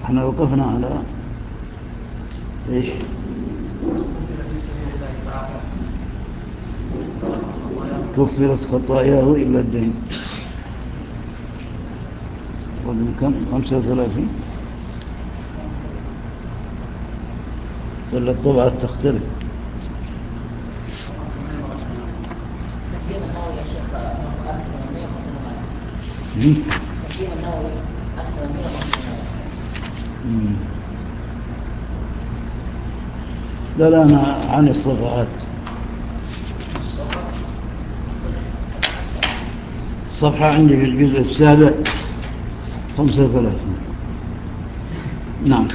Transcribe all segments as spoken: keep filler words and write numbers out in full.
احنا وقفنا على ايش؟ كفرت خطاياه إلا الدين. ومن كم؟ خمسة وثلاثين. ولا الطبعة تختلف؟ لا لا أنا عن الصفحات. الصفحة عندي في الجزء السابع خمسة وثلاثين. نعم.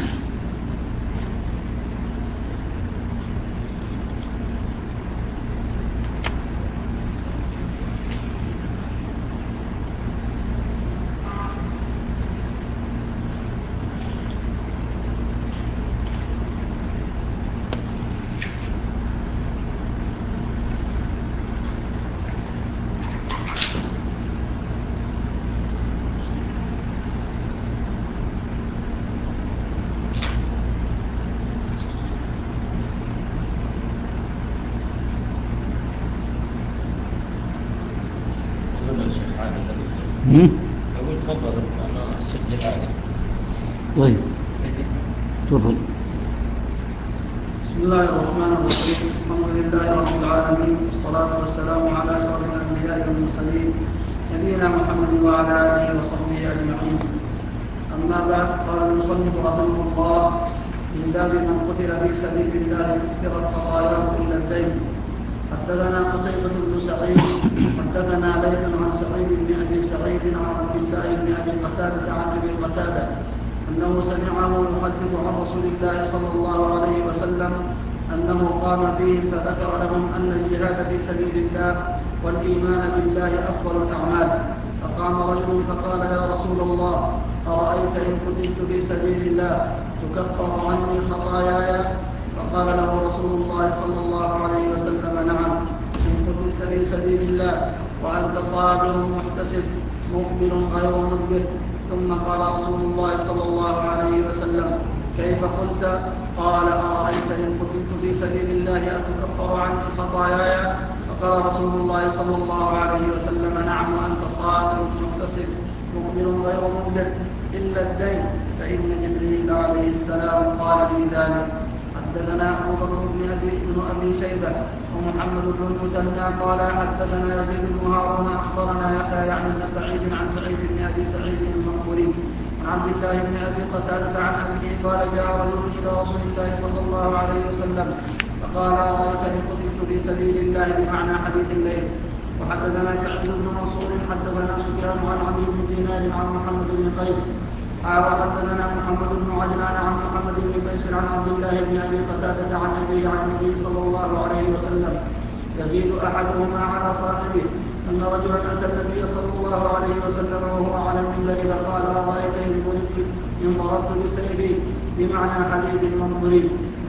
أقول تفضل أنا أسجل هذا. طيب تفضل. بسم الله الرحمن الرحيم. الحمد لله رب العالمين، والصلاة والسلام على أشرف الأنبياء والمرسلين نبينا محمد وعلى آله وصحبه أجمعين. أما بعد، قال المصنف رحمه الله في باب من قتل في سبيل الله كفرت خطاياه إلا الدين. حدثنا قتيبة بن سعيد حدثنا ليث عن سعيد بن أبي سعيد عن عبد الله بن أبي قتادة عن أبي قتادة أنه سمعه يحدث عن رسول الله صلى الله عليه وسلم أنه قام فيهم فذكر لهم أن الجهاد في سبيل الله والإيمان بالله أفضل الأعمال. فقام رجل فقال: يا رسول الله، أرأيت إن قتلت في سبيل الله تكفر عني خطاياي؟ فقال له رسول الله صلى الله عليه وسلم: نعم، إن قتلت في سبيل الله وأنت صابر محتسب مقبل غير مدبر. ثم قال رسول الله صلى الله عليه وسلم: كيف قلت؟ قال: أرأيت إن قتلت في سبيل الله أتكفر عني خطاياي؟ فقال رسول الله صلى الله عليه وسلم: نعم، وأنت صابر محتسب مقبل غير مدبر إلا الدين، فإن جبريل عليه السلام قال لي ذلك. حدثنا أبو بكر بن أبي بن أبي شيبة ومحمد بن المثنى قال حدثنا يزيد بن هارون أخبرنا يحيى يعني بن سعيد عن سعيد بن أبي سعيد المقبري عن عبد الله بن أبي قتادة عن أبيه قال: جاء رجل إلى رسول الله صلى الله عليه وسلم فقال: أرأيت إن قتلت في سبيل الله، بمعنى حديث الليل. وحدثنا سعيد بن منصور حدثنا سفيان عن عبد بن دينار عن محمد بن قيس وحدثنا محمد بن عجلان عن محمد بن قيس عن عبد الله بن ابي قتاده عن ابيه عن النبي صلى الله عليه وسلم يزيد احدهما على صاحبه ان رجلا اتى النبي صلى الله عليه وسلم وهو على المنبر فقال: ارايت ان ضربت ان ضربت بسيفي، بمعنى حديث المنظري.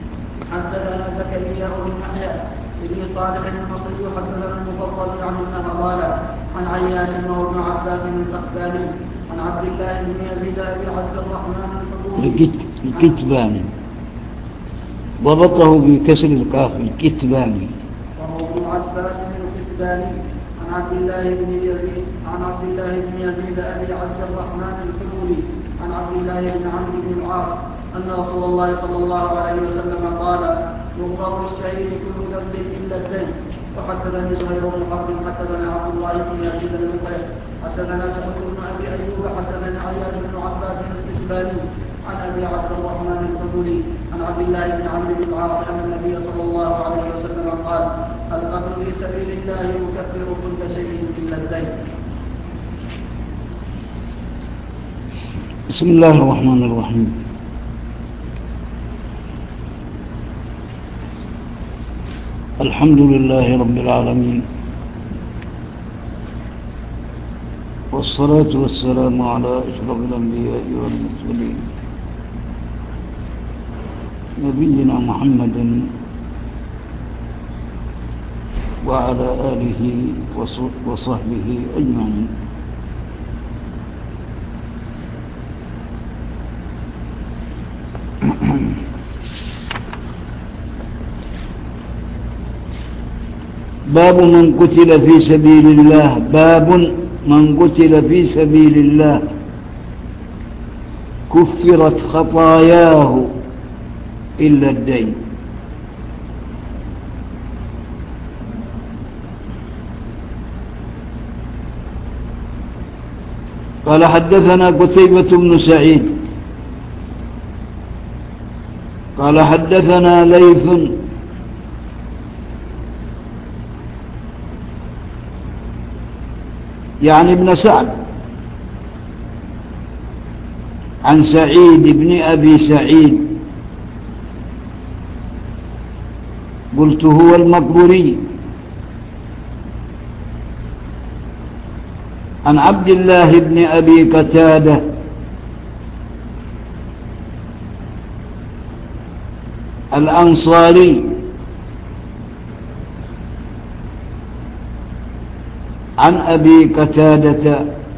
حدثنا زكريا بن يحيى بن صالح المصري حدثنا المفضل عن ابن فضاله عن عياش وابن عباس من تقبالي عن عبد الله بن يزيد أبي عبد الرحمن الحبولي الكتباني، ضبطه بكسر القاف، الكتباني، وهو ابن عباس الكتباني عن عبد الله بن يزيد عن عبد الله بن يزيد أبي عبد الرحمن الحبولي عن عبد الله بن عمرو بن العاص أن رسول الله صلى الله عليه وسلم قال: يغفر للشهيد كل ذنب إلا الدين. وحدثني زهير بن حرب حدثنا عبد الله بن يزيد المقيم حدثنا سعيد بن ابي ايوب حدثني عياش بن عباس الكتباني عن ابي عبد الرحمن الحبولي عن عبد الله بن عمرو بن العاص ان النبي صلى الله عليه وسلم قال: القتل في سبيل الله يكفر كل شيء الا الدين. بسم الله الرحمن الرحيم. الحمد لله رب العالمين، والصلاة والسلام على أشرف الأنبياء والمرسلين نبينا محمد وعلى آله وصحبه أجمعين. باب من قتل في سبيل الله. باب من قتل في سبيل الله كفرت خطاياه إلا الدين. قال حدثنا قتيبة بن سعيد قال حدثنا ليث يعني ابن سعد عن سعيد بن أبي سعيد قلت هو المقبوري عن عبد الله بن أبي قتادة الأنصاري عن أبي قتادة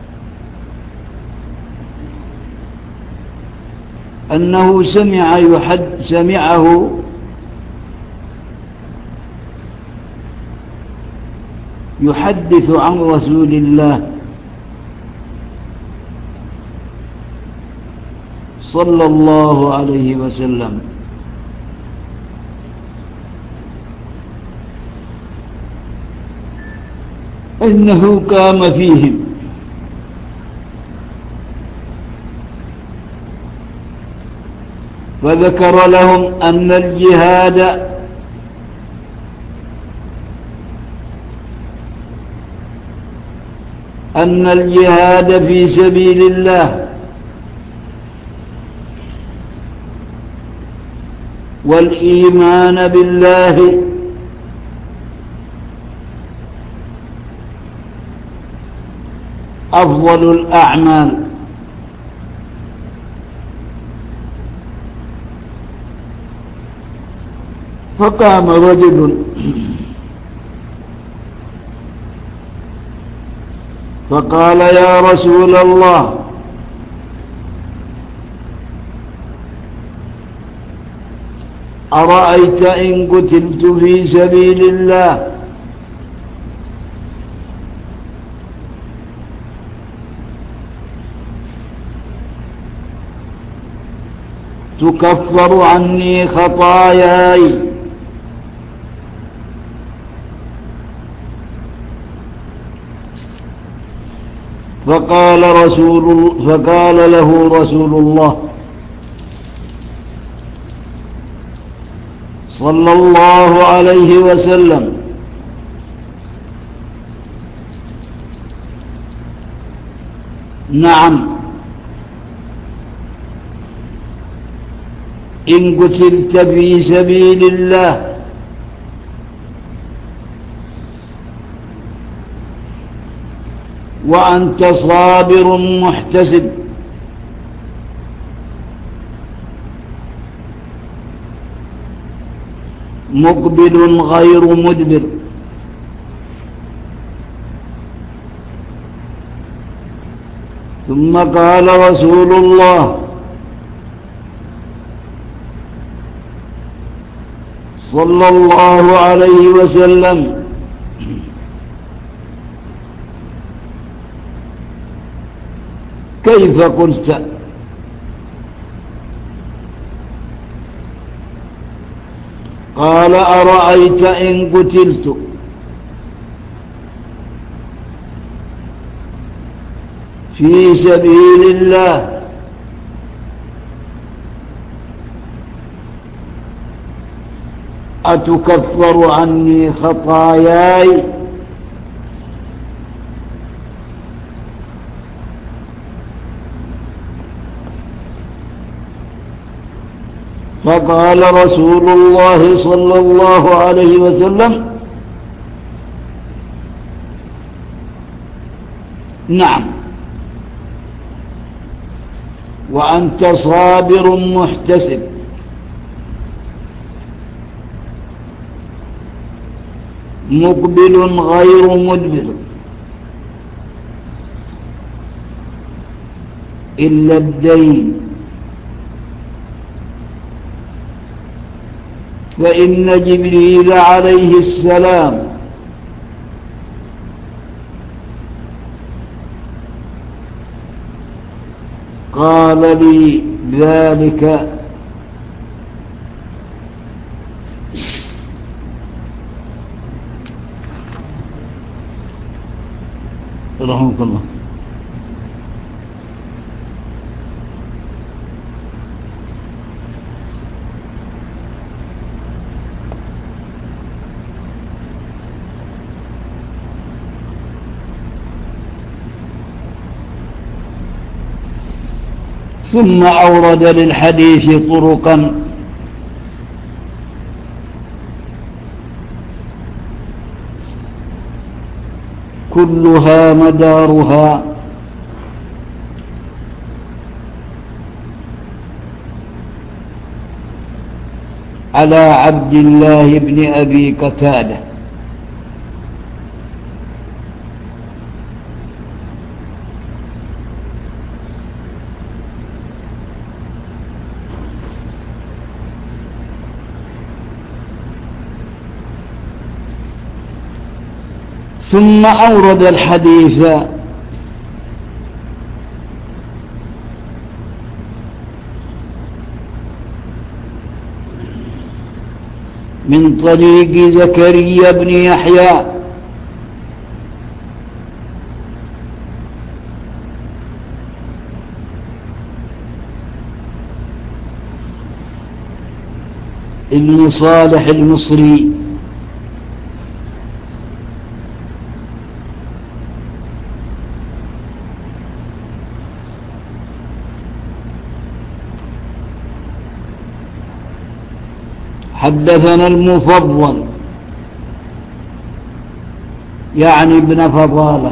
أنه سمع يحد سمعه يحدث عن رسول الله صلى الله عليه وسلم إنه قام فيهم فذكر لهم أن الجهاد أن الجهاد في سبيل الله والإيمان بالله أفضل الأعمال. فقام رجل فقال يا رسول الله أرأيت إن قتلت في سبيل الله تكفر عني خطاياي فقال رسول فقال له رسول الله صلى الله عليه وسلم نعم إن قتلت في سبيل الله وأنت صابر محتسب مقبل غير مدبر ثم قال رسول الله صلى الله عليه وسلم كيف قلت؟ قال أرأيت إن قتلت في سبيل الله أتكفر عني خطاياي فقال رسول الله صلى الله عليه وسلم نعم وأنت صابر محتسب مقبل غير مدبر إلا الدين فإن جبريل عليه السلام قال لي ذلك رحمك الله. ثم أورد للحديث طرقا كلها مدارها على عبد الله بن أبي قتادة ثم أورد الحديث من طريق زكريا بن يحيى ابن صالح المصري حدثنا المفضل يعني ابن فضالة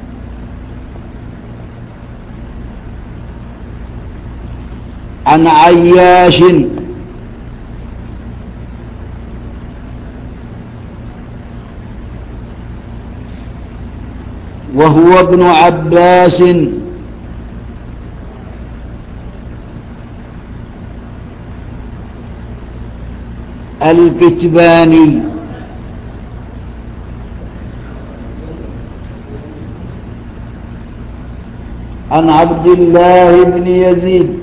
عن عياش وهو ابن عباس الكتباني عن عبد الله بن يزيد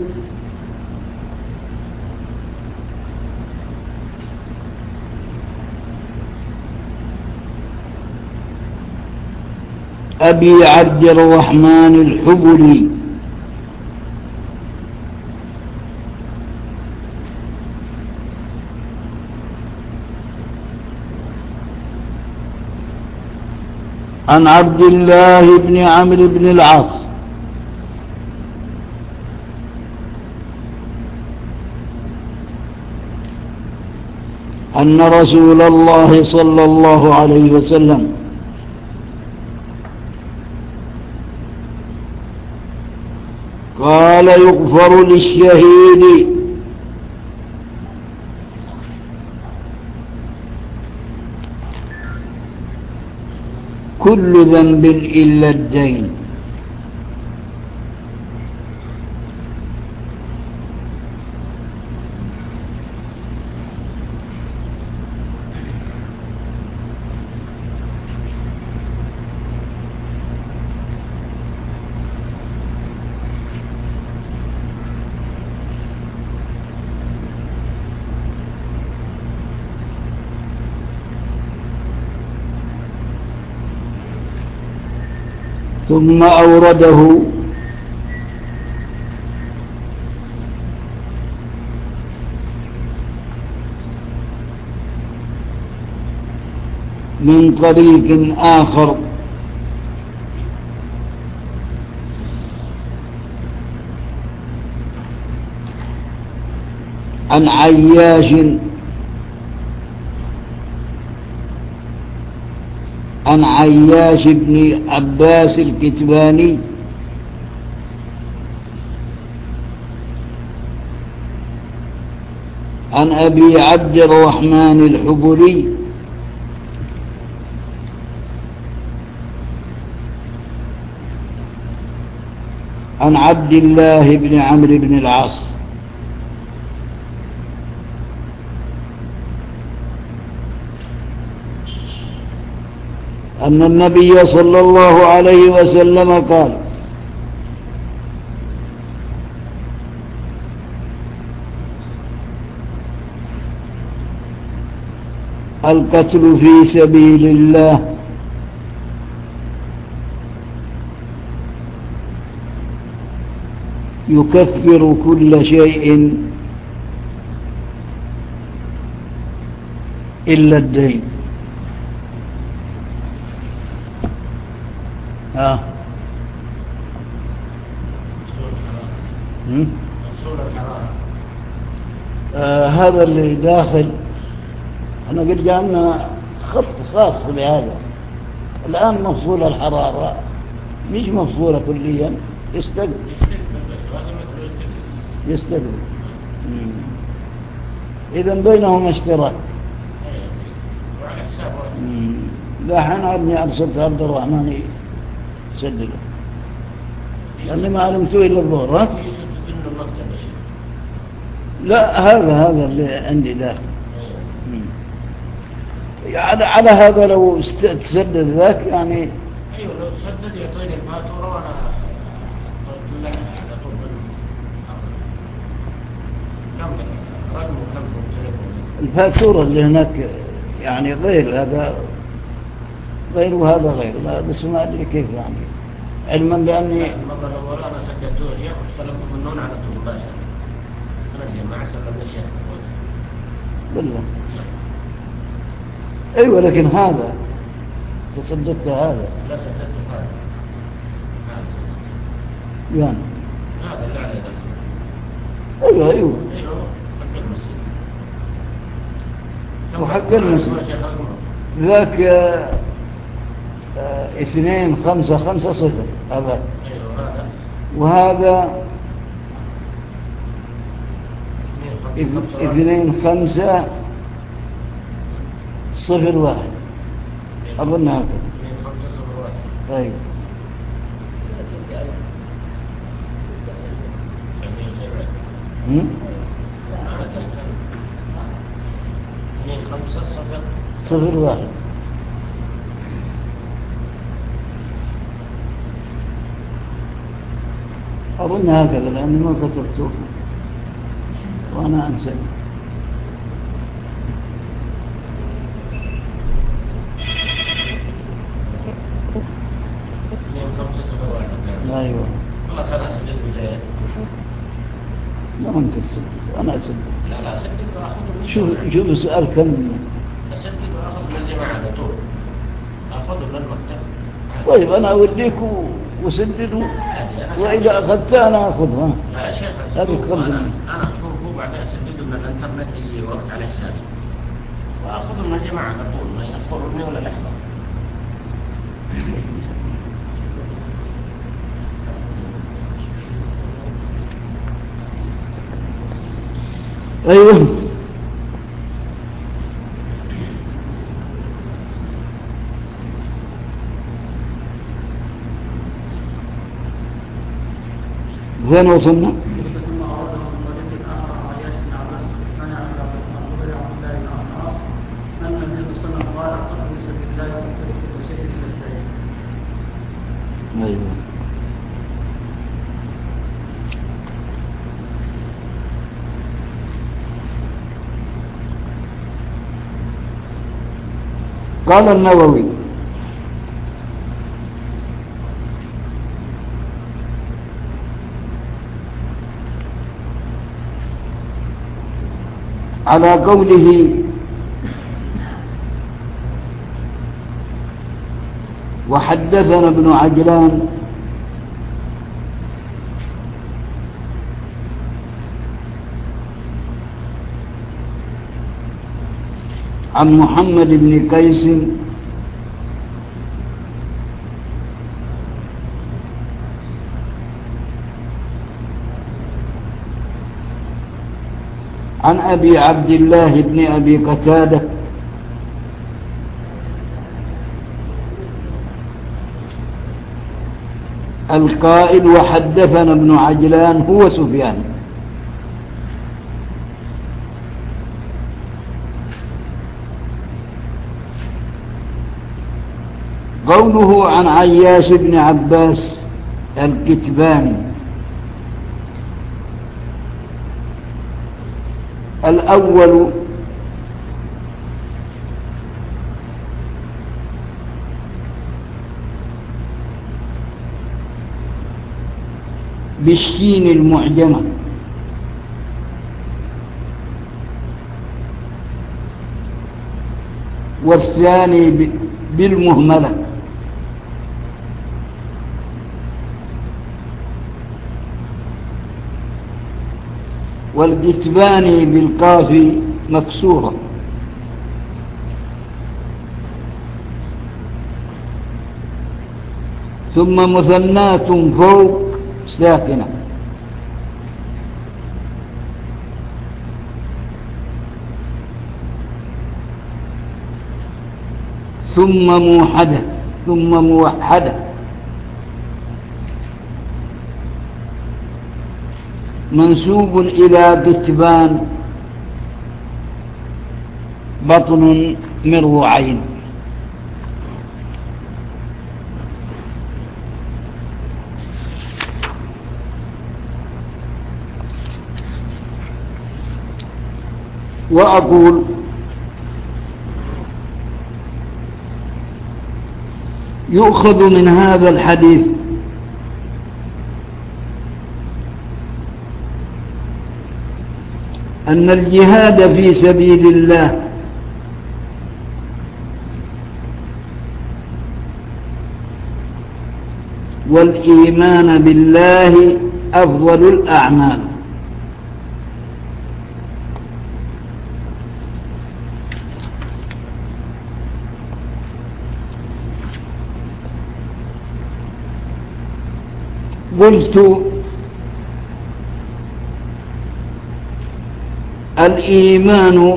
أبي عبد الرحمن الحبلي عن عبد الله بن عمرو بن العاص أن رسول الله صلى الله عليه وسلم قال يغفر للشهيد كل ذنب إلا الدين. ثم أورده من طريق آخر عن عياش عن عياش بن عباس الكتباني عن أبي عبد الرحمن الحبلي عن عبد الله بن عمرو بن العاص أن النبي صلى الله عليه وسلم قال: القتل في سبيل الله يكفر كل شيء إلا الدين. آه. آه هذا اللي داخل، أنا قد جعلنا خط خاص بهذا. الآن مفصول الحرارة مش مفصولة كليا، يستقبل يستقبل إذن بينهم اشتراك. لا حين أبني أرسلت عبد الرحمن يسدده لأني ما علمته إلا الظهر. لا هذا هذا اللي عندي داخل. على على هذا لو تسدد ذاك يعني. أيوة لو تسدد يعطيني الفاتورة وأنا قلت له على طول كم رقم وكم تليفون. الفاتورة اللي هناك يعني غير هذا غير وهذا غير، لا بس ما أدري كيف يعني، علما بأني المرة الأولى أنا سددته يا شيخ واستلمت منون على طول مباشرة. أنا ما سلمنا شيء. بالله. أيوة لكن هذا تصدقت هذا. لا سددت هذا. يعني. هذا اللي عليه ذلك. أيوة أيوة. أيوة حق المسجد. وحق المسجد. ذاك آه اثنين خمسة خمسة صفر هذا. أيوة هذا. وهذا اثنين خمسة صفر واحد أظن هكذا. أيوة. صفر واحد. أظن هكذا لأني ما كتبته وأنا أنسى. أيوة. والله خلاص سجل بجاية. لا ما أنت تسجل، أنا أسجل. لا لا سجل وأخذ. شوف شوف السؤال كم. أسجل وأخذ من الجماعة على طول. أخذه من المكتب. طيب أنا أوديك وسدده، وإذا أخذتها أنا أخذها. لا يا شيخ. هذه خمسة. أنا أنا أشوفه بعدين أسدده من الإنترنت يجي وقت على حسابي. وأخذه من الجماعة على طول ما يأخرني ولا لحظة. أيوه. وين وصلنا؟ ثم أورده من طريق آخر عن عياش بن عباس الثاني عن عبد الله بن عباس أن النبي صلى الله عليه وسلم قال: القتل في سبيل الله يكفر كل شيء إلا الدين. أيوه. قال النووي: على قوله وحدثنا ابن عجلان عن محمد بن قيس عن أبي عبد الله بن أبي قتادة القائل وحدثنا ابن عجلان هو سفيان. قوله عن عياش بن عباس الكتباني: الأول بالشين المعجمة، والثاني بالمهملة، والكتباني بالقاف مكسورة، ثم مثنات فوق ساكنة، ثم موحدة ثم موحدة، منسوب إلى كتبان بطن مروعين. وأقول يؤخذ من هذا الحديث أن الجهاد في سبيل الله والإيمان بالله أفضل الأعمال. قلت الإيمان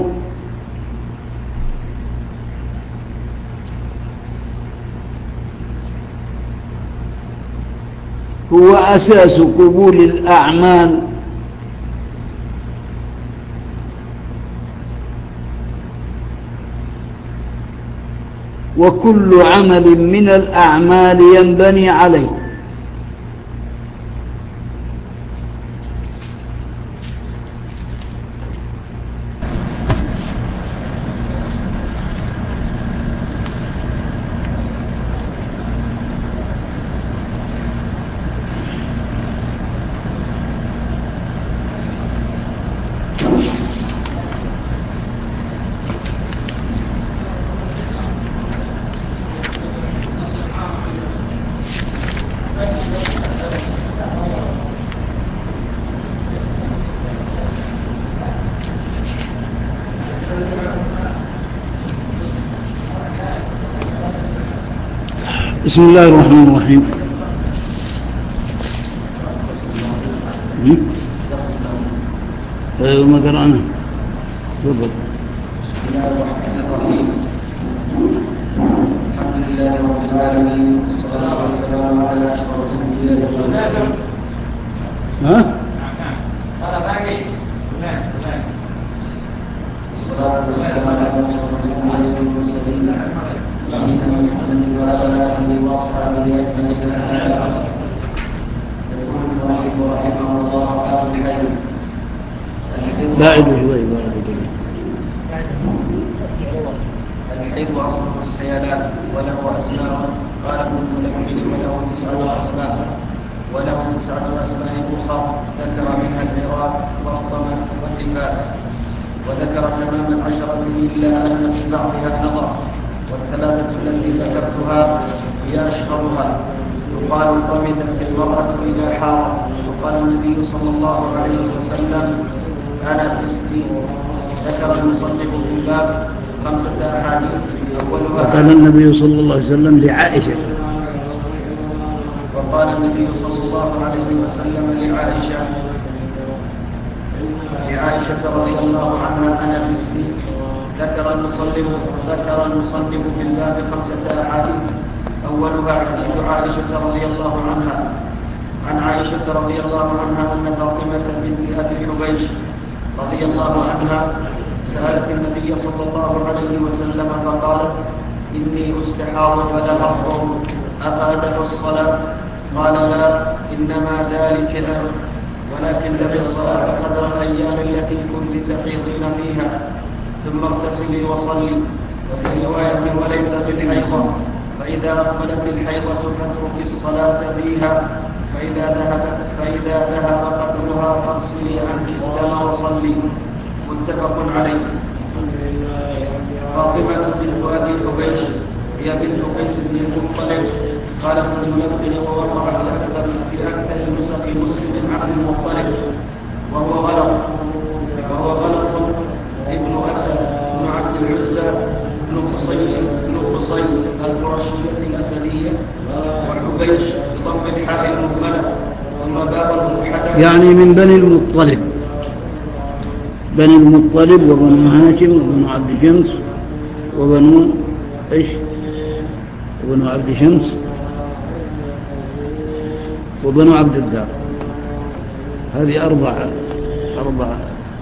هو أساس قبول الأعمال وكل عمل من الأعمال ينبني عليه. بسم الله الرحمن الرحيم. ايوه ما قرأنا. تفضل. بسم الله الرحمن الرحيم. الحمد لله رب العالمين والصلاة والسلام على أشرف الأنبياء والمرسلين. ها؟ هذا باقي. الصلاة والسلام على أشرف الأنبياء والمرسلين. نبينا محمد وعلى آله وأصحابه أجمعين. يقول المؤلف رحمه الله باب الحلم. باعد شوي باعد شوي. الحلم أصله السيلان وله أسماء، قال ابن الملكين وله تسعة أسماء وله تسعة أسماء أخرى ذكر منها الميراث والضمن والنفاس، وذكر تمام العشرة إلا أن في بعضها نظر، والثلاثة التي ذكرتها هي أشهرها. يقال طمثت المرأة إذا حاضت، وقال النبي صلى الله عليه وسلم أنا بستي. ذكر المصنف في الباب خمسة أحاديث أولها وقال النبي صلى الله عليه وسلم لعائشة وقال النبي صلى الله عليه وسلم لعائشة لعائشة رضي الله عنها أنا بستي. ذكر المصنف ذكر المصنف في الباب خمسة أحاديث أولها حديث عائشة رضي الله عنها عن عائشة رضي الله عنها أن فاطمة بنت أبي حبيش رضي الله عنها سألت النبي صلى الله عليه وسلم فقالت إني أستحاض فلا أفطر أفادك الصلاة؟ قال لا، إنما ذلك له، ولكن دع الصلاة قدر الأيام التي كنت تحيضين فيها ثم اغتسلي وصلي. وفي رواية وليس بالحيضة، فإذا أقبلت الحيضة فاترك الصلاة فيها، فإذا ذهبت فإذا ذهب قدرها فاغسلي عنك الدم وصلي. متفق عليه. فاطمة بنت أبي حبيش هي بنت قيس بن المطلب. قال ابن الملقن ووقع في أكثر في أكثر نسخ مسلم عبد المطلب، وهو غلط وهو غلط ابن أسد بن عبد العزى بن قصي بن قصي القرشية الأسدية، وحبيش بضم الحاء المهملة ثم باب المحدث، يعني من بني المطلب، بني المطلب وبنو هاشم وبنو عبد شمس وبنو إيش وبنو عبد شمس وبنو عبد الدار. هذه أربعة أربعة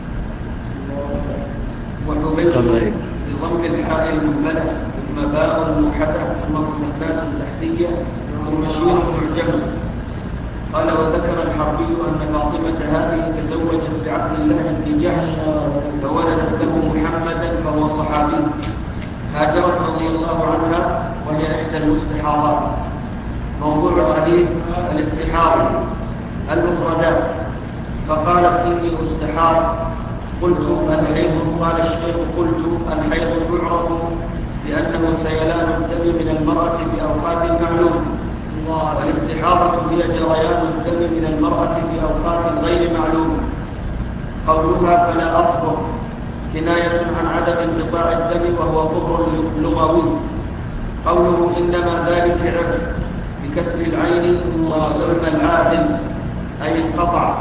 قبائل بضم الحاء المهملة ثم باء محدث ثم مثلثات تحتية ثم شين معجم. قال وذكر الحربي أن فاطمة هذه تزوجت بعبد الله بن جحش فولدت له محمدا فهو صحابي. هاجرت رضي الله عنها وهي إحدى المستحاضات. موضوع الحديث الاستحاضة المفردات. فقالت إني أستحاض. قلت الحيض، قال الشيخ قلت الحيض يعرف بأنه سيلان الدم من المرأة في أوقات معلومة، والاستحاضة هي جريان الدم من المرأة في أوقات غير معلومة. قولها فلا أطهر كناية عن عدم انقطاع الدم وهو طهر لغوي. قوله إنما ذلك عرف بكسر العين وسمى العادل أي انقطع.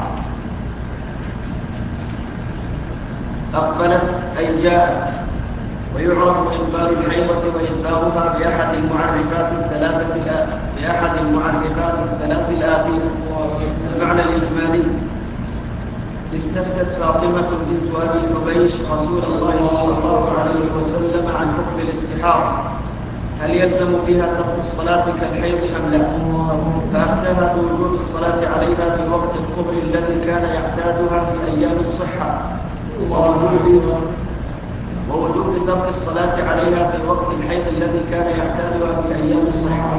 أقبلت أي جاءت. ويعرف إقبال الحيضة وإدبارها بأحد المعرفات الثلاثة بأحد المعرفات الثلاث الآتية. المعنى الإجمالي: استفتت فاطمة بنت أبي حبيش رسول الله صلى الله عليه وسلم عن حكم الاستحاضة، هل يلزم فيها ترك الصلاة كالحيض أم لا؟ فأفتاها بوجوب الصلاة عليها في وقت الطهر الذي كان يعتادها في أيام الصحة، ووجوب ترك الصلاة عليها في وقت الحيض الذي كان يعتادها في أيام الصحة.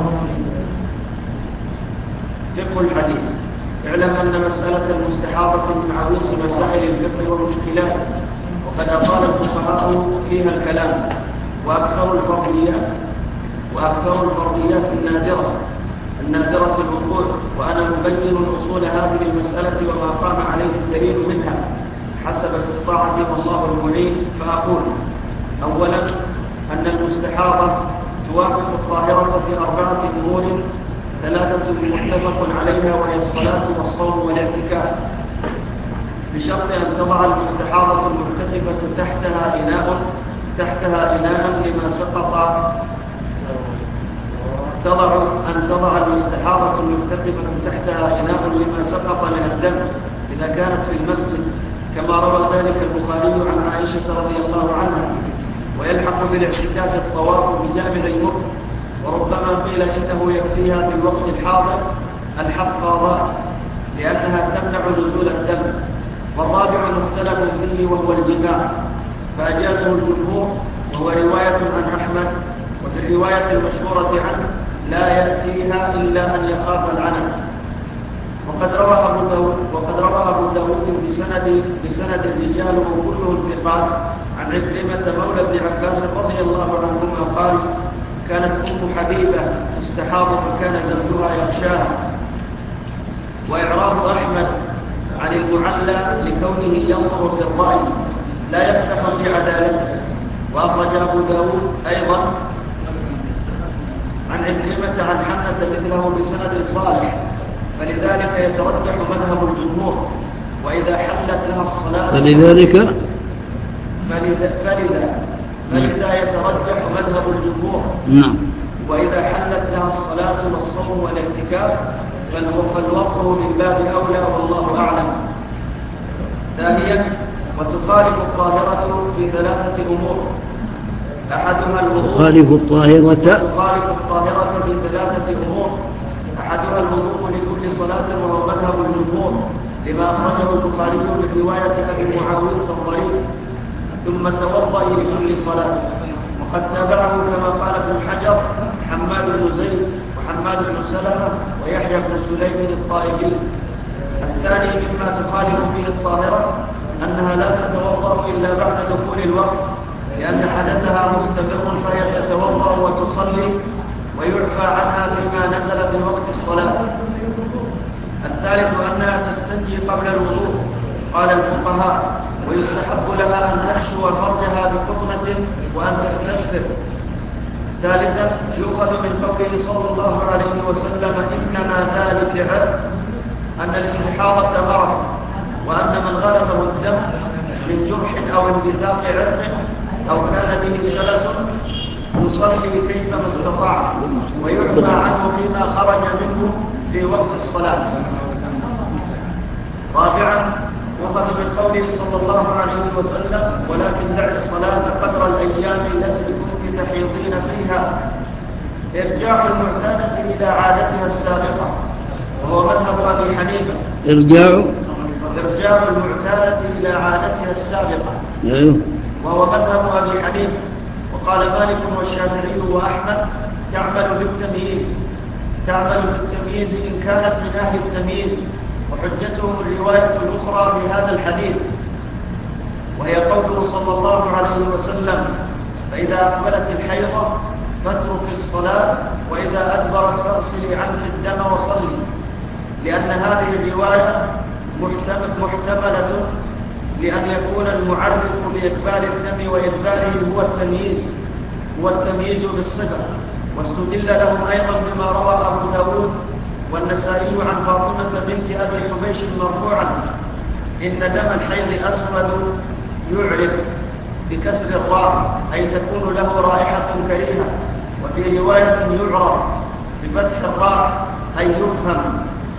فقه الحديث: اعلم أن مسألة المستحاضة من عويص مسائل الفقه ومشكلاته، وقد أطال الفقهاء فيها الكلام، وأكثر الفرضيات وأكثر الفرضيات النادرة النادرة الوقوع، وأنا مبين أصول هذه المسألة وما قام عليه الدليل منها حسب استطاعتي والله المعين. فأقول: أولا أن المستحاضة توافق الطاهرة في أربعة أمور ثلاثة متفق عليها، وهي الصلاة والصوم والاعتكاف، بشرط أن تضع المستحاضة المعتكفة تحتها إناء تحتها إناء لما سقط تضع أن تضع المستحاضة المعتكفة تحتها إناء لما سقط من الدم إذا كانت في المسجد، كما روى ذلك البخاري عن عائشة رضي الله عنها. ويلحق بالاعتكاف الطواف بجامع المكر، وربما قيل إنه يكفيها في الوقت الحاضر الحفاظات لأنها تمنع نزول الدم. والرابع مختلف فيه وهو الجماع، فأجازه الجمهور، وهو رواية عن أحمد. وفي الرواية المشهورة عنه: لا يأتيها إلا أن يخاف العنف. وقد روى أبو داود وقد روى أبو داود بسند بسند رجاله كلهم ثقات عن عكرمة مولى ابن عباس رضي الله عنهما قال: كانت أم حبيبة تستحاض فكان زوجها يغشاها. وإعراب أحمد عن المعلى لكونه ينظر في الرأي لا يفتح بعدالته. وأخرج أبو داود أيضا عن عكرمة عن حمة مثله بسند صالح، فلذلك يترجح مذهب الجمهور. وإذا حلت لها الصلاة فلذلك فلذا فلذا, فلذا يترجح مذهب الجمهور. نعم. وإذا حلت لها الصلاة والصوم والاعتكاف فالوقف من باب أولى والله أعلم. ثانيا: وتخالف الطاهرة في ثلاثة أمور: أحدها الوضوء تخالف الطاهرة تخالف الطاهرة بثلاثة أمور. أحدها الوضوء لكل صلاة وهو مذهب الجمهور لما أخرجه البخاري من رواية أبي معاوية الضرير ثم توضأ لكل صلاة. وقد تابعه كما قال ابن حجر حماد بن زيد وحماد بن سلمة ويحيى بن سليم الطائفي. الثاني مما تخالف فيه الطاهرة أنها لا تتوضأ إلا بعد دخول الوقت لأن حدثها مستمر فهي تتوضأ وتصلي ويعفى عنها فيما نزل في وقت الصلاة. الثالث أنها تستنجي قبل الوضوء قال الفقهاء ويستحب لها أن تحشو فرجها بقطنة وأن تستغفر. ثالثا يؤخذ من قوله صلى الله عليه وسلم إنما ذلك عرق أن الاستحاضة مرض وأن من غلبه الدم من جرح أو انبثاق عرق أو كان به سلس يصلي كيفما استطاع ويعفى عنه فيما خرج منه في وقت الصلاة. رابعا يؤخذ من قوله صلى الله عليه وسلم ولكن دع الصلاة قدر الأيام التي كنت تحيضين فيها إرجاع المعتادة إلى عادتها السابقة وهو مذهب أبي حنيفة. إرجاع إرجاع المعتادة إلى عادتها السابقة أيوه. وهو مذهب أبي حنيفة. وقال مالك والشافعي وأحمد تعمل بالتمييز تعمل بالتمييز إن كانت من أهل التمييز. وحجتهم الرواية الأخرى في هذا الحديث وهي قوله صلى الله عليه وسلم فإذا أقبلت الحيضة فاترك الصلاة وإذا أدبرت فاغسلي عنك الدم وصلي، لأن هذه الرواية محتملة لأن يكون المعرف بإقبال الدم وإدباره هو التمييز هو التمييز بالصفة. واستدل لهم أيضا بما روى أبو داود والنسائي عن فاطمة بنت أبي حبيش مرفوعا إن دم الحيض أسود يعرف بكسر الراء أي تكون له رائحة كريهة. وفي رواية يعرف بفتح الراء أي يفهم،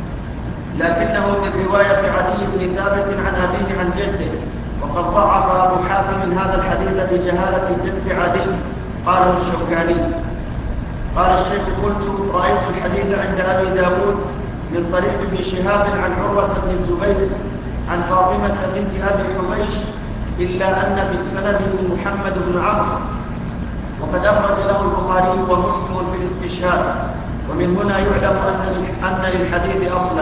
لكنه من رواية عدي بن ثابت عن أبيه عن جده. وقد ضعف أبو حاتم هذا الحديث بجهالة جد عدي قاله الشوكاني. قال الشيخ قلت رأيت الحديث عند أبي داود من طريق ابن شهاب عن عروة بن الزبير عن فاطمة بنت أبي حبيش إلا أن في سنده محمد بن عمرو وقد أخرج له البخاري ومسلم في الاستشهاد. ومن هنا يعلم أن للحديث أصلا.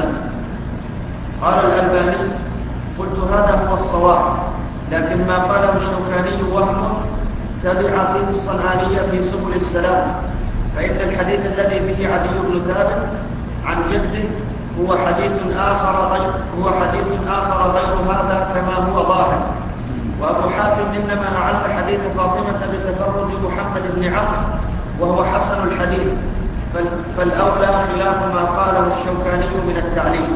قال الألباني قلت هذا هو الصواب، لكن ما قاله الشوكاني وهم تبع فيه الصنعانية في سبل السلام، فإن الحديث الذي فيه عدي بن ثابت عن جده هو حديث آخر غير هو حديث آخر غير هذا كما هو ظاهر. وأبو حاتم إنما أعل حديث فاطمة بتفرد محمد بن عمرو وهو حسن الحديث، فالأولى خلاف ما قاله الشوكاني من التعليل.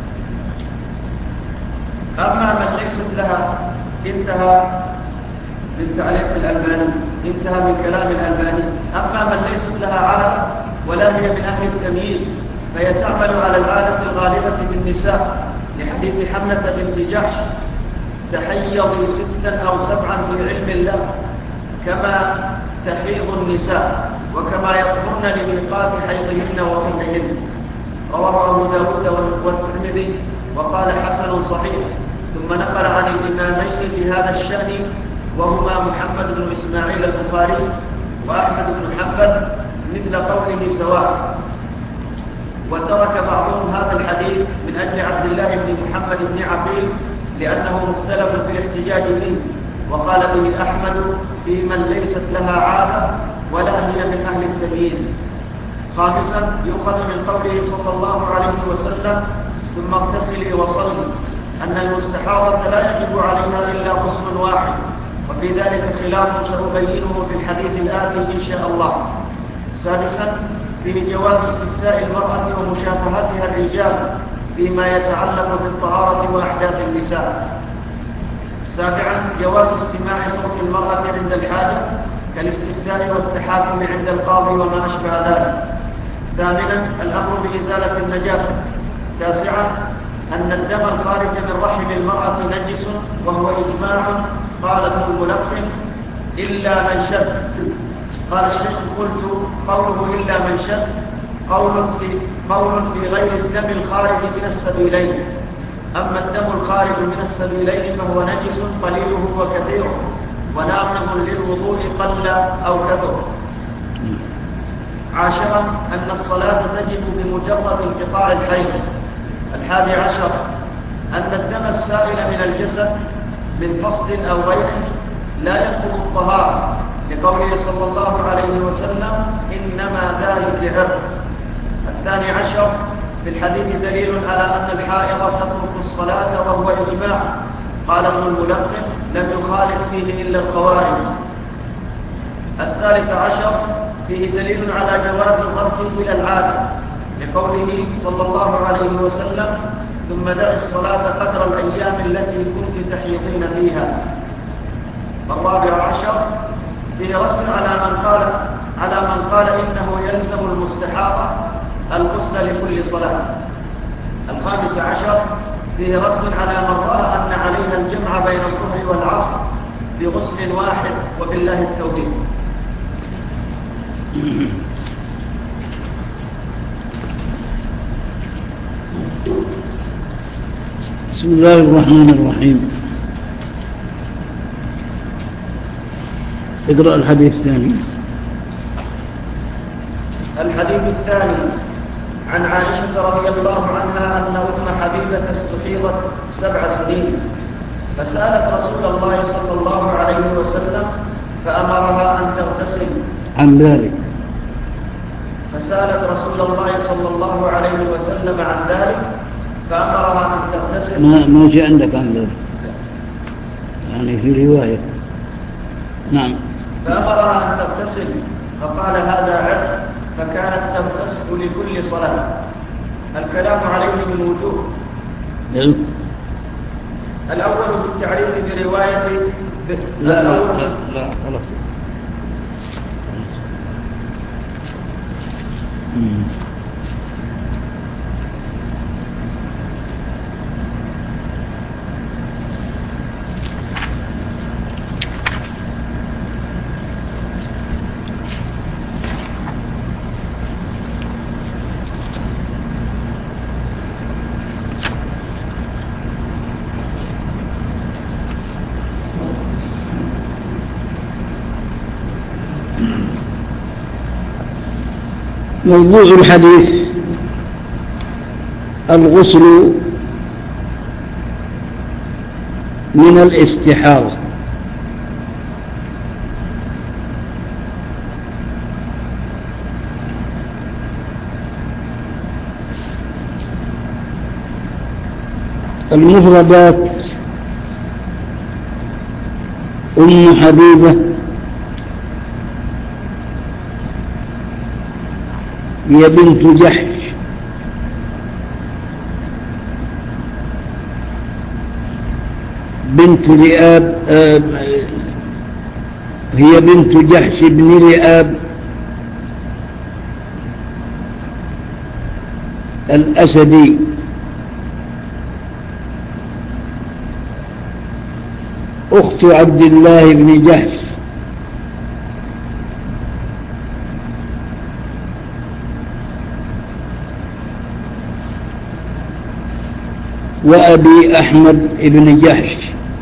أما من ليست لها انتهى من تعليق الألباني انتهى من كلام الألباني. أما من ليست لها عادة ولا هي من أهل التمييز فهي تعمل على العادة الغالبة بالنساء لحديث حملة بنت جحش تحيضي ستا أو سبعا في علم الله كما تحيض النساء وكما يطهرن لميقات حيضهن وطهرهن. رواه أبو داود والترمذي وقال حسن صحيح. ثم نقل عن الإمامين في هذا الشأن وهما محمد بن إسماعيل البخاري وأحمد بن حنبل مثل قوله سواء. وترك بعضهم هذا الحديث من أجل عبد الله بن محمد بن عقيل لأنه مختلف في الاحتجاج به، وقال به أحمد في من ليست لها عادة ولا هي من أهل التمييز. خامسا يؤخذ من قوله صلى الله عليه وسلم ثم اغتسلي وصلي أن المستحاضة لا يجب عليها إلا غسل واحد، وفي ذلك خلاف سأبينه في الحديث الآتي إن شاء الله. سادسا في جواز استفتاء المرأة ومشافهتها الرجال فيما يتعلق بالطهارة وأحداث النساء. سابعا جواز استماع صوت المرأة عند الحاجة كالاستفتاء والتحاكم عند القاضي وما أشبه ذلك. ثامنا الأمر بإزالة النجاسة. تاسعا أن الدم الخارج من رحم المرأة نجس وهو إجماع قال ابن الملقن إلا من شد. قال الشيخ قلت قوله إلا من شد قول في, قول في غير الدم الخارج من السبيلين. أما الدم الخارج من السبيلين فهو نجس قليله وكثيره وناقض للوضوء قل أو كثر. عاشرا أن الصلاة تجب بمجرد انقطاع الحيض. الحادي عشر أن الدم السائل من الجسد من فصل أو غيره لا ينقض الطهارة لقوله صلى الله عليه وسلم إنما ذلك عرق. الثاني عشر في الحديث دليل على أن الحائض تترك الصلاة وهو إجماع. قال ابن الملقن لم يخالف فيه إلا الخوارج. الثالث عشر فيه دليل على جواز الرد إلى العادة لقوله صلى الله عليه وسلم ثم دع الصلاة قدر الأيام التي كنت تحيضين فيها. الرابع عشر فيه رد على من قال على من قال إنه يلزم المستحاضة الغسل لكل صلاة. الخامس عشر فيه رد على من رأى أن عليها الجمع بين الظهر والعصر بغسل واحد وبالله التوفيق. بسم الله الرحمن الرحيم. اقرأ الحديث الثاني. الحديث الثاني عن عائشة رضي الله عنها أن أم حبيبة استحيضت سبع سنين فسألت رسول الله صلى الله عليه وسلم فأمرها أن تغتسل عن ذلك فسألت رسول الله صلى الله عليه وسلم عن ذلك فأمرها أن تغتسل. ما ما جاء عندك عن ذلك يعني في رواية. نعم. فأمرها أن تغتسل فقال هذا عرق فكانت تغتسل لكل صلاة. الكلام عليه من وجوه. الأول بالتعريف برواية ب... لا لا لا, لا خلاص. موضوع الحديث الغسل من الاستحاضة. المفردات: أم حبيبة هي بنت جحش بنت لآب آه هي بنت جحش بن لآب الأسدي أخت عبد الله بن جحش وأبي أحمد بن جحش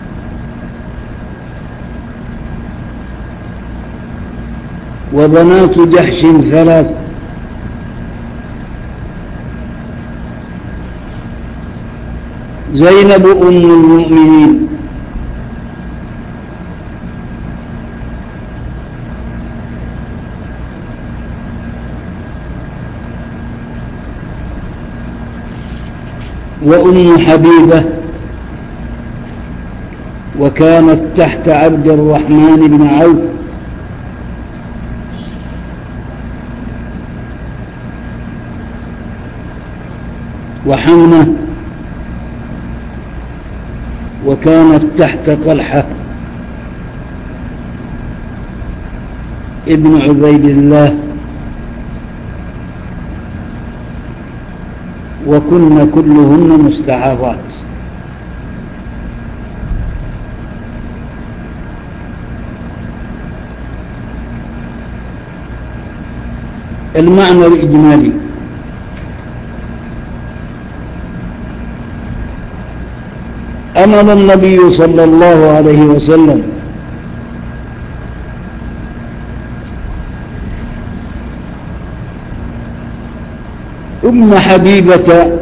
وبنات جحش ثلاث: زينب أم المؤمنين، وأم حبيبة وكانت تحت عبد الرحمن بن عوف، وحمنة وكانت تحت طلحة ابن عبيد الله، وكن كلهن مستحاضات. المعنى الإجمالي. أمر النبي صلى الله عليه وسلم أم حبيبة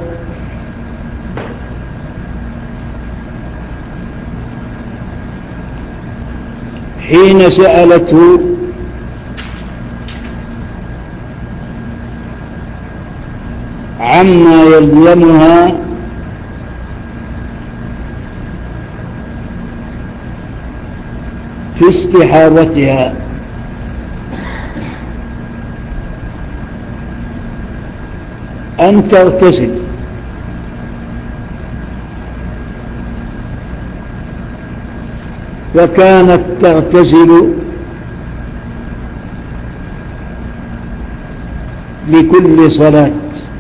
حين سألته عما يلزمها في استحاضتها، أن تغتسل، فكانت تغتسل لكل صلاة.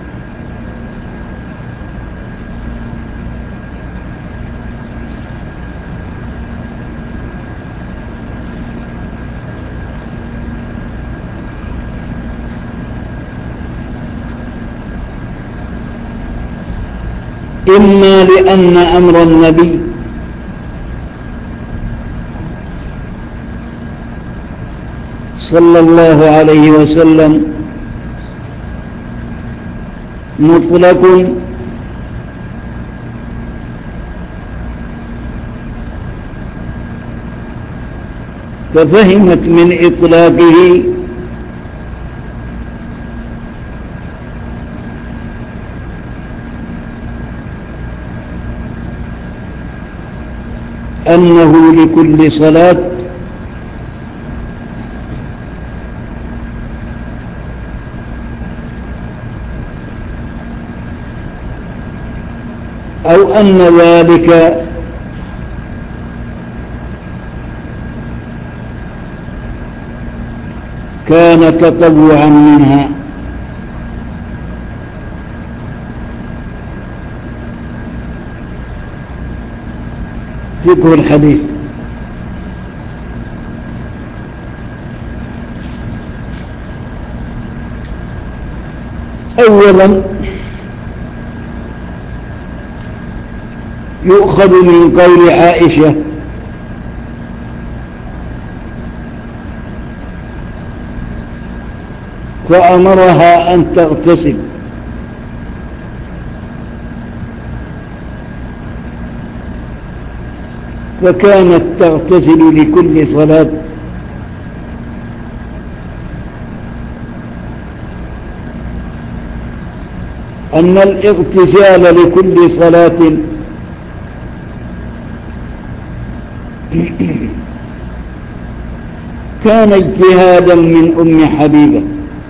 إما لأن أمر النبي صلى الله عليه وسلم مطلق ففهمت من إطلاقه أنه لكل صلاة، أو أن ذلك كان تطوعا منها. فقه الحديث. أولا يؤخذ من قول عائشة فأمرها أن تغتسل، فكانت تغتسل لكل صلاة، أن الاغتسال لكل صلاة كان اجتهادا من أم حبيبة،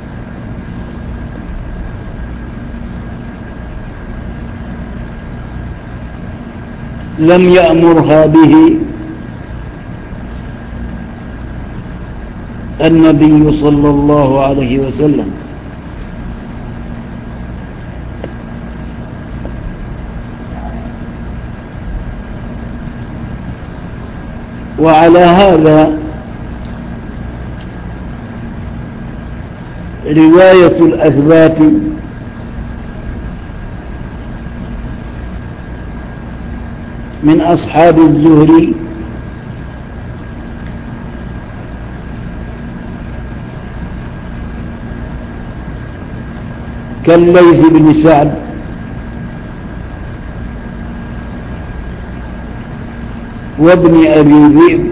لم يأمرها به النبي صلى الله عليه وسلم. وعلى هذا رواية الأثبات من أصحاب الزهري كالليث بن سعد وابن أبي ذئب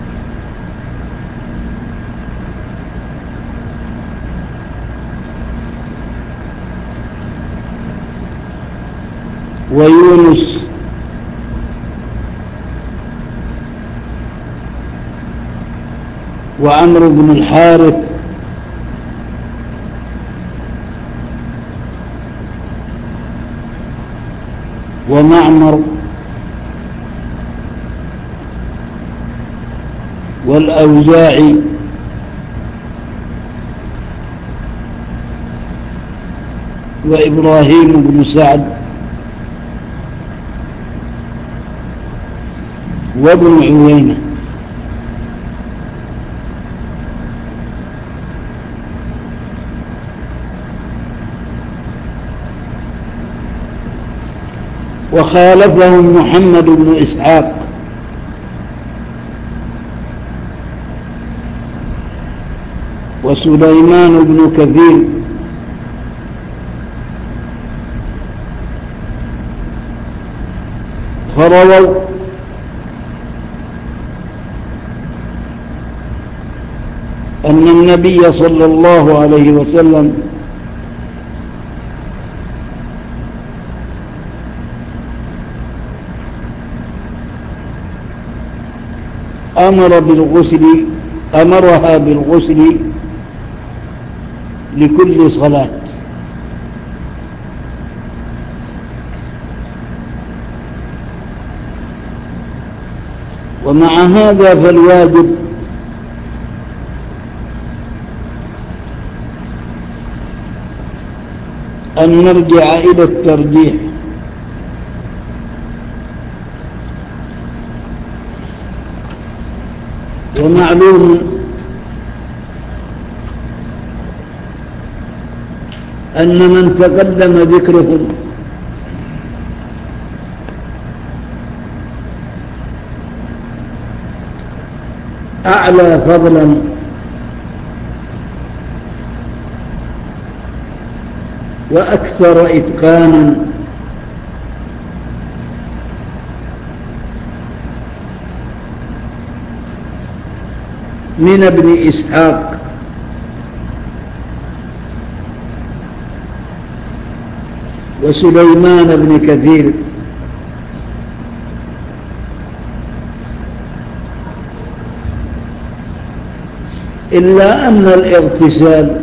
ويونس وعمرو بن الحارث ومعمر والأوزاعي وإبراهيم بن سعد وابن عوينة. وخالفهم محمد بن إسحاق وسليمان بن كثير فرووا أن النبي صلى الله عليه وسلم أمر بالغسل أمرها بالغسل لكل صلاة، ومع هذا فالواجب أن نرجع إلى الترجيح، ومعلوم أن من تقدم ذكره أعلى فضلا وأكثر إتقانا من ابن إسحاق وسليمان بن كثير، إلا أن الاغتسال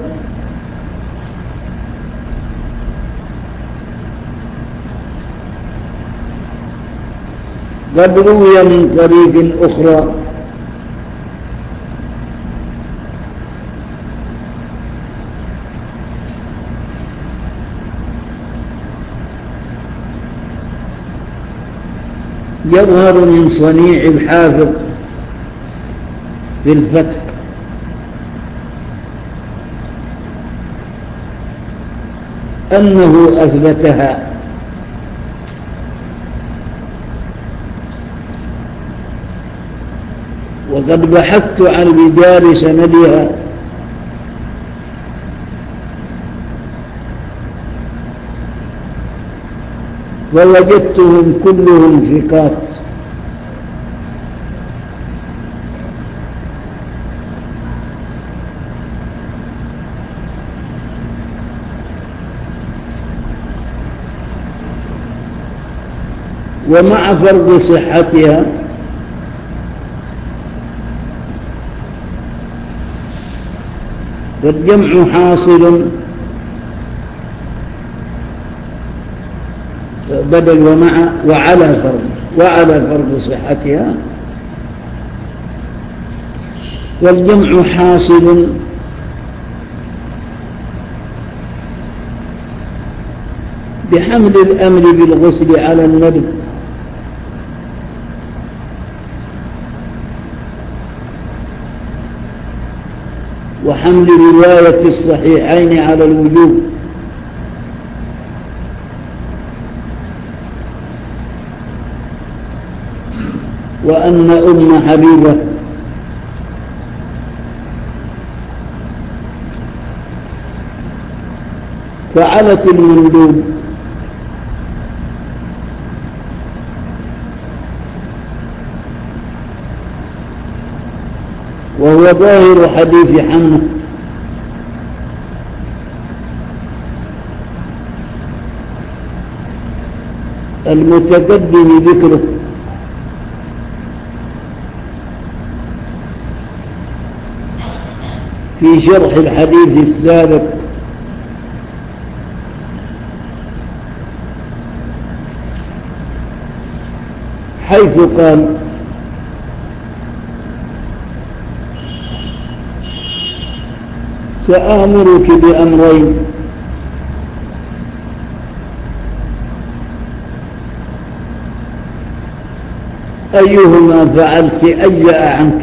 قد روي من طريق أخرى يظهر من صنيع الحافظ في الفتح أنه أثبتها، وقد بحثت عن رجال سندها فوجدتهم كلهم ثقات، ومع فرض صحتها فالجمع حاصل بدل ومع وعلى فرض وعلى فرض صحتها، والجمع حاصل بحمل الأمر بالغسل على الندب، وحمل رواية الصحيحين على الوجوب، وأن أم حبيبة فعلت المندوب وهو ظاهر حديث حمنا، المتقدم ذكره، في شرح الحديث السابق، حيث قال: سآمرك بأمرين أيهما فعلت أجأ عنك،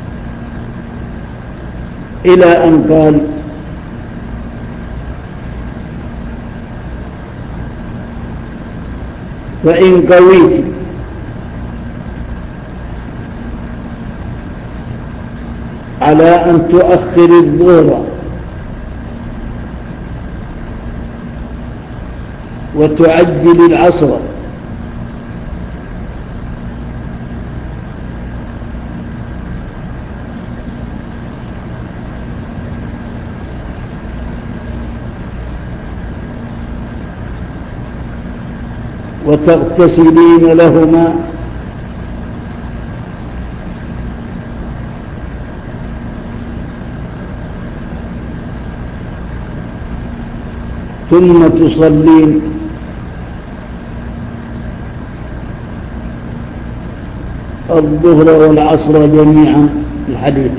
إلى أن قال: فإن قويت على أن تؤخر الظهر وتعجل العصر وتغتسلين لهما ثم تصلين الظهر والعصر جميعا. الحديث.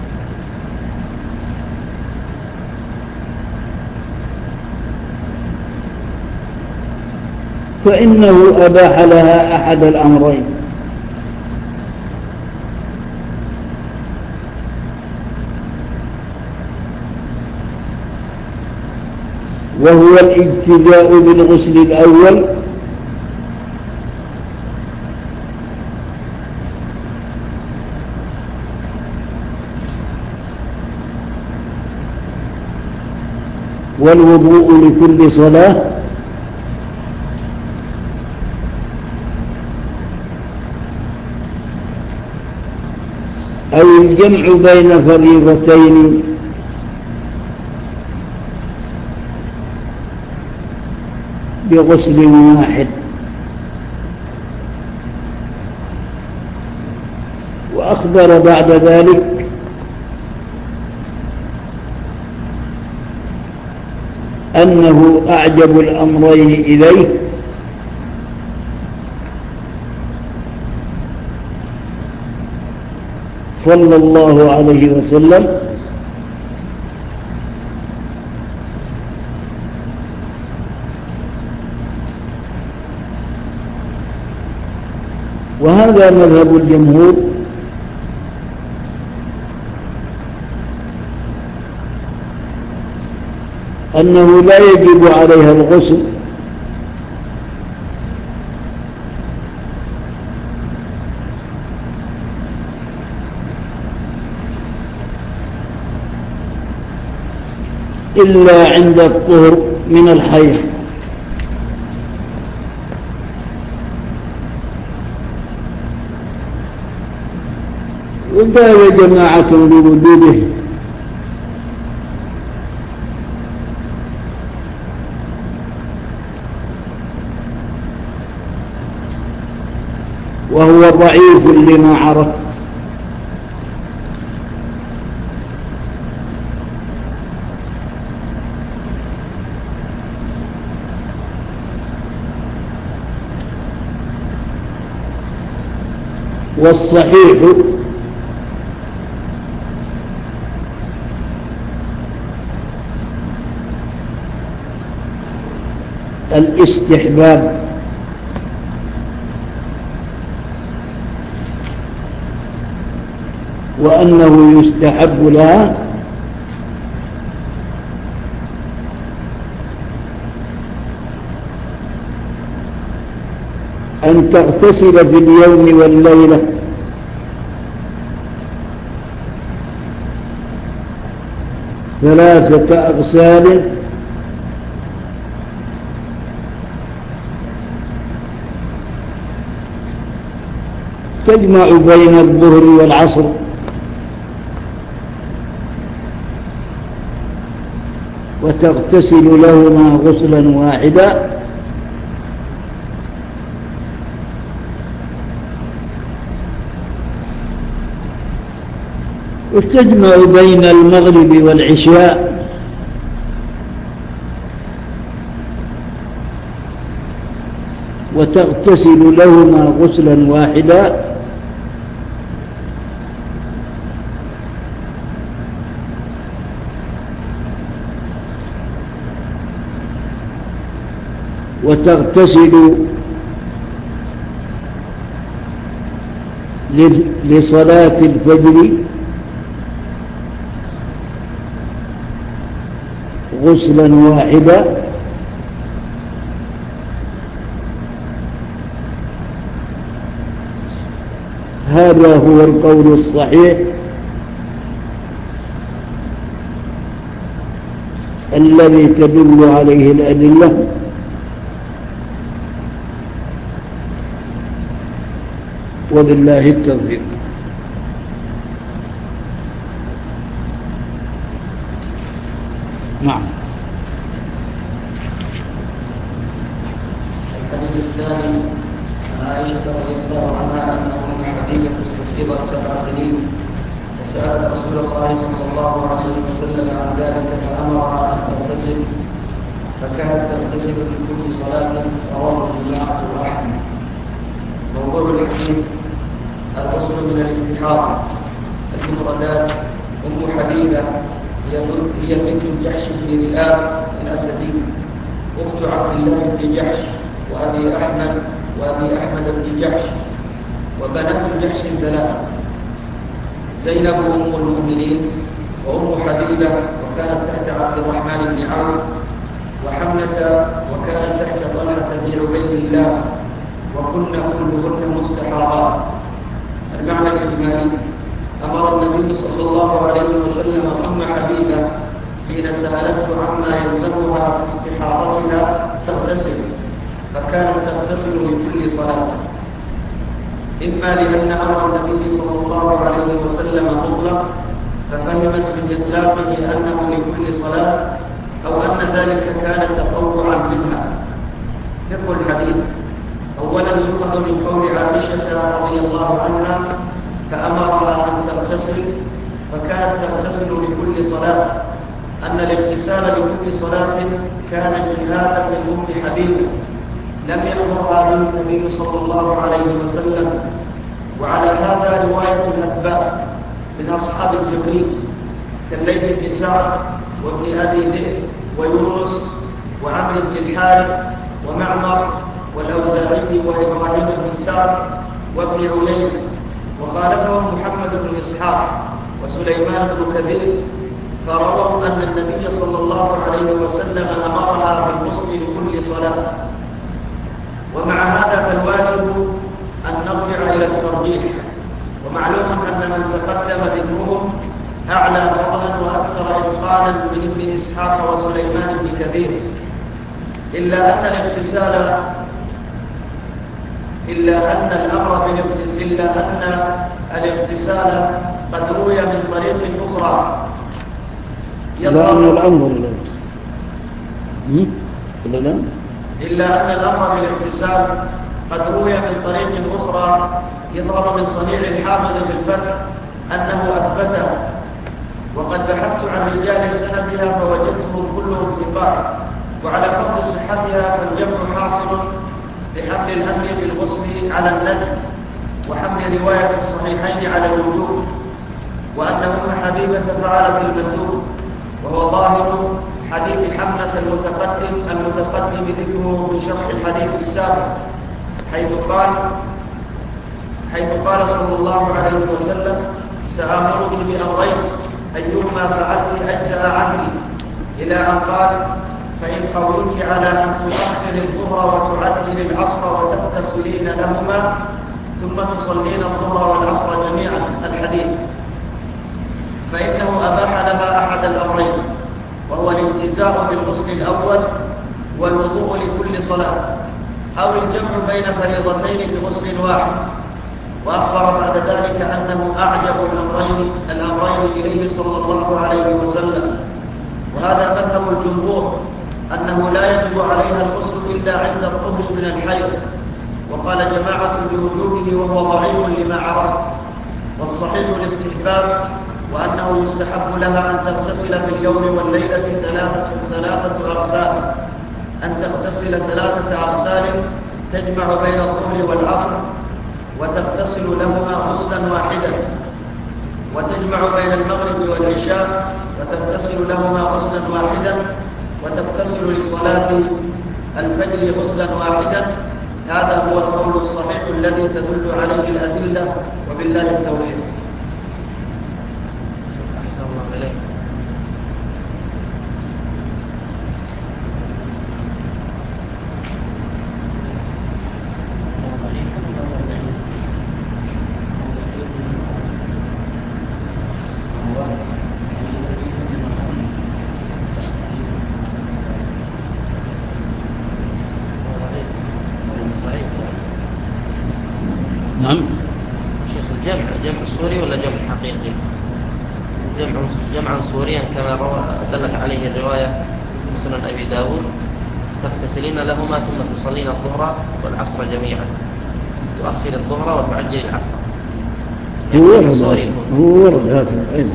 فإنه أباح لها أحد الأمرين: وهو الابتداء بالغسل الأول والوضوء لكل صلاة، أو الجمع بين فريضتين بغسل واحد. وأخبر بعد ذلك أنه أعجب الأمرين إليه صلى الله عليه وسلم وهذا مذهب الجمهور، أنه لا يجب عليها الغسل إلا عند الطهر من الحيض، وقال جماعة بوجوده وهو ضعيف لما عرفت. والصحيح الاستحباب، وأنه يستحب لها أن تغتسل في اليوم والليلة ثلاثة أغسال تجمع بين الظهر والعصر، وتغتسل لهما غسلا واحدا، وتجمع بين المغرب والعشاء، وتغتسل لهما غسلا واحدا، وتغتسل لصلاة الفجر غسلا واحدا، هذا هو القول الصحيح الذي تدل عليه الأدلة، وبالله التوفيق. نعم. الحديث الثاني عن عائشة رضي الله عنها أن أم حبيبة استحيضت سبع سنين فسألت رسول الله صلى الله عليه وسلم عن ذلك فأمرها أن تغتسل، فكانت تغتسل في كل صلاة، رواه الجماعة وأحمد. موضوع الحديث الغسل من الاستحاضة. المفردات: أم حبيبة هي بنت جحش بن رئاب الأسدي، أخت عبد الله بن جحش وأبي أحمد وأبي أحمد بن جحش، وبنات جحش ثلاثة: زينب أم المؤمنين، وأم حبيبة وكانت تحت عبد الرحمن بن عوف، وحملة وكانت تحت طلحة بن عبيد الله، وكن كلهن مستحاضات. المعنى الإجمالي: أمر النبي صلى الله عليه وسلم أم حبيبة حين سألته عما يلزمها في استحاضتها تغتسل، فكانت تغتسل لكل صلاة، إما لأن أمر النبي صلى الله عليه وسلم مطلق ففهمت من إطلاقه أنه لكل صلاة، أو أن ذلك كان تطوعا منها. فقه الحديث: أولا يؤخذ من قول عائشة رضي الله عنها فأمرها أن تغتسل فكانت تغتسل لكل صلاة أن الاغتسال لكل صلاة كان اجتهادا من أم حبيبة لم يأمرها به النبي صلى الله عليه وسلم. وعلى هذا رواية الأتباع من أصحاب الزهري كالليث بن سعد وابن أبي ذئب ويونس وعمرو بن الحارث ومعمر والأوزاعي وإبراهيم بن سعد وابن عيينة، وخالفهم محمد بن إسحاق وسليمان بن كثير، فرووا أن النبي صلى الله عليه وسلم أمرها بالغسل لكل صلاة. ومع هذا فالواجب أن نرجع إلى الترجيح، ومعلوم أن من تقدم ذكرهم أعلى فضلا وأكثر إتقانا من ابن إسحاق وسليمان بن كثير، إلا أن الاغتسال إلا أن الأمر إلا أن الاغتسال قد روي من طريق أخرى. إلا أن الأمر إلا إلا أن الأمر بالاغتسال قد روي من طريق أخرى يظهر من صنيع الحافظ بالفتح أنه أثبته، وقد بحثت عن رجال سندها فوجدتهم كلهم ثقات، وعلى فرض صحتها فالجمع حاصل لحمل الأمر بالغسل على الندب وحمل رواية الصحيحين على الوجوب، وأن أم حبيبة فعلت المندوب، وهو ظاهر حديث حملة المتقدم المتقدم ذكره من شرح الحديث السابق، حيث قال حيث قال صلى الله عليه وسلم: سآمرك بأمرين أيهما فعلت أجزأ عنك، إلى أن قال: فإن قولك على أن تؤخر الظهر وتعدل العصر وتغتسلين لهما ثم تصلين الظهر والعصر جميعا، الحديث، فإنه أباح لها أحد الأمرين، وهو الالتزام بالغسل الأول والوضوء لكل صلاة، أو الجمع بين فريضتين بغسل واحد. وأخبر بعد ذلك أنه أعجب الأمرين الأمرين إليه صلى الله عليه وسلم، وهذا مذهب الجمهور أنه لا يجب عليها الغسل إلا عند الطهر من الحيض، وقال جماعة بوجوبه وهو ضعيف لما عرفت، والصحيح الاستحباب، وأنه يستحب لها أن تغتسل في اليوم والليلة ثلاثة ثلاثة أغسال، أن تغتسل ثلاثة أغسال تجمع بين الظهر والعصر، وتغتسل لهما غسلا واحدا، وتجمع بين المغرب والعشاء وتغتسل لهما غسلا واحدا، وتغتسل لصلاة الفجر غسلا واحدا. هذا هو القول الصحيح الذي تدل عليه الأدلة، وبالله التوفيق. أحسن الله إليك. نعم. شيخ الجمع جمع صوري ولا جمع حقيقي؟ جمع جمعا صوريا كما روى دلت عليه الرواية في سنن أبي داود تغتسلين لهما ثم تصلين الظهر والعصر جميعا، تؤخر الظهر وتعجل العصر. هو ورد هذا أين؟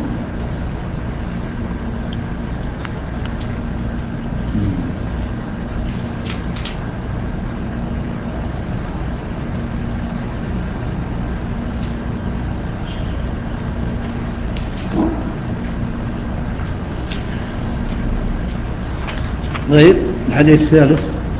طيب الحديث الثالث.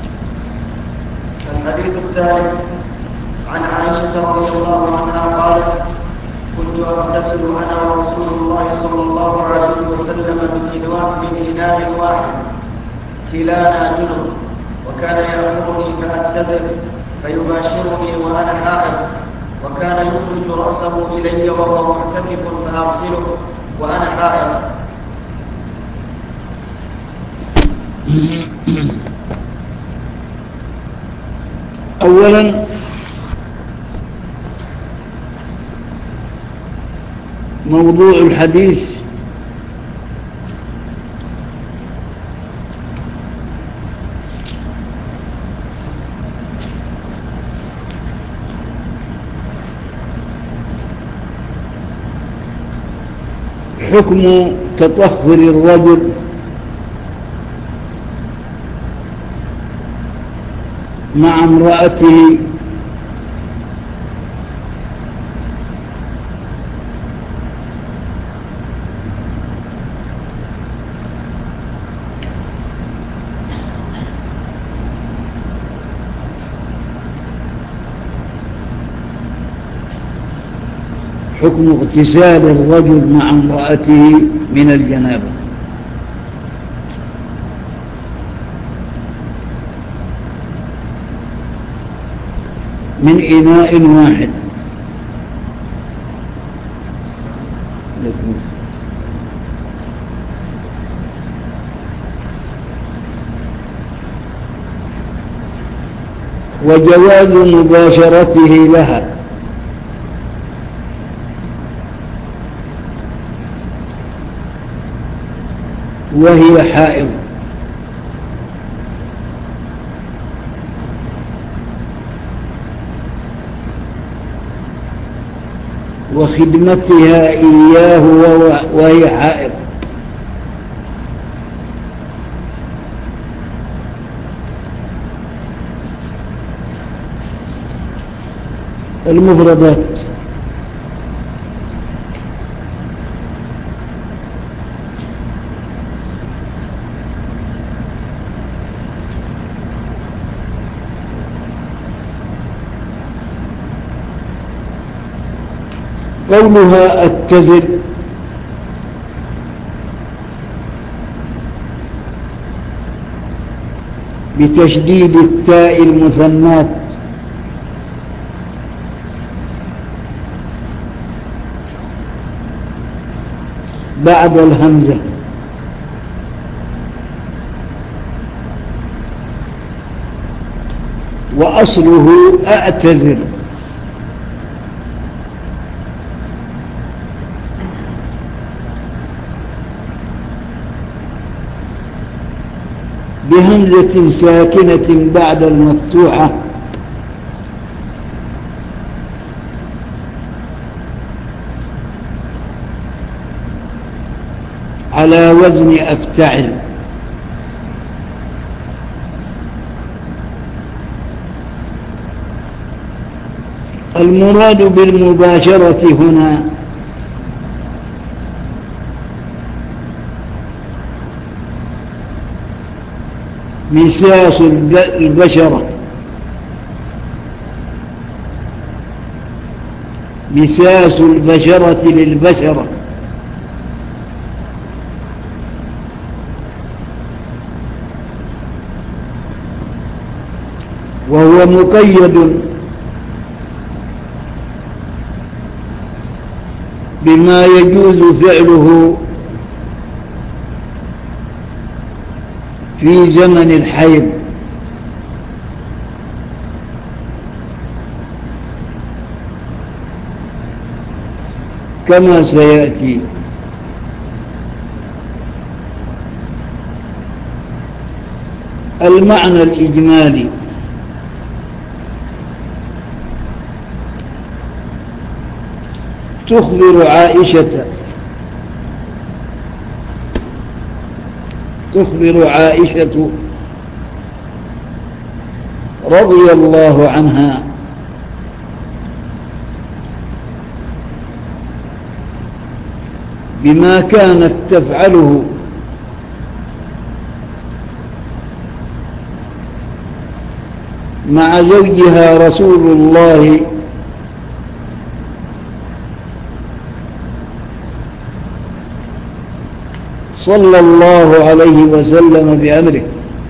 الحديث الثالث عن عائشة رضي الله عنها قالت: كنت أغتسل أنا ورسول الله صلى الله عليه وسلم من إناء واحد كلانا جنب، وكان يأمرني فأتزر فيباشرني وأنا حائض، وكان يخرج رأسه إلي وهو معتكف فأغسله وأنا حائض. أولا موضوع الحديث حكم تطهر الرجل مع امرأته حكم اغتسال الرجل مع امرأته من الجنابة. من إناء واحد. وجواز مباشرته لها وهي حائض، وخدمتها إياه وهي حائض، المفردات. قولها اتزر بتشديد التاء المثنات بعد الهمزة، وأصله أعتذر، بهمزة ساكنة بعد المفتوحة على وزن أفتعل. المراد بالمباشرة هنا مساس البشرة، مساس البشرة للبشرة، وهو مقيد بما يجوز فعله في زمن الحيض، كما سيأتي. المعنى الإجمالي: تخبر عائشة تخبر عائشة رضي الله عنها بما كانت تفعله مع زوجها رسول الله صلى الله عليه وسلم بأمره،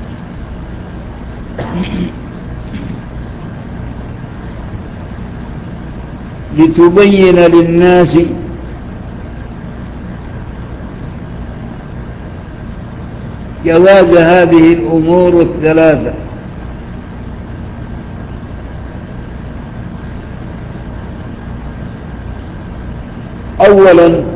لتبين للناس جواز هذه الأمور الثلاثة: أولا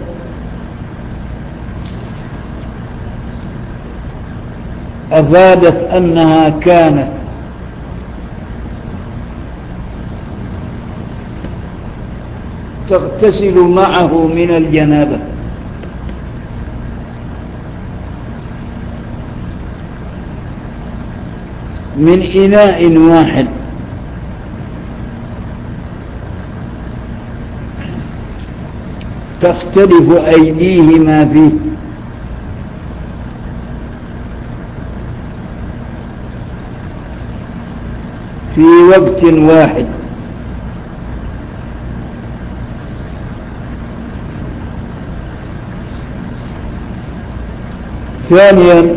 أفادت أنها كانت تغتسل معه من الجنابة من إناء واحد، تختلف أيديهما فيه، في وقت واحد، ثانيا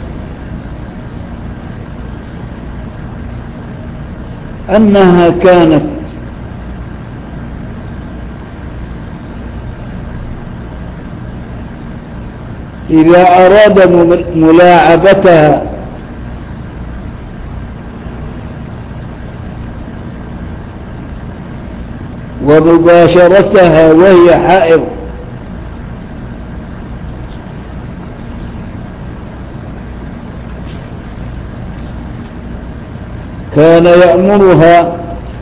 أنها كانت إذا أراد ملاعبتها ومباشرتها وهي حائض كان يأمرها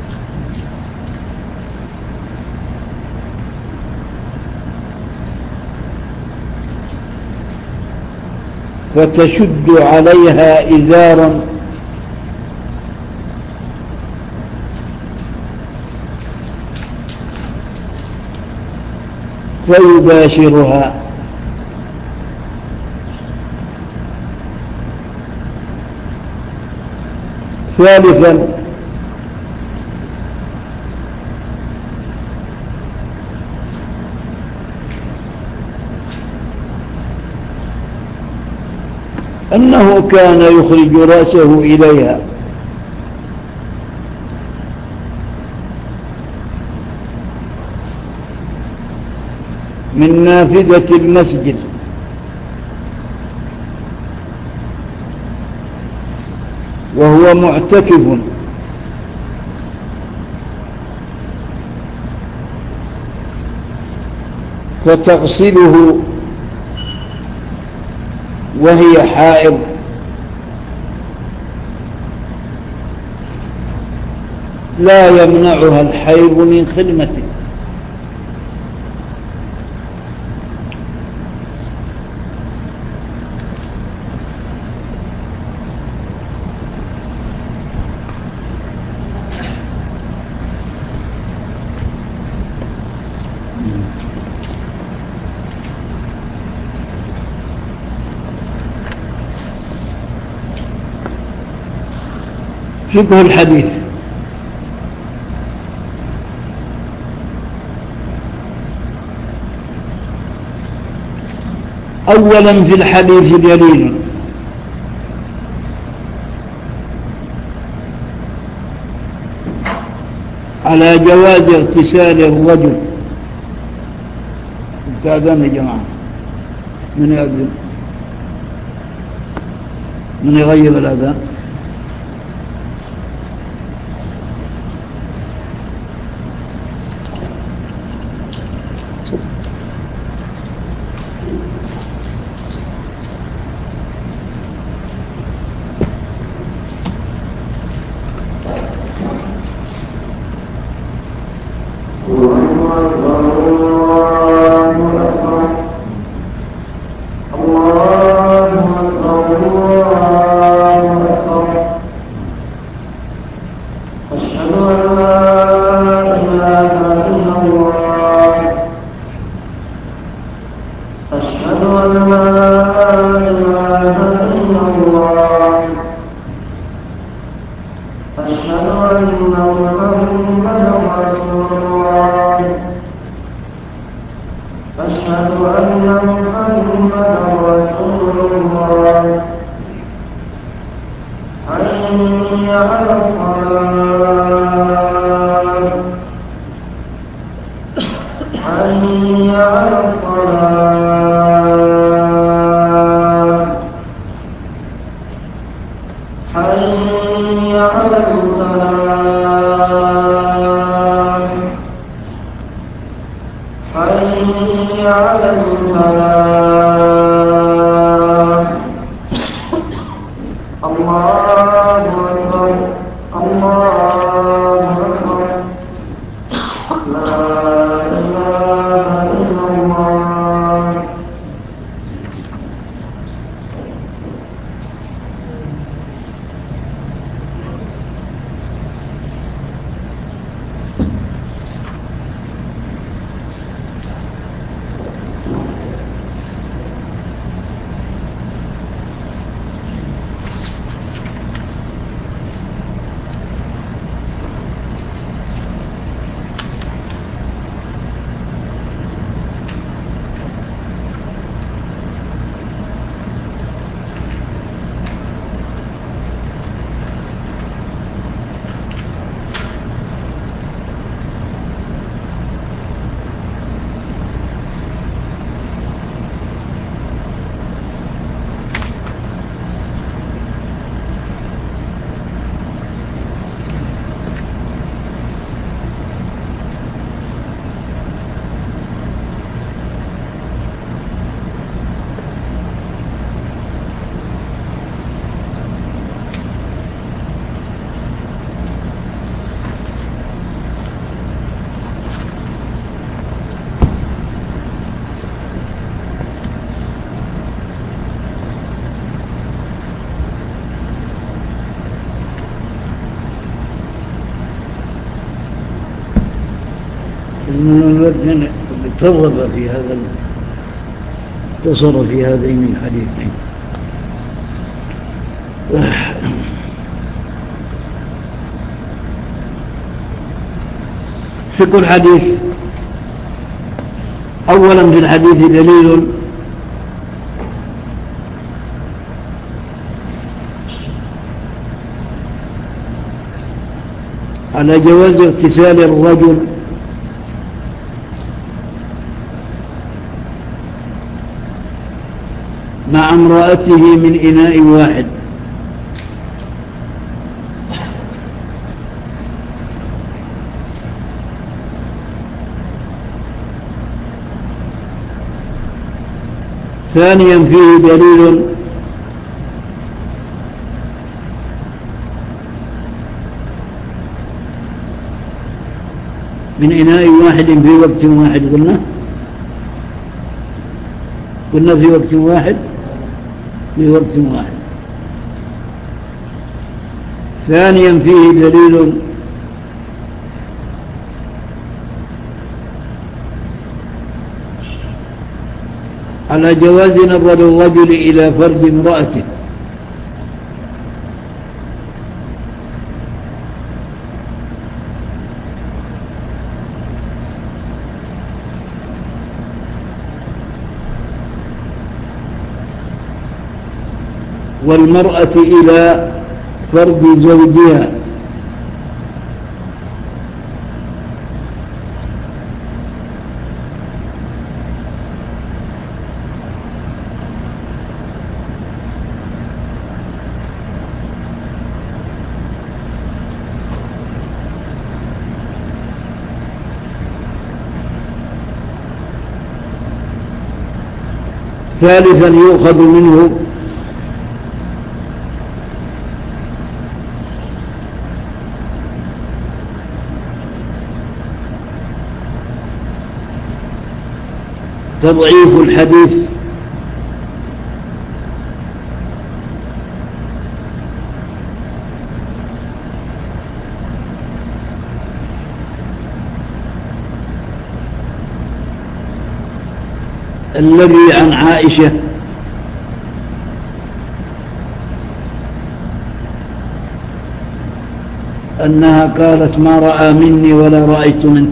فتشد عليها إزارا فيباشرها. ثالثا أنه كان يخرج رأسه إليها من نافذة المسجد وهو معتكف، فتغسله وهي حائض، لا يمنعها الحيض من خدمته. فقه الحديث: أولا في الحديث دليل على جواز اغتسال الرجل. استاذن يا جماعة، من يأذن؟ من يغيب الأذان؟ المؤمن ترغب في هذا اتصر في هذين الحديثين. فقه الحديث. أولا في الحديث دليل على جواز اغتسال الرجل مع امرأته من إناء واحد، ثانيا فيه دليل من إناء واحد في وقت واحد، قلنا قلنا في وقت واحد في وقت واحد. ثانيا فيه دليل على جواز نظر الرجل إلى فرج امرأته، والمرأة إلى فرج زوجها، ثالثا يؤخذ منه تضعيف الحديث الذي عن عائشة أنها قالت ما رأى مني ولا رأيت منه،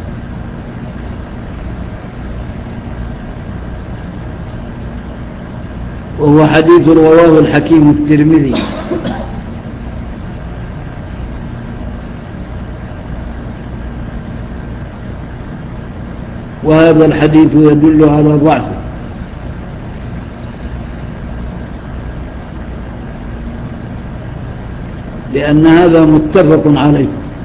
وهو حديث رواه الحكيم الترمذي. وهذا الحديث يدل على ضعفه، لأن هذا متفق عليه.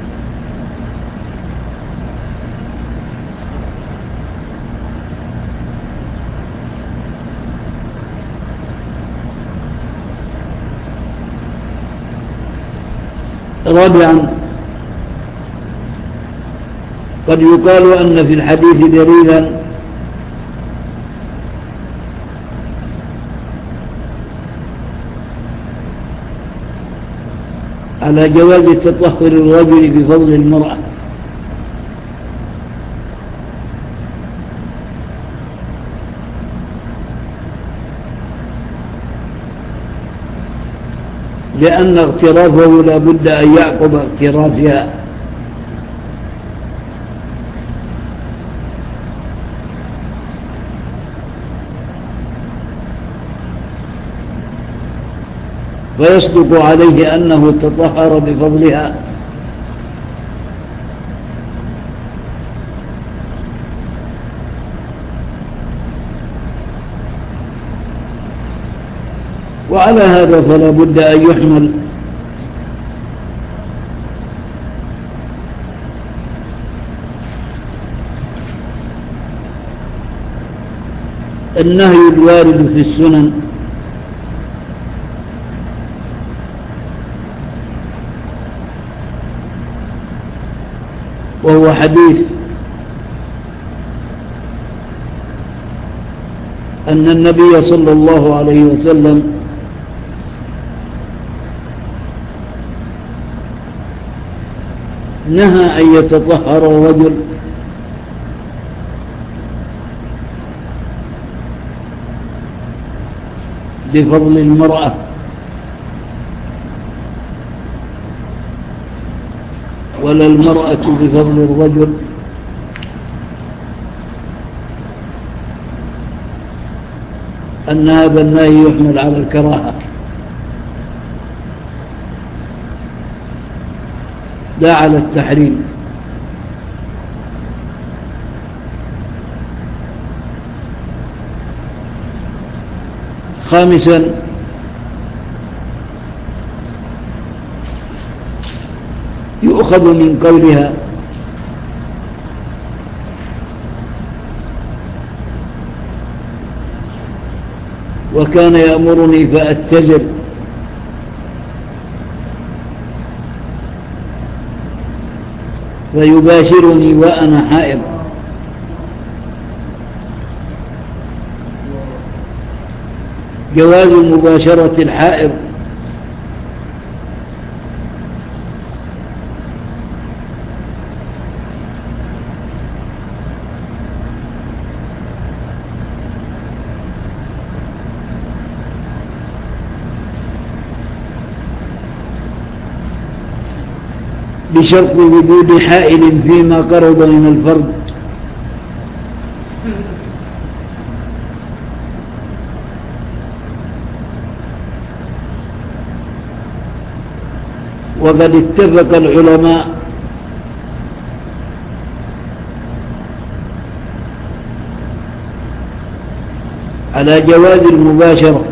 رابعا، قد يقال أن في الحديث دليلا على جواز تطهر الرجل بفضل المرأة، لأن اغترافه لا بد أن يعقب اغترافها، فيصدق عليه أنه تطهر بفضلها، وعلى هذا فلا بد أن يحمل النهي الوارد في السنن وهو حديث أن النبي صلى الله عليه وسلم نهى أن يتطهر الرجل بفضل المرأة، ولا المرأة بفضل الرجل، أن هذا النهي يحمل على الكراهة لا على التحريم. خامسا، يؤخذ من قولها وكان يأمرني فأتزر، فيباشرني وأنا حائض، جواز مباشرة الحائض بشرط وجود حائل فيما قرب من الفرد، وقد اتفق العلماء على جواز المباشرة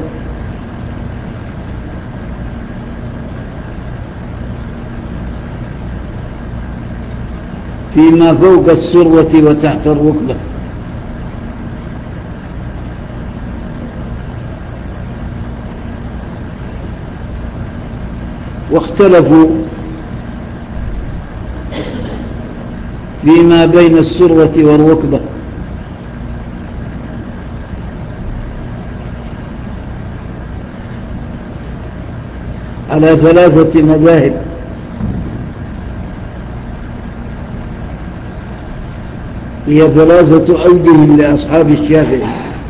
فيما فوق السرة وتحت الركبة، واختلفوا فيما بين السرة والركبة، على ثلاثة مذاهب، هي ثلاثة أوجه لأصحاب الشافعي.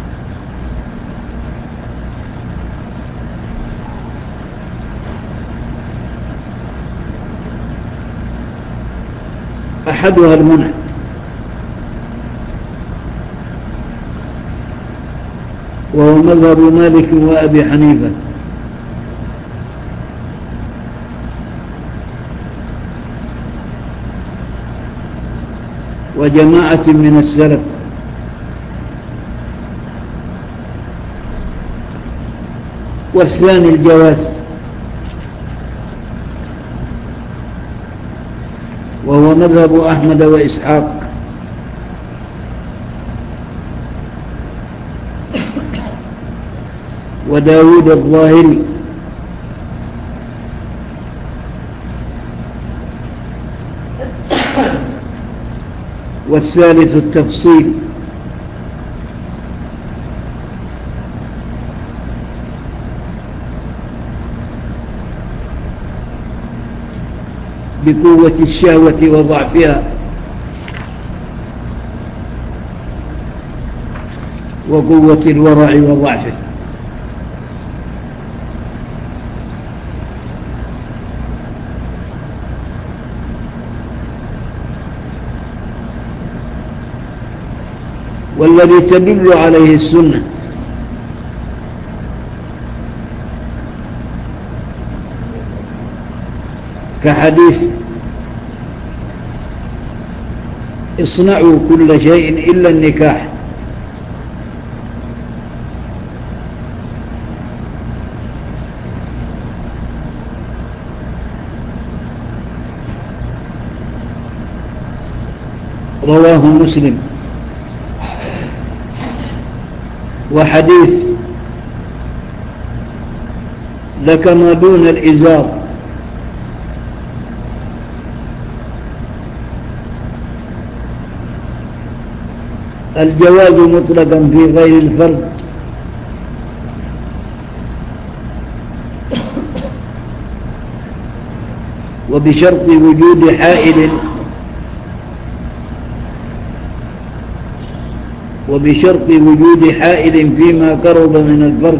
أحدها المنع، وهو مذهب مالك وأبي حنيفة، وجماعة من السلف، والثاني الجواز، وهو مذهب أحمد وإسحاق، وداود الظاهري، والثالث التفصيل، بقوة الشهوة وضعفها، وقوة الورع وضعفه. والذي تدل عليه السنة كحديث اصنعوا كل شيء إلا النكاح، رواه مسلم. وحديث لك ما دون الإزار، الجواز مطلقا في غير الفرد، وبشرط وجود حائل وبشرط وجود حائل فيما قرب من الفرد،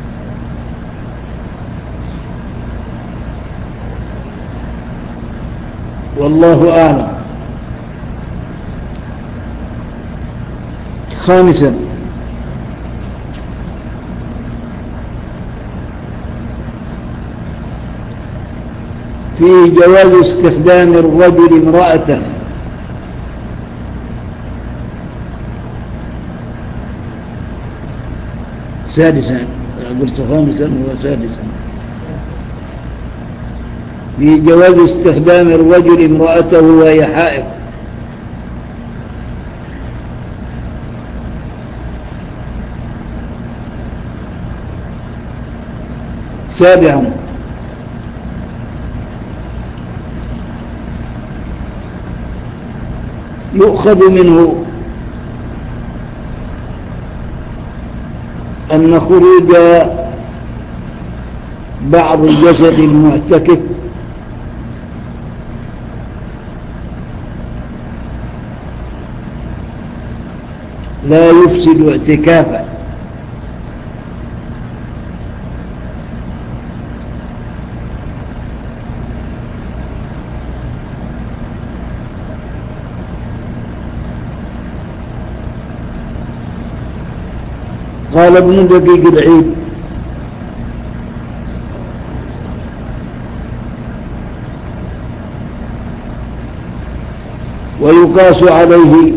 والله أعلم. خامسا، فيه جواز استخدام الرجل امرأته. سادسا، قلت خامسا وسادسا، في جواز استخدام الرجل امرأته وهي حائض. سابعا، يؤخذ منه أن خروج بعض جسد المعتكف لا يفسد اعتكافه، قال ابن دقيق العيد: ويقاس عليه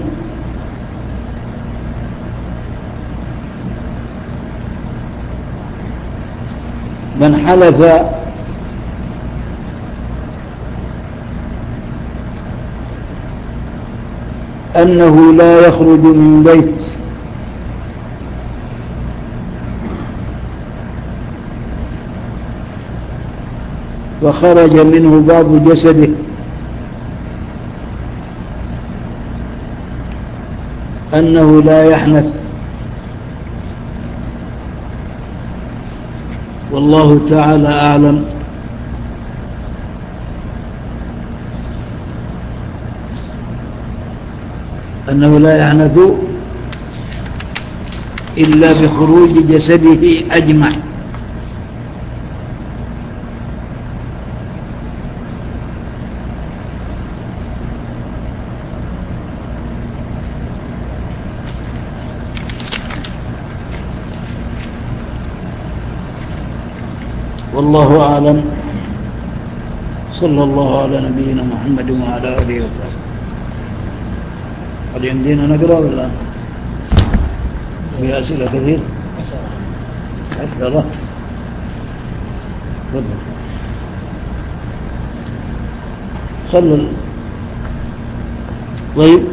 من حلف أنه لا يخرج من بيت فخرج منه بعض جسده أنه لا يحنث، والله تعالى أعلم. أنه لا يحنث إلا بخروج جسده أجمع. والله أعلم. صلى الله على نبينا محمد وعلى آله وصحبه. هل يمدينا نقرأ ولا في أسئلة كثير؟ أشكرا. تفضل. صلى. طيب،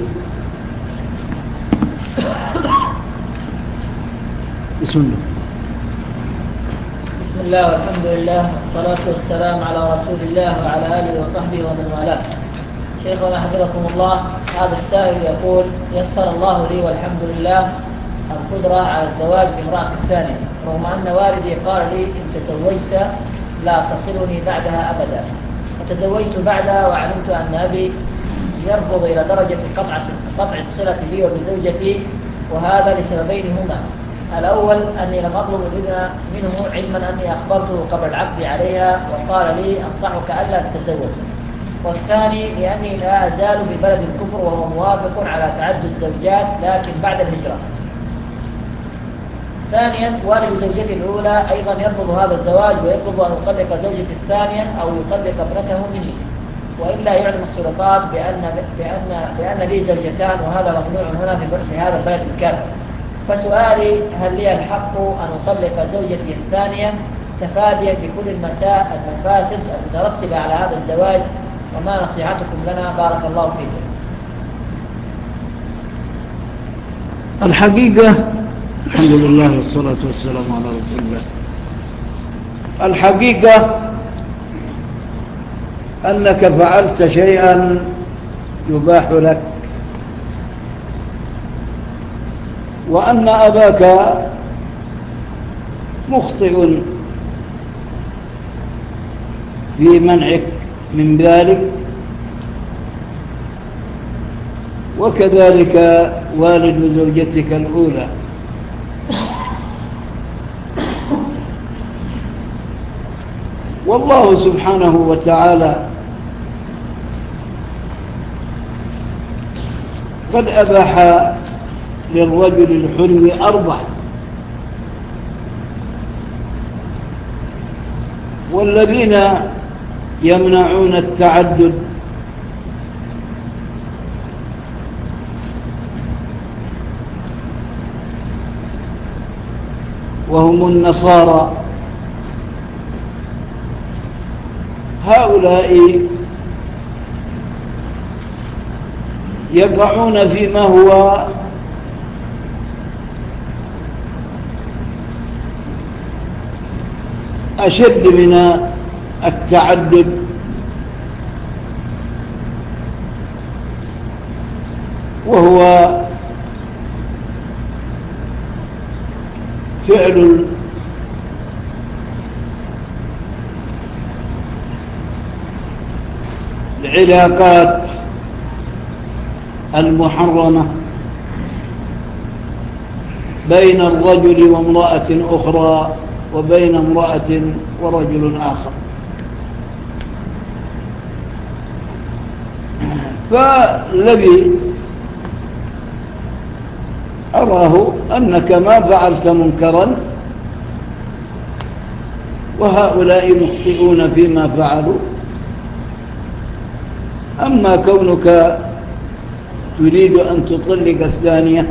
بسم الله. بسم الله والحمد لله والصلاة والسلام على رسول الله وعلى آله وصحبه ومن والاه. شيخنا حفظكم الله، هذا السائل يقول: يسر الله لي والحمد لله القدرة على الزواج بامرأة ثانية، رغم أن والدي قال لي إن تزوجت لا تصلني بعدها أبدا، فتزوجت بعدها وعلمت أن أبي يرفض إلى درجة قطع قطع الصلة بي وبزوجتي، وهذا لسببين هما: الأول أني لم أطلب الإذن منه علما أني أخبرته قبل العقد عليها وقال لي أنصحك ألا تتزوج، والثاني لأني لا أزال ببلد الكفر وهو موافق على تعدد الزوجات لكن بعد الهجرة. ثانيا، والد زوجتي الأولى أيضا يرفض هذا الزواج ويطلب أن أطلق زوجتي الثانية أو يطلق ابنته مني، وإلا يعلم السلطات بأن بأن بأن لي زوجتان وهذا ممنوع هنا في هذا البلد الكافر. فسؤالي: هل لي الحق أن أطلق زوجتي الثانية تفاديا لكل المساء المفاسد المترتبة على هذا الزواج؟ وما نصيحتكم لنا؟ بارك الله فيكم. الحقيقة الحمد لله والصلاة والسلام على رسول الله. الحقيقة أنك فعلت شيئا يباح لك، وأن أباك مخطئ في منعك من ذلك، وكذلك والد زوجتك الأولى. والله سبحانه وتعالى قد أباح للرجل الحر أربع، والذين يمنعون التعدد وهم النصارى، هؤلاء يقعون فيما هو أشد من التعدد، وهو فعل العلاقات المحرمة بين الرجل وامرأة أخرى وبين امرأة ورجل آخر. فالذي أراه أنك ما فعلت منكرا، وهؤلاء مخطئون فيما فعلوا. أما كونك تريد أن تطلق الثانية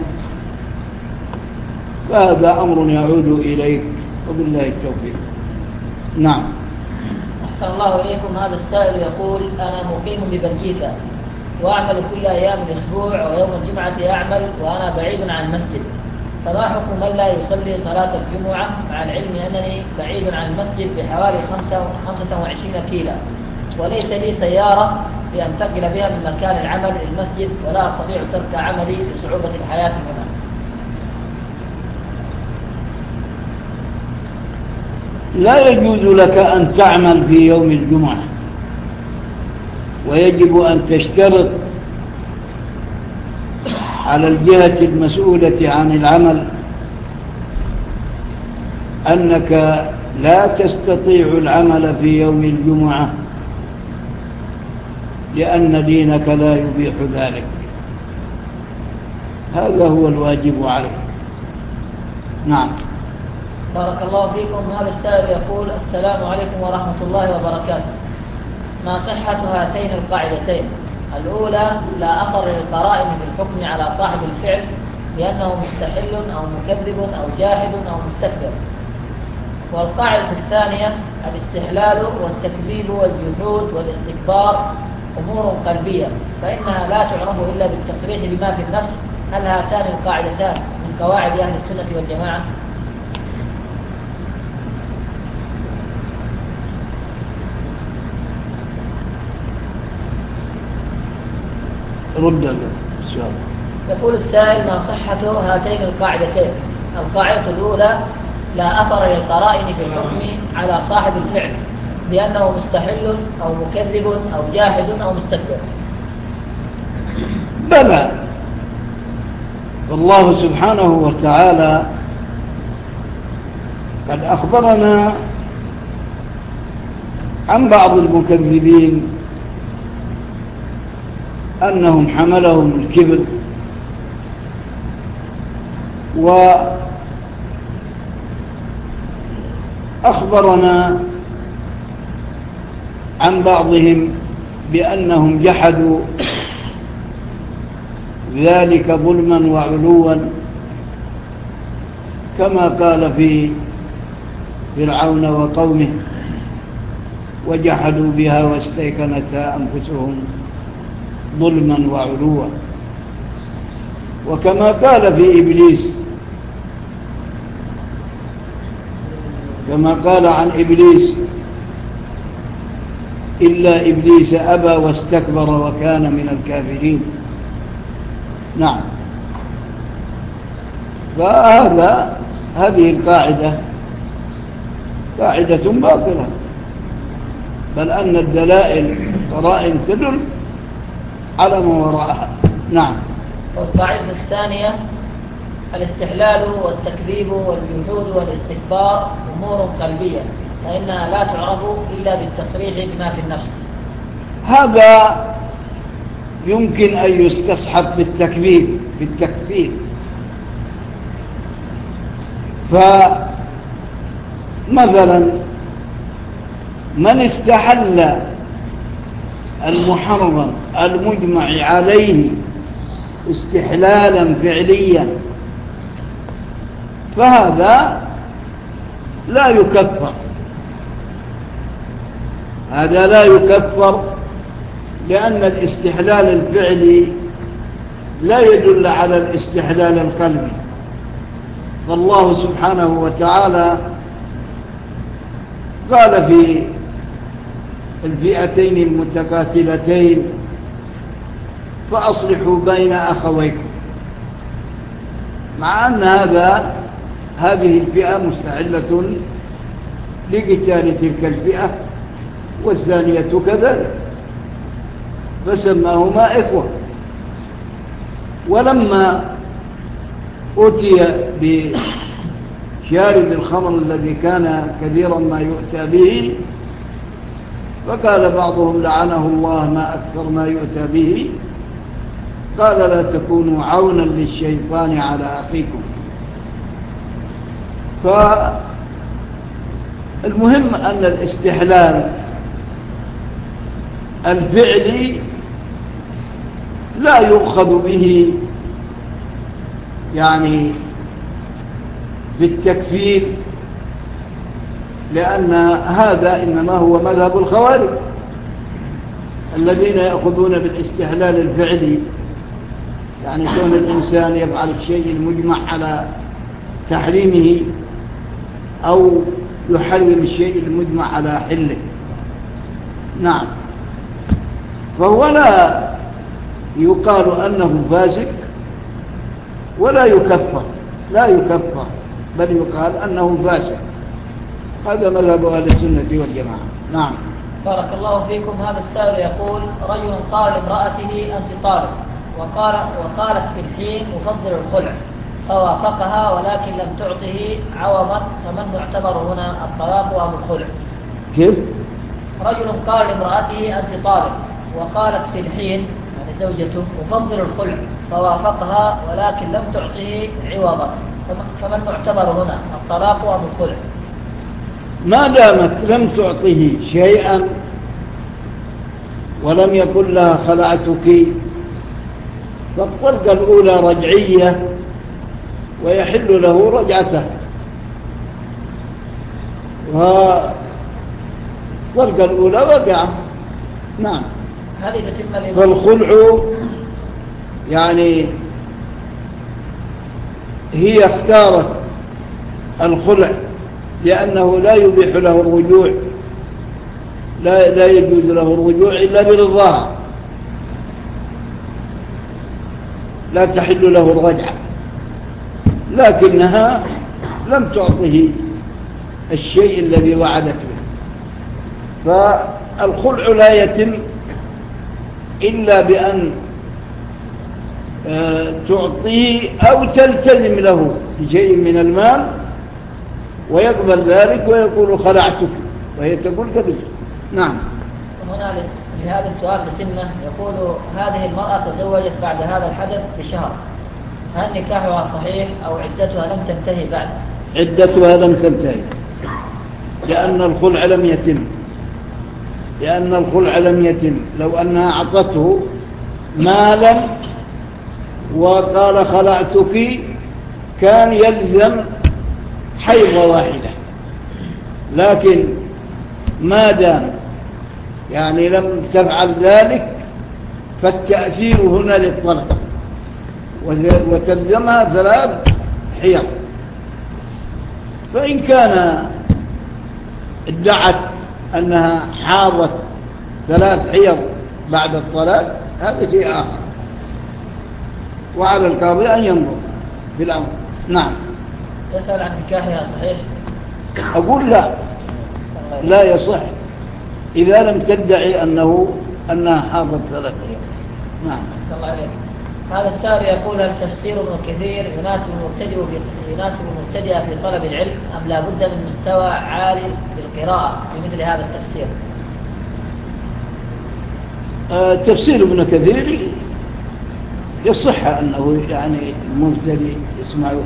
فهذا أمر يعود إليك، وبالله التوفيق. نعم. أحسن الله إليكم. هذا السائل يقول: أنا مقيم ببلجيكا وأعمل كل أيام الأسبوع، ويوم الجمعة أعمل وأنا بعيد عن المسجد، فما حكم من لا يصلي صلاة الجمعة مع العلم أنني بعيد عن المسجد بحوالي خمسة وعشرين كيلو، وليس لي سيارة لأنتقل بها من مكان العمل إلى المسجد، ولا أستطيع ترك عملي لصعوبة الحياة هنا؟ لا يجوز لك أن تعمل في يوم الجمعة، ويجب أن تشترط على الجهة المسؤولة عن العمل أنك لا تستطيع العمل في يوم الجمعة، لأن دينك لا يبيح ذلك. هذا هو الواجب عليك. نعم. بارك الله فيكم. هذا السائل يقول: السلام عليكم ورحمة الله وبركاته، ما صحة هاتين القاعدتين؟ الأولى: لا أثر للقرائن في الحكم على صاحب الفعل لأنه مستحل أو مكذب أو جاحد أو مستكبر. والقاعدة الثانية: الاستحلال والتكذيب والجحود والاستكبار أمور قلبية فإنها لا تعرف إلا بالتصريح بما في النفس. هل هاتان القاعدتان من قواعد أهل السنة والجماعة؟ رد السؤال. يقول السائل: ما صحة هاتين القاعدتين؟ القاعدة الأولى: لا أثر للقرائن في الحكم على صاحب الفعل لأنه مستحل أو مكذب أو جاحد أو مستكبر. بلى، والله سبحانه وتعالى قد أخبرنا عن بعض المكذبين أنهم حملهم الكبر، وأخبرنا عن بعضهم بأنهم جحدوا ذلك ظلما وعلوا، كما قال في فرعون وقومه: وجحدوا بها واستيقنتها أنفسهم ظلما وعلوا. وكما قال في إبليس، كما قال عن إبليس: إلا إبليس أبى واستكبر وكان من الكافرين. نعم، فهذا هذه القاعدة قاعدة باطلة، بل أن الدلائل قرائن تدل على ما وراءها. نعم. والقاعدة الثانية: الاستحلال والتكذيب والجحود والاستكبار أمور قلبية فإنها لا تعرف إلا بالتصريح بما في النفس. هذا يمكن أن يستصحب بالتكذيب بالتكذيب فمثلا من استحل المحرم المجمع عليه استحلالا فعليا فهذا لا يكفر، هذا لا يكفر، لأن الاستحلال الفعلي لا يدل على الاستحلال القلبي. فالله سبحانه وتعالى قال في الفئتين المتقاتلتين: فأصلحوا بين أخويكم، مع أن هذا هذه الفئة مستحلة لقتال تلك الفئة والثانية كذلك، فسماهما إخوة. ولما أتي بشارب الخمر الذي كان كثيرا ما يؤتى به، فقال بعضهم لعنه الله ما أكثر ما يؤتى به، قال: لا تكونوا عونا للشيطان على أخيكم. فالمهم أن الاستحلال الفعلي لا يؤخذ به يعني بالتكفير، لأن هذا إنما هو مذهب الخوارج الذين يأخذون بالاستحلال الفعلي، يعني كون الإنسان يفعل الشيء المجمع على تحريمه أو يحرم الشيء المجمع على حله. نعم، فهو لا يقال أنه فاسق ولا يكفر، لا يكفر، بل يقال أنه فاسق. هذا مذهب أهل السنة والجماعة. نعم. بارك الله فيكم. هذا السائل يقول: رجل قال لامرأته أنت طالق، وقال وقالت في الحين أفضل الخلع، فوافقها ولكن لم تعطه عوضا، فمن يعتبر هنا الطلاق أم الخلع؟ كيف؟ رجل قال لامرأته أنت طالق، وقالت في الحين يعني زوجته أفضل الخلع، فوافقها ولكن لم تعطه عوضا، فما المعتبر هنا، الطلاق أم الخلع؟ ما دامت لم تعطه شيئا ولم يقل لها خلعتك، فالطلقة الأولى رجعية ويحل له رجعته، والطلقة الأولى وقع. نعم. هذه تتم فالخلع يعني هي اختارت الخلع لأنه لا يبيح له الرجوع، لا, لا يجوز له الرجوع إلا برضاها، لا تحل له الرجعة، لكنها لم تعطه الشيء الذي وعدت به. فالخلع لا يتم إلا بأن تعطيه أو تلتزم له بشيء من المال ويقبل ذلك ويقول خلعتك، وهي تقول كذب. نعم. هنا لهذا السؤال بسنة يقول هذه المرأة تزوجت بعد هذا الحدث بشهر، هل نكاحها صحيح أو عدتها لم تنتهي بعد؟ عدتها لم تنتهي لأن الخلع لم يتم، لأن الخلع لم يتم. لو أنها أعطته مالا وقال خلعتك كان يلزم حيضة واحدة، لكن ما دام يعني لم تفعل ذلك فالتأثير هنا للطلق، وتلزمها ثلاث حيض. فإن كان ادعت أنها حاضت ثلاث حيض بعد الطلاق هذا شيء آخر، وعلى القاضي أن ينظر في الأمر. نعم. يسأل عن نكاحها صحيح؟ أقول لا، لا يصح إذا لم تدعي أنه أنها حاضت ثلاث حيض. نعم. صلى الله عليه. هذا السائل يقول هل تفسير ابن كثير يناسب المبتدئ في يناسب المبتدئ في طلب العلم أم لا بد من مستوى عالي للقراءة في مثل هذا التفسير؟ آه تفسير ابن كثير يصح أنه يعني المبتدئ يسمعه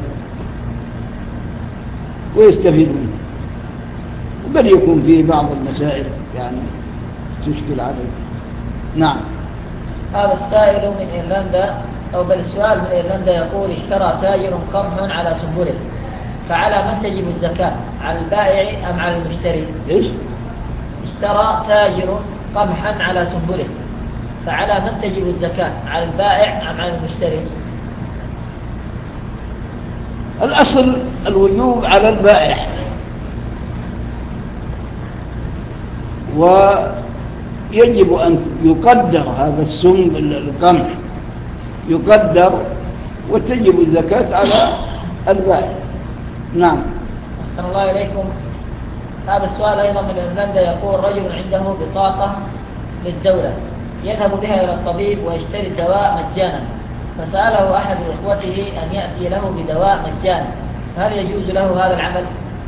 ويستفيد منه، بل يكون فيه بعض المسائل يعني تشكل عليه. نعم. هذا السائل من إيرلندا أو بل السؤال من إيرلندا يقول اشترى تاجر قمح على سنبله، فعلى من تجب الزكاة، على البائع أم على المشتري؟ إيش؟ اشترى تاجر قمحا على سنبله، فعلى من تجب الزكاة، على البائع أم على المشتري؟ الأصل الوجوب على البائع، ويجب أن يقدر هذا السنب القمح يقدر وتجب الزكاة على البائع. نعم. أحسن الله إليكم. هذا السؤال أيضا من إيرلندا يقول رجل عنده بطاقة للدولة يذهب بها إلى الطبيب ويشتري الدواء مجانا، فسأله أحد إخوته أن يأتي له بدواء مجانا، هل يجوز له هذا العمل؟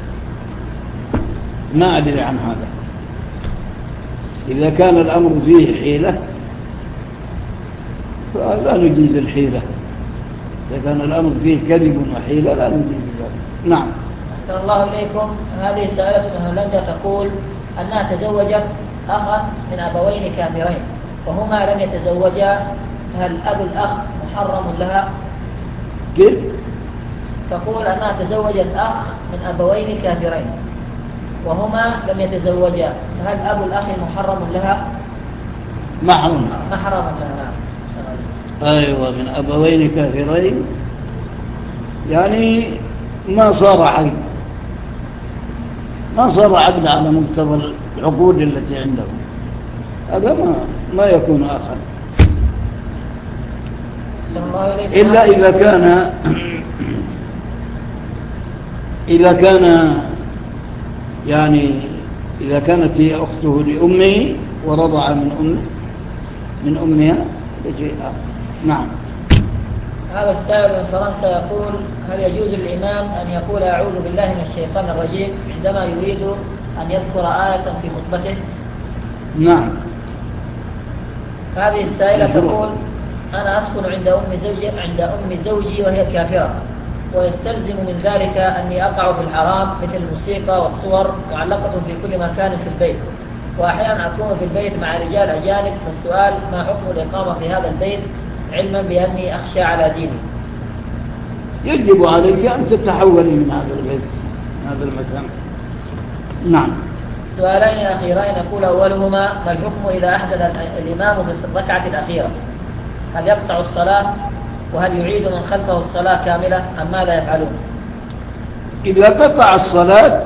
ما أدري عن هذا. إذا كان الأمر فيه حيلة فلا نجيز الحيلة، إذا كان الأمر فيه كذب وحيلة لا نجيز ذلك. نعم. أحسن الله إليكم. هذه سائلة من هولندا تقول أنها تزوجت أخا من أبوين كافرين وهما لم يتزوجا، هل أب الأخ محرم لها؟ كيف؟ تقول أنها تزوجت أخ من أبوين كافرين وهما لم يتزوجا، هل أب الأخ محرم لها؟ محرم. محرم لها. أيوة، من أبوين كافرين يعني ما صار عقد، ما صار عقد على مقتضى العقود التي عندهم، هذا ما ما يكون آخر إلا إذا كان إذا كان يعني إذا كانت هي أخته لأمه ورضع من أمه من أمها لشيء آخر. نعم. هذا السائل من فرنسا يقول هل يجوز للإمام أن يقول أعوذ بالله من الشيطان الرجيم عندما يريد أن يذكر آية في خطبته؟ نعم. هذه السائلة تقول أنا أسكن عند أم زوجي عند أم زوجي وهي كافرة، ويستلزم من ذلك أني أقع في الحرام مثل الموسيقى والصور معلقة في كل مكان في البيت، وأحيانا أكون في البيت مع رجال أجانب. فالسؤال: ما حكم الإقامة في هذا البيت علما بأني أخشى على ديني؟ يجب عليك أن تتحولي من هذا البيت، هذا المكان. نعم. سؤالين أخيرين. أقول أولهما: ما الحكم إذا أحدث الإمام في الركعة الأخيرة؟ هل يقطع الصلاة؟ وهل يعيد من خلفه الصلاة كاملة أم ماذا يفعلون؟ إذا قطع الصلاة،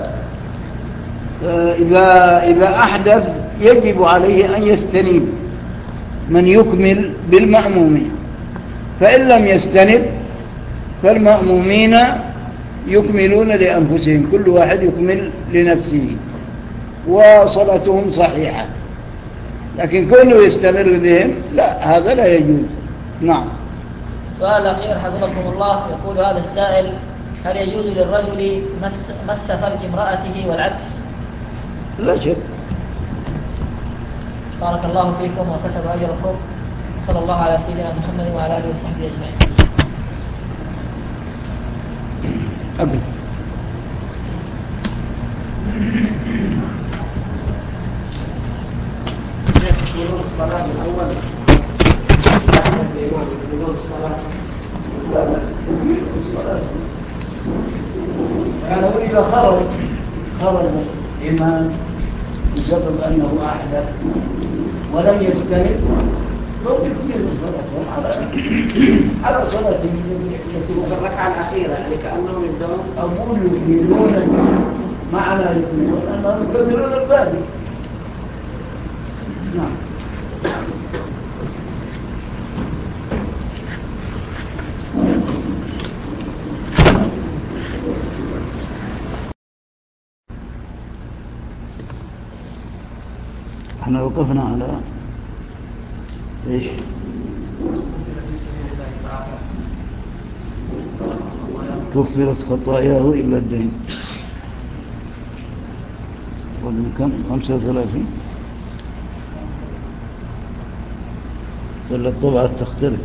إذا إذا أحدث يجب عليه أن يستنيب من يكمل بالمأمومين، فإن لم يستنب فالمأمومين يكملون لأنفسهم، كل واحد يكمل لنفسه وصلاتهم صحيحة. لكن كونه يستمر بهم لا، هذا لا يجوز. نعم. سؤال أخير حفظكم الله. يقول هذا السائل: هل يجوز للرجل مس, مس فرج امرأته والعكس؟ لا شك. بارك الله فيكم وكتب أجركم. صلى الله على سيدنا محمد وعلى آله وصحبه أجمعين. أبدا. شروط الصلاة الأول شروط الصلاة لا لا الصلاة يعني إذا خرج خرج الإمام بسبب أنه أحدث ولم يستند ممكن يكمل صلاته على على صلاته في الركعة الأخيرة، يعني كأنهم يبدأون أقول يكملون معنى يكملون أنهم يكملون الباقي. نعم. احنا وقفنا على ايش؟ كفرت خطاياه إلا الدين. ومن كم؟ خمسة وثلاثين. ولا الطبعة تختلف؟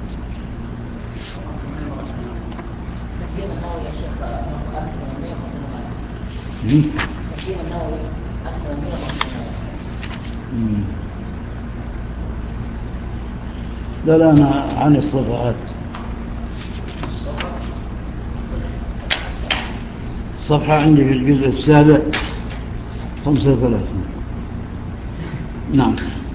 تكفير النووي يا شيخ أكثر من مئة وخمسين. مم. تكفير النووي أكثر من مئة وخمسين. مم. لا لا أنا عن الصفحات. الصفحة عندي في الجزء السابع خمسة وثلاثين. نعم.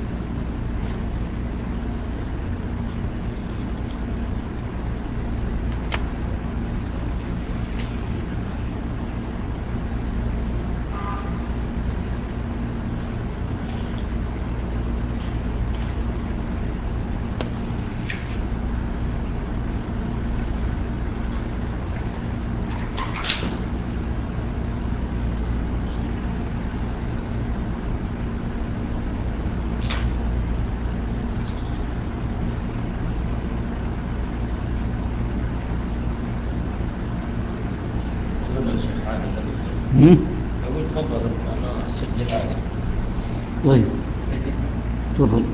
أقول تفضل أنا أسجل هذا. طيب تفضل.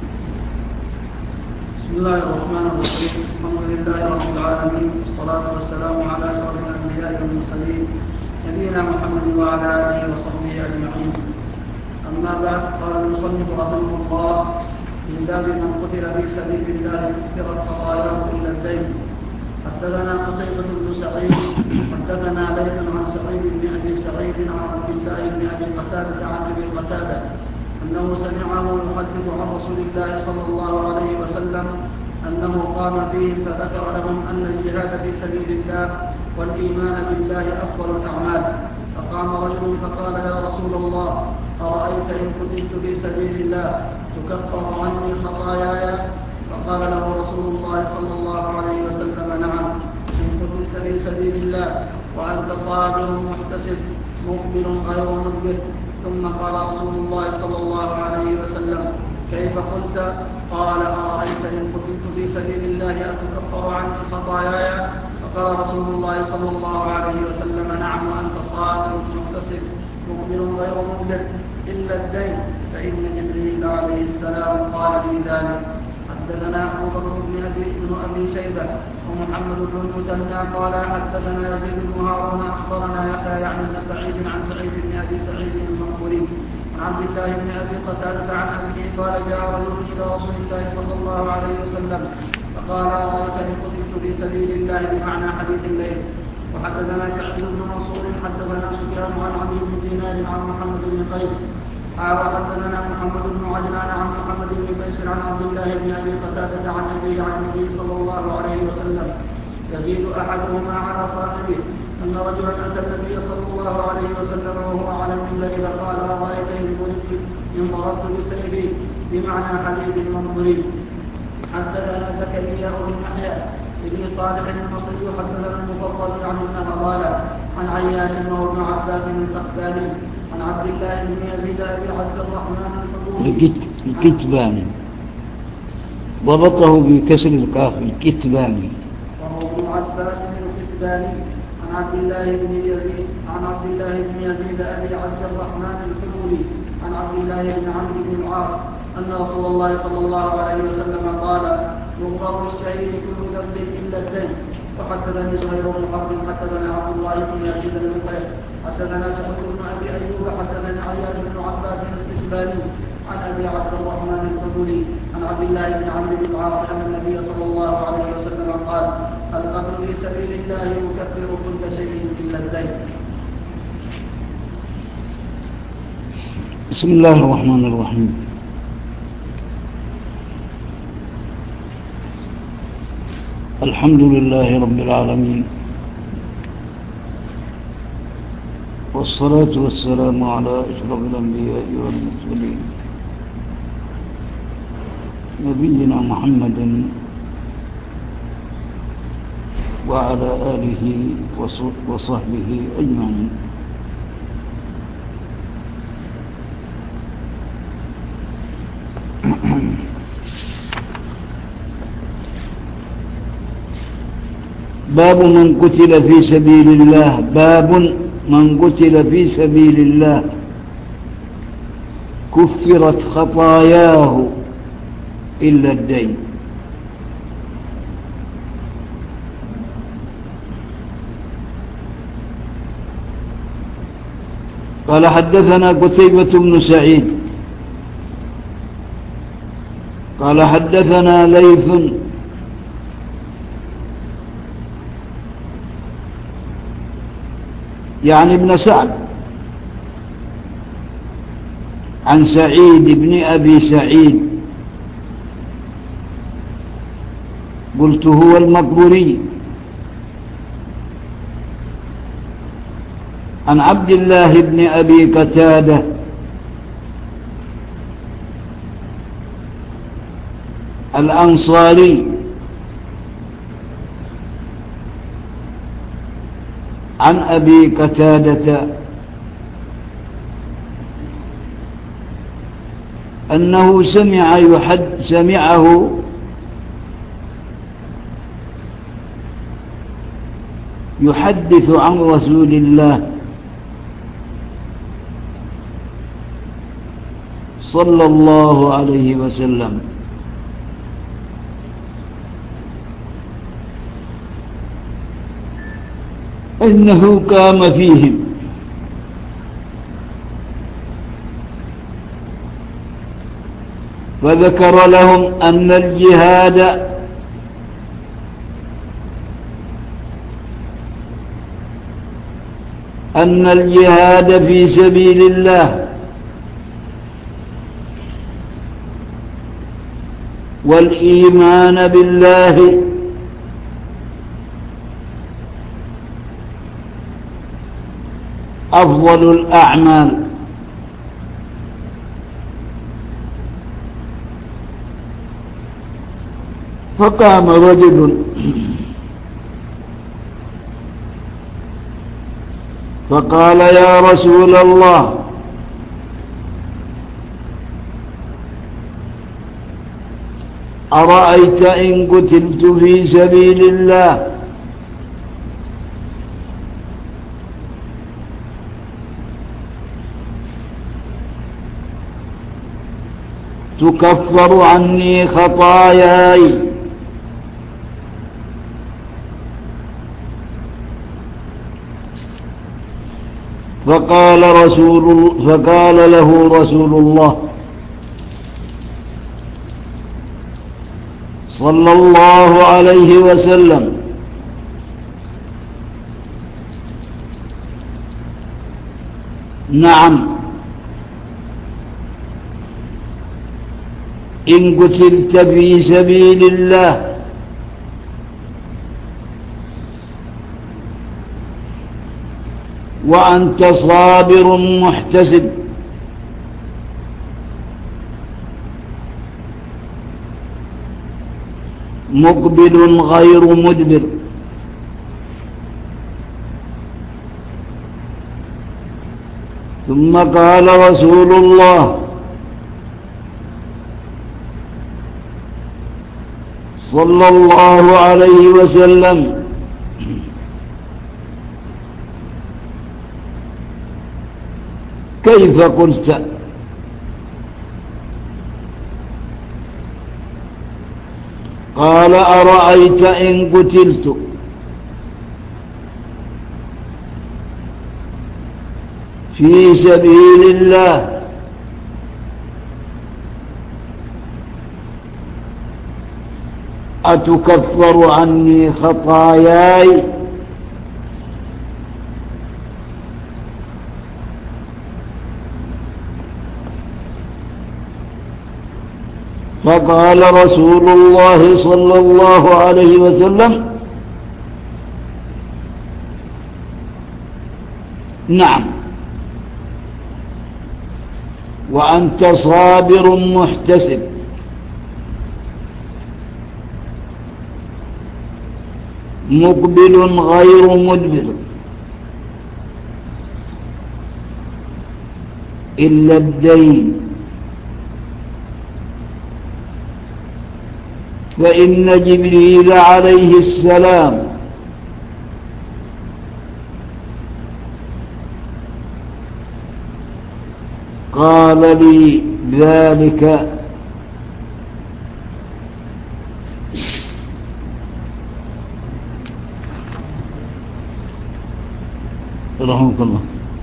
بسم الله الرحمن الرحيم. الحمد لله رب العالمين، والصلاة والسلام على أشرف الأنبياء والمرسلين نبينا محمد وعلى آله وصحبه أجمعين. أما بعد، قال المصنف رحمه الله في باب من قتل في سبيل الله كفرت خطاياه إلا الدين. حدثنا قتيبة بن سعيد حدثنا ليث عن سعيد بن أبي سعيد عن عبد الله بن أبي قتادة عن أبي قتادة أنه سمعه يحدث عن رسول الله صلى الله عليه وسلم أنه قام فيهم فذكر لهم أن الجهاد في سبيل الله والإيمان بالله أفضل الأعمال. فقام رجل فقال: يا رسول الله، أرأيت إن قتلت في سبيل الله تكفر عني خطاياي؟ فقال له رسول الله صلى الله عليه وسلم: نعم، إن قتلت في سبيل الله وأنت صابر محتسب مقبل غير مدبر. ثم قال رسول الله صلى الله عليه وسلم: كيف قلت؟ قال: أرأيت إن قتلت في سبيل الله أتكفر عني خطاياي؟ فقال رسول الله صلى الله عليه وسلم: نعم، وأنت صابر محتسب مقبل غير مدبر إلا الدين، فإن جبريل عليه السلام قال لي ذلك. حدثنا أبو بكر بن أبي بن أبي شيبة ومحمد بن المثنى قال حدثنا يزيد بن هارون أخبرنا يحيى يعني بن سعيد عن سعيد بن أبي سعيد المقبري عن عبد الله بن أبي قتادة عن أبيه قال جاء رجل إلى رسول الله صلى الله عليه وسلم فقال أرأيت إن قتلت في سبيل الله بمعنى حديث الليل. وحدثنا سعيد بن منصور حدثنا سفيان عن عمرو بن دينار عن محمد بن قيس وحدثنا محمد بن عجلان عن محمد بن قيس عن عبد الله بن ابي قتاده عن ابيه عن النبي صلى الله عليه وسلم يزيد احدهما على صاحبه ان رجلا اتى النبي صلى الله عليه وسلم وهو على المنبر فقال ارايت ان ضربت ان ضربت بسيفي بمعنى حديث المنظري. حدثنا زكريا بن يحيى ابن صالح المصري حدثنا المفضل عن النهضال عن عياش وابن عباس التقبالي عن عبد الله بن يزيد ابي عبد الرحمن الحبوري الكتباني ضبطه بكسر القاف الكتباني وهو ابن عباس الكتباني عن عبد الله بن يزيد عن عبد الله بن يزيد ابي عبد الرحمن الحبوري عن عبد الله بن عمرو بن العاص ان رسول الله صلى الله عليه وسلم قال يغفر للشهيد كل ذنب الا الدين. وحدثني زهير بن حرب حدثنا عبد الله بن يزيد المقيم حدثنا سعيد بن ابي ايوب حدثنا عياش بن عباس الكتباني عن ابي عبد الرحمن الحبوري عن عبد الله بن عمرو بن العاص ان النبي صلى الله عليه وسلم قال القتل في سبيل الله يكفر كل شيء الا الدين. بسم الله الرحمن الرحيم. الحمد لله رب العالمين والصلاة والسلام على أشرف الأنبياء والمرسلين نبينا محمد وعلى آله وصحبه أجمعين. باب من قتل في سبيل الله باب من قتل في سبيل الله كفرت خطاياه إلا الدين. قال حدثنا قتيبة بن سعيد قال حدثنا ليث يعني ابن سعد عن سعيد بن أبي سعيد قلت هو المقبري عن عبد الله بن أبي قتادة الأنصاري عن أبي قتادة أنه سمع يحد سمعه يحدث عن رسول الله صلى الله عليه وسلم إنه قام فيهم فذكر لهم أن الجهاد أن الجهاد في سبيل الله والإيمان بالله أفضل الأعمال. فقام رجل فقال يا رسول الله أرأيت إن قتلت في سبيل الله تكفر عني خطاياي. فقال رسول فقال له رسول الله صلى الله عليه وسلم: نعم، إن قتلت في سبيل الله وأنت صابر محتسب مقبل غير مدبر ثم قال رسول الله صلى الله عليه وسلم: كيف قلت؟ قال: أرأيت إن قتلت في سبيل الله أتكفر عني خطاياي؟ فقال رسول الله صلى الله عليه وسلم: نعم، وأنت صابر محتسب مقبل غير مدبر إلا الدين، فإن جبريل عليه السلام قال لي ذلك رحمك الله.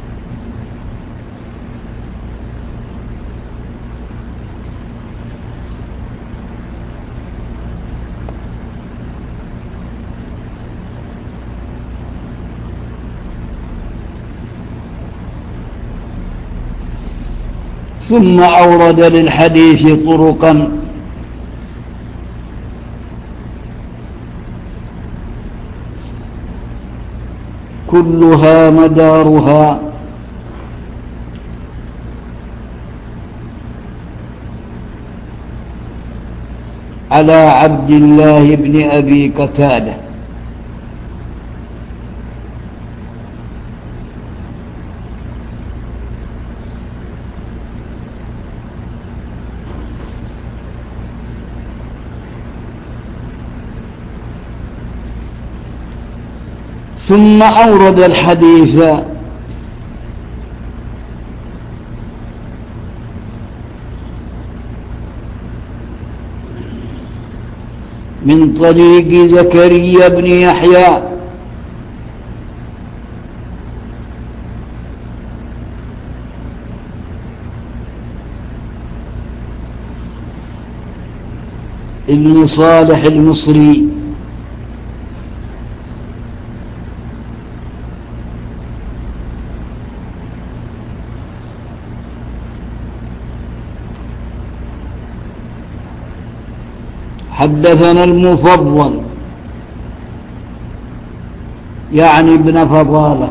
ثم أورد للحديث طرقا كلها مدارها على عبد الله بن أبي قتادة ثم أورد الحديث من طريق زكريا بن يحيى ابن صالح المصري حدثنا المفضل يعني ابن فضالة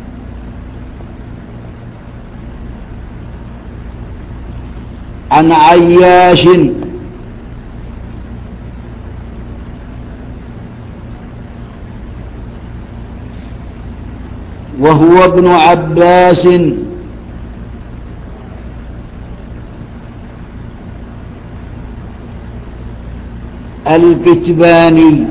عن عياش وهو ابن عباس الكتباني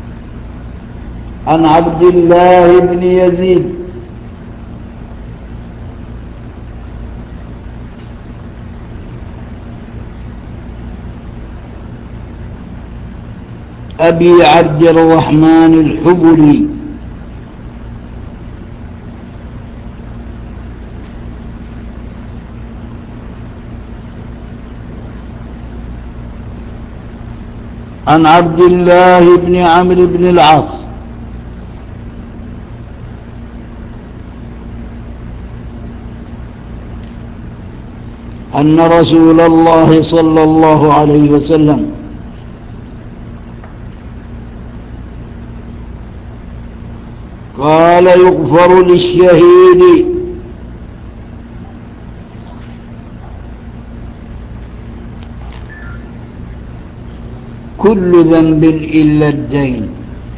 عن عبد الله بن يزيد أبي عبد الرحمن الحبلي. عن عبد الله بن عمرو بن العاص أن رسول الله صلى الله عليه وسلم قال يغفر للشهيد كل ذنب إلا الدين.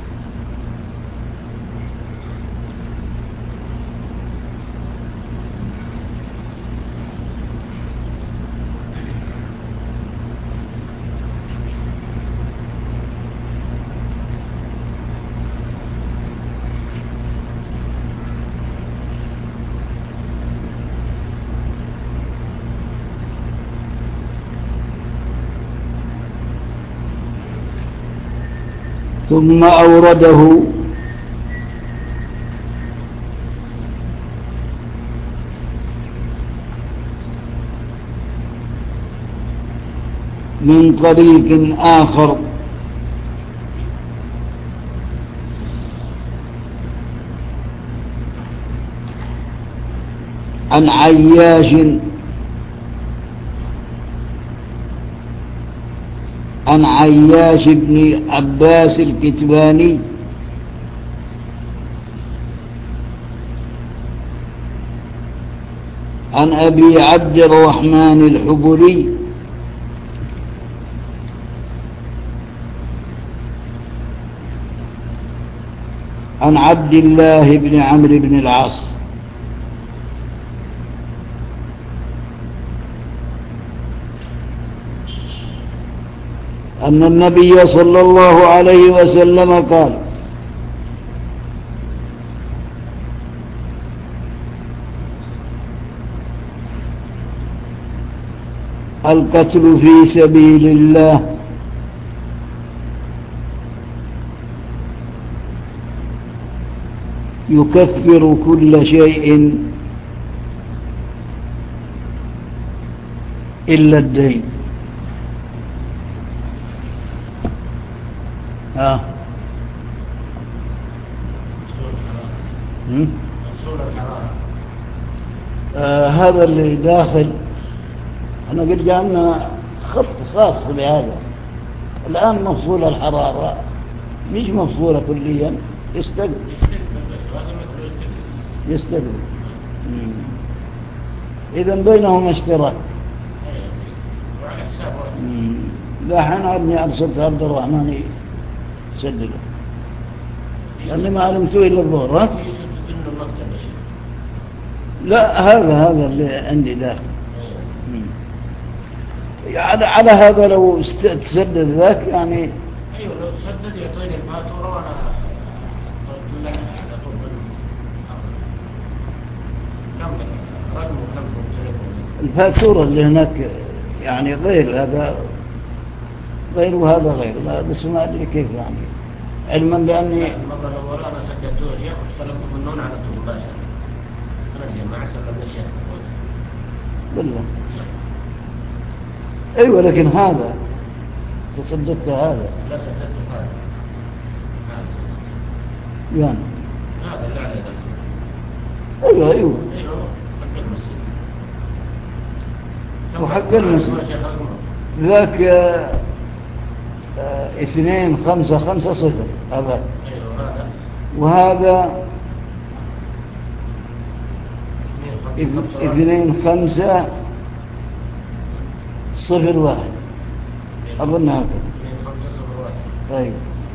ثم أورده من طريق آخر عن عياش عن عياش بن عباس الكتباني عن أبي عبد الرحمن الحبلي عن عبد الله بن عمرو بن العاص أن النبي صلى الله عليه وسلم قال القتل في سبيل الله يكفر كل شيء إلا الدين. ها آه هذا اللي داخل احنا قد جعلنا خط خاص بهذا. الآن مفصول الحرارة مش مفصولة كليا، يستقبل يستقبل إذا بينهم اشتراك. لا حين أبني أرسلت عبد الرحمن يسدده لأني ما علمته إلا الظهر. ها؟ لا هذا هذا اللي عندي داخل. على على هذا لو تسدد ذاك يعني. ايوه لو تسدد يعطيني الفاتوره وانا قلت لك على طول كم رقم وكم الفاتوره اللي هناك يعني غير هذا غير وهذا غير، بس ما ادري كيف يعني، علما باني المره الاولى انا سددته شيخ واستلمت منون على طول مباشره. انا ما سلمنا الشيخ بالله. ايوه لكن هذا تصدقت هذا لا سددت هذا يعني هذا اللي عليه ده. ايوه ايوه ايوه حق المسجد وحق المسجد ذاك آه اثنين خمسة خمسة صفر هذا. ايوه هذا وهذا اثنين خمسة صفر واحد أظن هكذا. أيوة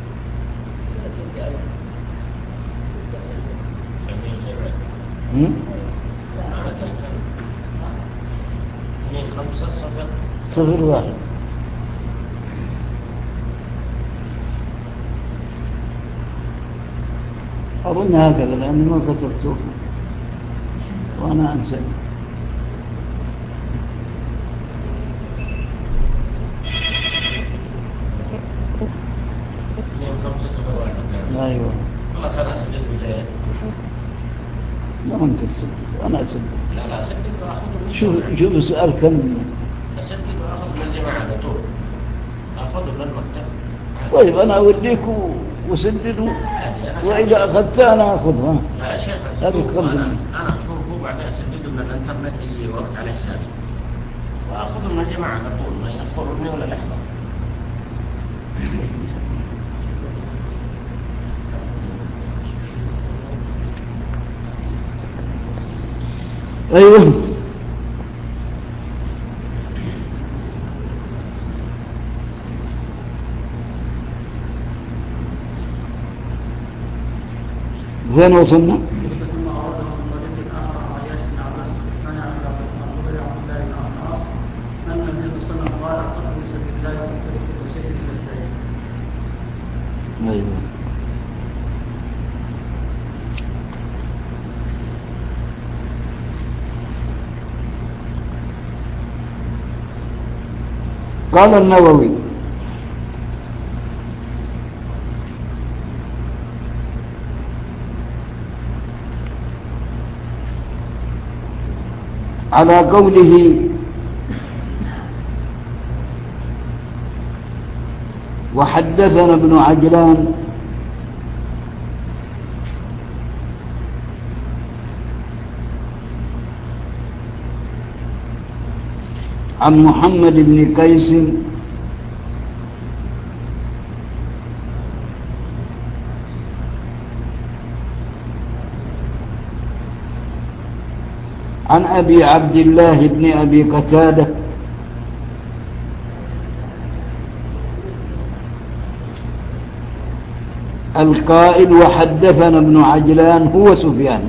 صفر واحد. أظن هكذا لأني ما كتبته وأنا أنسى. كنت أسدد، أنا أسدد. لا لا أسدد وأخذ من شوف الجماعة. شوف السؤال كم. أسدد وأخذ من الجماعة على طول، أخذ من المكتب. طيب أنا أوديك وسدد، وإذا أخذت أنا أخذها. لا يا شيخ، هذه أنا قبل. أنا أخذه بعدين أسدده من الإنترنت أي وقت على حسابي، وأخذ من الجماعة على طول، ما يأخرني ولا لحظة. أيوه. وين وصلنا؟ ثم أورده من طريق آخر عن عياش بن عباس منع على عبد الله بن عباس أن النبي صلى الله عليه وسلم قال القتل في سبيل الله يقتل كل شيء إلا الدين. أيوه. قال النووي: على قوله وحدثنا ابن عجلان عن محمد بن قيس عن أبي عبد الله بن أبي قتادة القائل وحدثنا ابن عجلان هو سفيان.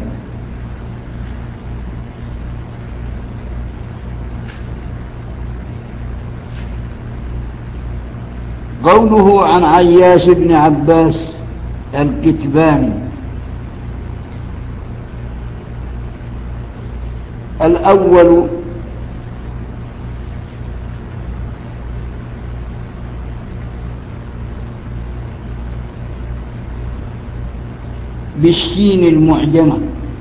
قوله عن عياش بن عباس الكتباني الأول بالشين المعجمة،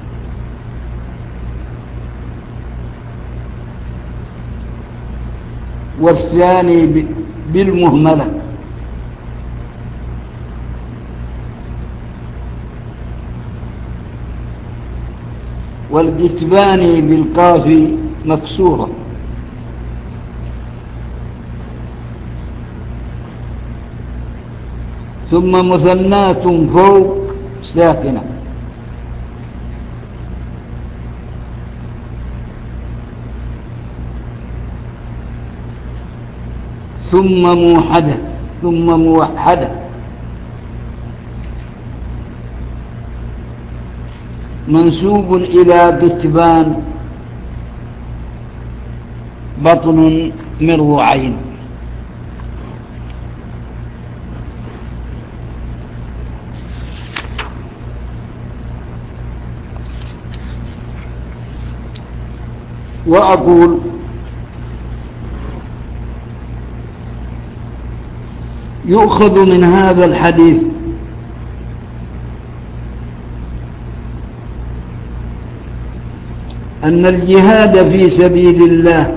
والثاني بالمهملة، والكتباني بالقاف مكسورة، ثم مثنات فوق ساكنة، ثم موحدة، ثم موحدة، منسوب إلى كتبان بطن مروعين. وأقول يؤخذ من هذا الحديث أن الجهاد في سبيل الله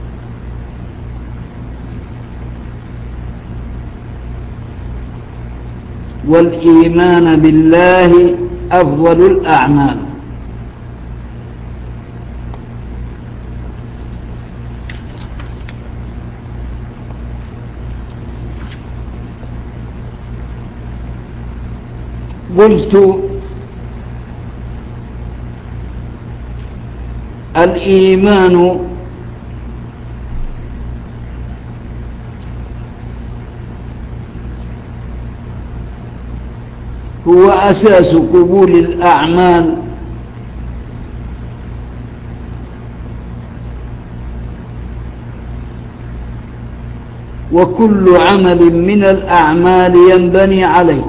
والإيمان بالله أفضل الأعمال. قلت الإيمان هو أساس قبول الأعمال وكل عمل من الأعمال ينبني عليه.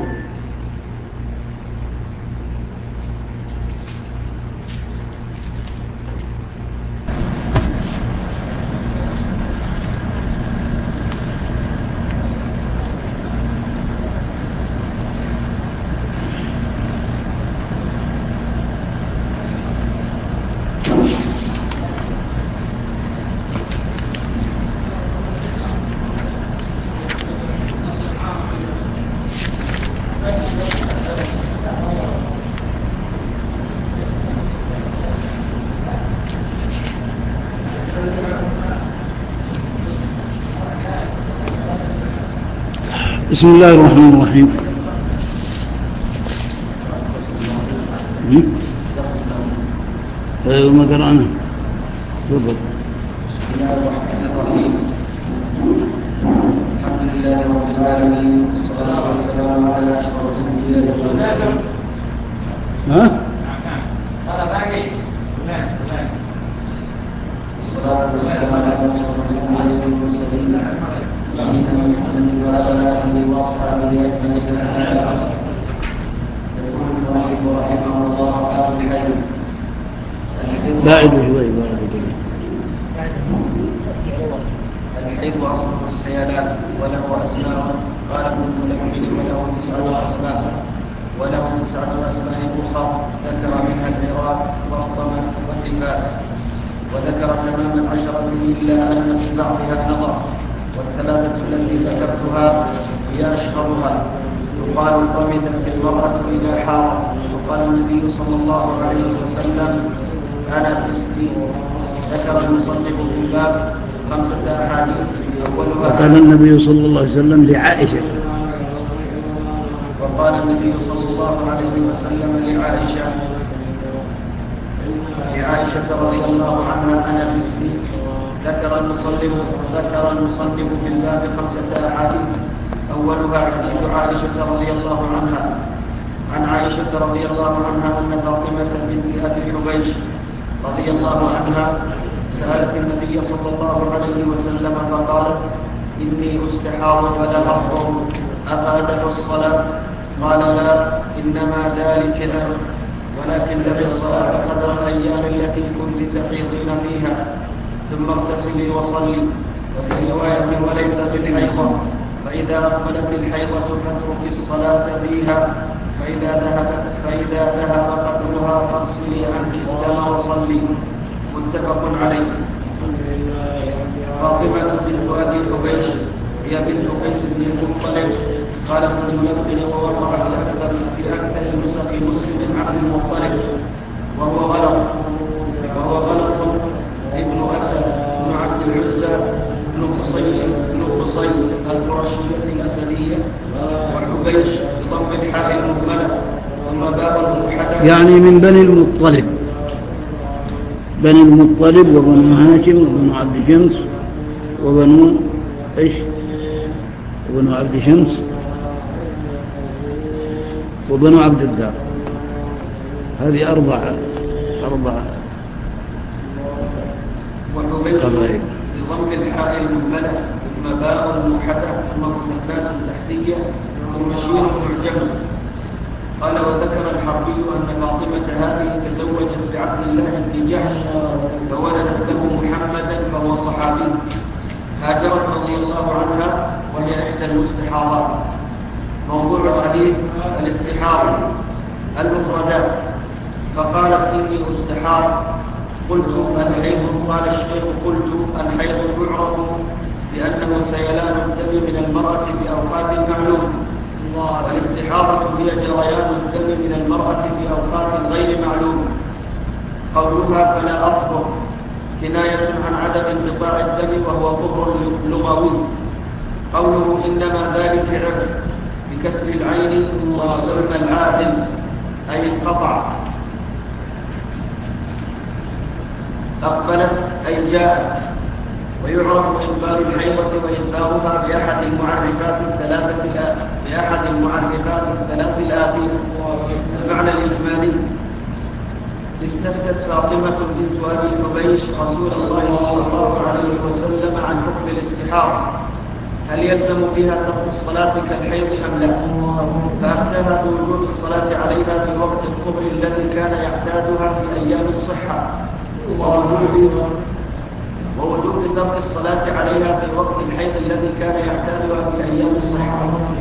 بسم الله الرحمن الرحيم. ايوه ما قرأنا. تفضل. بسم الله الرحمن الرحيم. الحمد لله رب العالمين والصلاة والسلام على أشرف الأنبياء والمرسلين. ها؟ والصلاة والسلام على أشرف الأنبياء والمرسلين نبينا محمد وعلى آله وأصحابه أجمعين. يقول المؤلف رحمه الله تعالى الحي. باعد شوي باعد شوي. الحب أصله السيلان وله أسماء، قال ابن الملكين وله تسعة أسماء وله تسعة أسماء أخرى ذكر منها الميراث والضمن والنفاس، وذكر تمام العشرة إلا أن في بعضها نظر، والثلاثة التي ذكرتها هي أشهرها. يقال طمثت المرأة إلى حارة، وقال النبي صلى الله عليه وسلم أنا بستين. ذكر المصنف في الباب خمسة أحاديث أولها وقال النبي صلى الله عليه وسلم لعائشة وقال النبي صلى الله عليه وسلم لعائشة لعائشة رضي الله عنها أنا بستين. ذكر المصنف ذكر المصنف في الباب خمسة أحاديث أولها حديث عائشة رضي الله عنها عن عائشة رضي الله عنها أن فاطمة بنت أبي حبيش رضي الله عنها سألت النبي صلى الله عليه وسلم فقالت إني أستحاض فلا أفطر أفأدع الصلاة؟ قال لا، إنما ذلك أمر، ولكن دع الصلاة قدر الأيام التي كنت تحيضين فيها، ثم اغتسلي وصلي. وفي رواية وليس بالحيضة، فإذا أقبلت الحيضة فاترك الصلاة فيها، فإذا ذهبت فإذا ذهب قدرها فاغسلي عنك الدم وصلي. متفق عليه. فاطمة بنت أبي حبيش هي بنت قيس بن المطلب. قال ابن الملقن ووقع في أكثر في أكثر نسخ مسلم عبد المطلب، وهو غلط وهو غلط ابن أسد بن عبد العزى بن قصي بن قصي القرشية الأسدية، وحبيش بضم الحاء المهملة ثم باب الموحدة يعني من بني المطلب، بني المطلب وبنو هاشم وبنو عبد شمس وبنو ايش وبنو عبد شمس وبنو عبد الدار. هذه أربعة أربعة قبائل. بضم الحاء المهملة ثم باء موحدة ثم مثنات تحتية ثم شين معجم. قال وذكر الحربي أن فاطمة هذه تزوجت بعبد الله بن جحش فولدت له محمدا فهو صحابي. هاجرت رضي الله عنها وهي إحدى المستحاضات. موضوع الحديث الاستحاضة المفردات. فقالت إني أستحاض. قلت الحيض؟ قال الشيخ قلت الحيض يعرف بأنه سيلان الدم من المرأة في أوقات معلومة، والاستحاضة هي جريان الدم من المرأة في أوقات غير معلومة. قولها فلا أطهر كناية عن عدم انقطاع الدم وهو طهر لغوي. قوله إنما ذلك عرف بكسر العين وسلم العادل أي انقطع. أقبلت أي جاءت. ويعرف إقبال الحيضة وإدبارها بأحد المعرفات الثلاثة بأحد المعرفات الثلاث الآتية. المعنى الإجمالي: استفتت فاطمة بنت أبي حبيش رسول الله صلى الله عليه وسلم عن حكم الاستحاضة، هل يلزم فيها ترك الصلاة كالحيض أم لا؟ فأفتاها بوجوب الصلاة عليها في وقت الطهر الذي كان يعتادها في أيام الصحة، ووجوب ترك الصلاة عليها في وقت الحيض الذي كان يعتادها في أيام الصحة.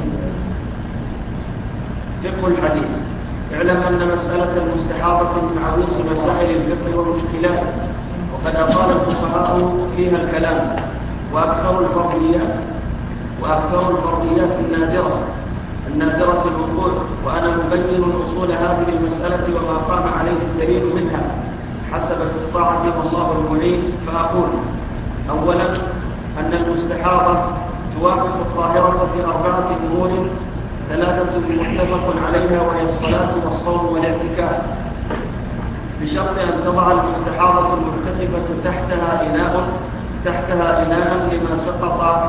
فقه الحديث: اعلم أن مسألة المستحاضة من عويص مسائل الفقه والمشكلات، وقد أطال الفقهاء فيها الكلام، وأكثر الفرضيات وأكثر الفرضيات النادرة النادرة الوقوع، وأنا مبين أصول هذه المسألة وما قام عليه الدليل منها حسب استطاعتي والله المعين. فأقول: أولا، أن المستحاضة توافق الطاهرة في أربعة أمور ثلاثة متفق عليها، وهي الصلاة والصوم والاعتكاف، بشرط أن تضع المستحاضة المعتكفة تحتها إناء تحتها إناء لما سقط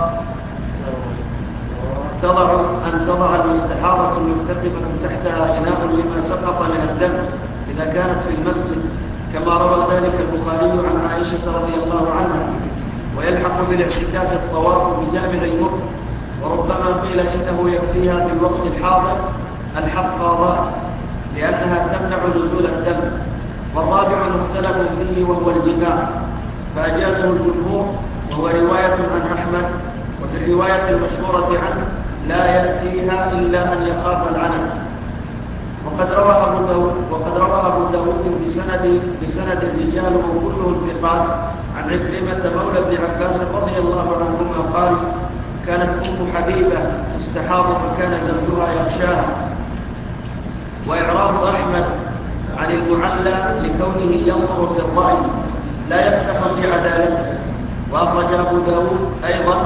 تضع أن تضع المستحاضة المعتكفة تحتها إناء لما سقط من الدم إذا كانت في المسجد، كما روى ذلك البخاري عن عائشة رضي الله عنها. ويلحق بالاعتكاف الطواف بجامع المكر، وربما قيل إنه يكفيها في الوقت الحاضر الحفاظات لأنها تمنع نزول الدم. والرابع مختلف فيه وهو الجماع، فأجازه الجمهور، وهو رواية عن أحمد. وفي الرواية المشهورة عنه لا يأتيها إلا أن يخاف العنف. وقد روى أبو داود وقد روى أبو داود بسند بسند الرجال وكلهم ثقات عن عكرمة مولى ابن عباس رضي الله عنهما قال: كانت أم حبيبة تستحاض فكان زوجها يغشاها. وإعراب أحمد عن المعلى لكونه ينظر في الرأي لا يفتح في عدالته. وأخرج أبو داود أيضا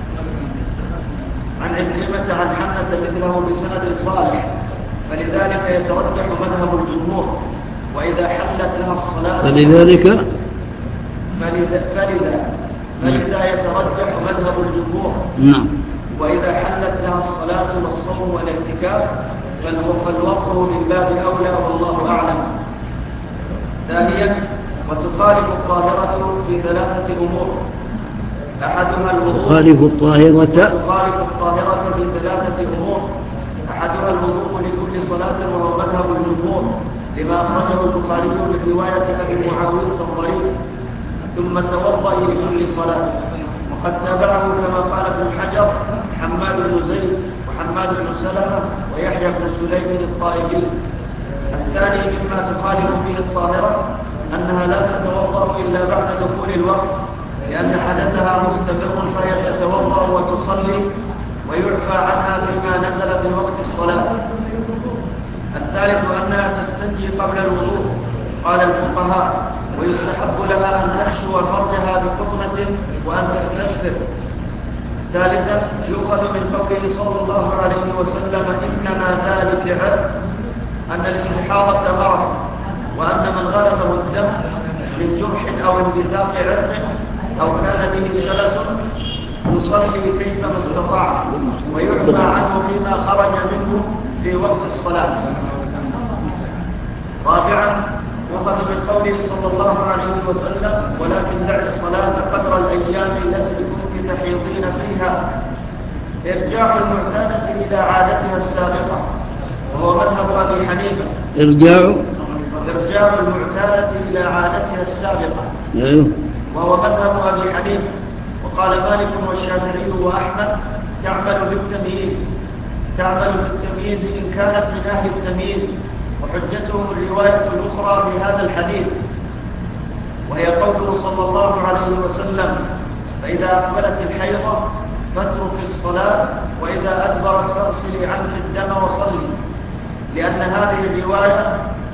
عن عكرمة عن حمة مثله بسند صالح، فلذلك يترجح مذهب الجمهور. وإذا حلت لها الصلاة فلذلك فلذا فلذا فلذا يترجح مذهب الجمهور. نعم. وإذا حلت لها الصلاة والصوم والاعتكاف فالوقف من باب أولى، والله أعلم. ثانيا، وتخالف الطاهرة في ثلاثة أمور: أحدها الوضوء تخالف الطاهرة تخالف الطاهرة في ثلاثة أمور أحدها الوضوء لكل صلاة، وهو مذهب الجمهور لما أخرجه البخاري من رواية أبي معاوية الضرير: ثم توضئ لكل صلاة. وقد تابعه كما قال ابن حجر حماد بن زيد وحماد بن سلمة ويحيى بن سليم الطائفي. الثاني مما تخالف فيه الطاهرة أنها لا تتوضأ إلا بعد دخول الوقت، لأن حدثها مستمر فهي تتوضأ وتصلي ويعفى عنها فيما نزل في وقت الصلاة. الثالث أنها تستنجي قبل الوضوء، قال الفقهاء، ويستحب لها أن تحشو فرجها بقطنة وأن تستغفر. ثالثا، يؤخذ من قوله صلى الله عليه وسلم: إنما ذلك عرض، أن الاستحاضة مرض، وأن من غلبه الدم من جرح أو انبثاق عرق أو كان به سلس يصلي كيفما استطاع ويعفى عنه فيما خرج منه في وقت الصلاة. رابعا، يؤخذ من قوله صلى الله عليه وسلم: ولكن دع الصلاة قدر الأيام التي كنت تحيضين فيها، إرجاع المعتادة إلى عادتها السابقة، وهو مذهب أبي حنيفة. إرجاع إرجاع المعتادة إلى عادتها السابقة، أيوه، وهو مذهب أبي حنيفة. وقال مالك والشافعي وأحمد: تعمل بالتمييز تعمل بالتمييز إن كانت من أهل التمييز. وحجتهم الرواية الأخرى في هذا الحديث، وهي قوله صلى الله عليه وسلم: فإذا أقبلت الحيضة فاترك الصلاة، وإذا أدبرت فاغسلي عنك الدم وصلي، لأن هذه الرواية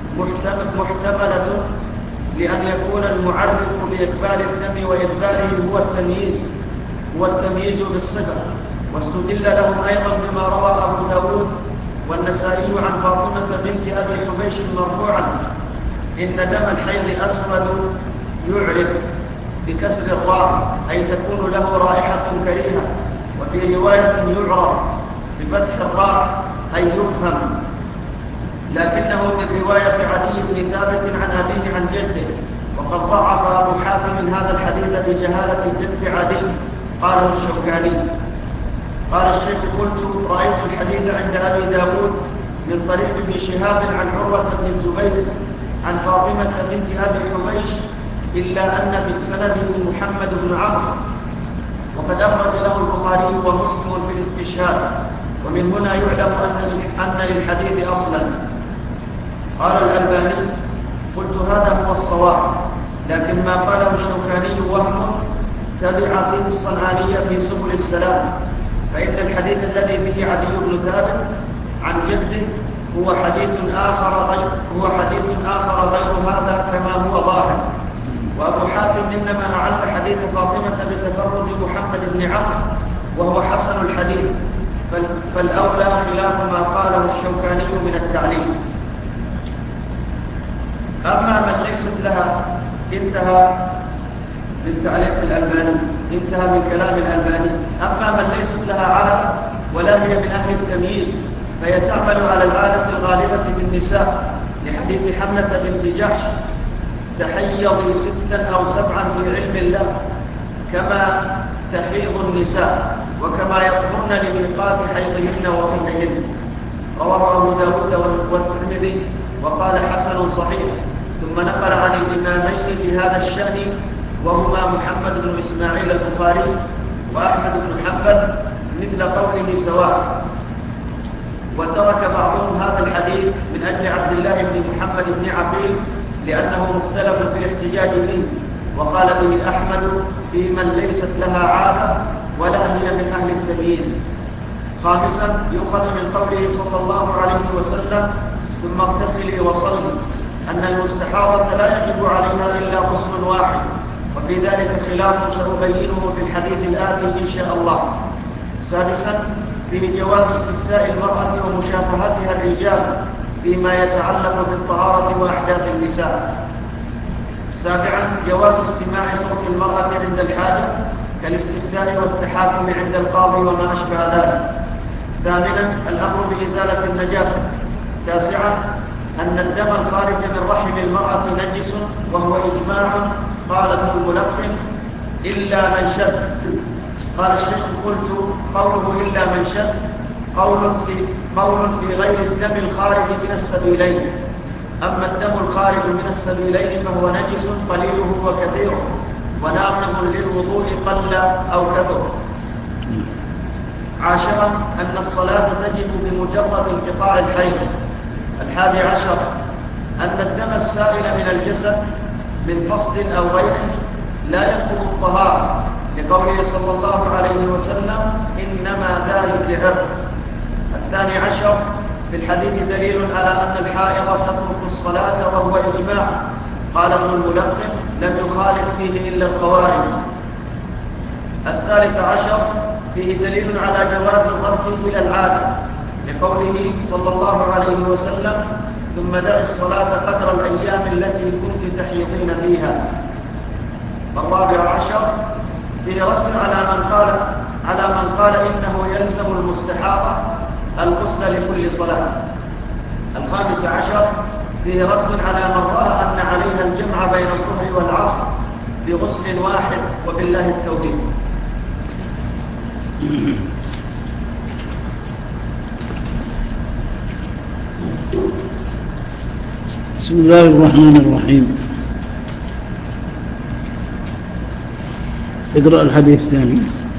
محتملة لأن يكون المعرف بإقبال الدم وإدباره هو التمييز هو التمييز بالصفة. واستدل لهم أيضا بما روى أبو داود والنسائي عن فاطمة بنت أبي حبيش مرفوعا: إن دم الحيض أسود يعرف بكسر الراء، أي تكون له رائحة كريهة. وفي رواية يعرف بفتح الراء، أي يفهم، لكنه من رواية عدي بن ثابت عن أبيه عن جده. وقد ضعف أبو حاتم هذا الحديث بجهالة جد عدي، قاله الشوكاني. قال الشيخ: قلت رأيت الحديث عند أبي داود من طريق ابن شهاب عن عروة بن الزبير عن فاطمة بنت أبي حبيش، إلا أن في سنده محمد بن عمرو، وقد أخرج له البخاري ومسلم في الاستشهاد. ومن هنا يعلم أن للحديث أصلا. قال الألباني: قلت هذا هو الصواب، لكن ما قاله الشوكاني وهم تبع فيه الصنعانية في سبل السلام، فإن الحديث الذي فيه عدي بن ثابت عن جده هو حديث آخر غير هو حديث آخر غير هذا كما هو ظاهر. وأبو حاتم إنما أعل حديث فاطمة بتفرد محمد بن عمرو وهو حسن الحديث، فالأولى خلاف ما قاله الشوكاني من التعليل. أما من ليست لها انتهى من تعليق الألباني انتهى من كلام الألباني أما من ليست لها عادة ولا هي من أهل التمييز فهي تعمل على العادة الغالبة بالنساء لحديث حملة بنت جحش: تحيضي ستا أو سبعا في علم الله كما تحيض النساء وكما يطهرن لميقات حيضهن وطهرهن. رواه أبو داود والترمذي وقال حسن صحيح. ثم نقل عن الإمامين في هذا الشأن وهما محمد بن إسماعيل البخاري وأحمد بن حنبل مثل قوله سواء. وترك بعضهم هذا الحديث من أجل عبد الله بن محمد بن عقيل لأنه مختلف في الاحتجاج به، وقال به أحمد في من ليست لها عادة ولا هي من أهل التمييز. خامسا يؤخذ من قوله صلى الله عليه وسلم: ثم اغتسلي وصلي، أن المستحاضة لا يجب عليها إلا غسل واحد، وفي ذلك خلاف سأبينه في الحديث الآتي إن شاء الله. سادسا فيه جواز استفتاء المرأة ومشافهتها الرجال فيما يتعلق بالطهارة وأحداث النساء. سابعا جواز استماع صوت المرأة عند الحاجة كالاستفتاء والتحاكم عند القاضي وما أشبه ذلك. ثامنا الأمر بإزالة النجاسة. تاسعا أن الدم الخارج من رحم المرأة نجس، وهو إجماع قال ابن الملقن إلا من شد. قال الشيخ: قلت قوله إلا من شد قول في, قول في غير الدم الخارج من السبيلين. أما الدم الخارج من السبيلين فهو نجس قليله وكثيره وناقض للوضوء قل أو كثر. عاشرا أن الصلاة تجب بمجرد انقطاع الحيض. الحادي عشر أن الدم السائل من الجسد من فصل أو غيره لا ينقض الطهارة، لقوله صلى الله عليه وسلم: إنما ذلك عرق. الثاني عشر في الحديث دليل على أن الحائض تترك الصلاة وهو إجماع، قال ابن الملقن: لم يخالف فيه إلا الخوارج. الثالث عشر فيه دليل على جواز الرد إلى العادة، لقوله صلى الله عليه وسلم: ثم دع الصلاة قدر الأيام التي كنت تحيضين فيها. الرابع عشر فيه رد على من قال على من قال إنه يلزم المستحاضة الغسل لكل صلاة. الخامس عشر فيه رد على من رأى أن عليها الجمع بين الظهر والعصر بغسل واحد، وبالله التوفيق. بسم الله الرحمن الرحيم. اقرأ الحديث الثاني.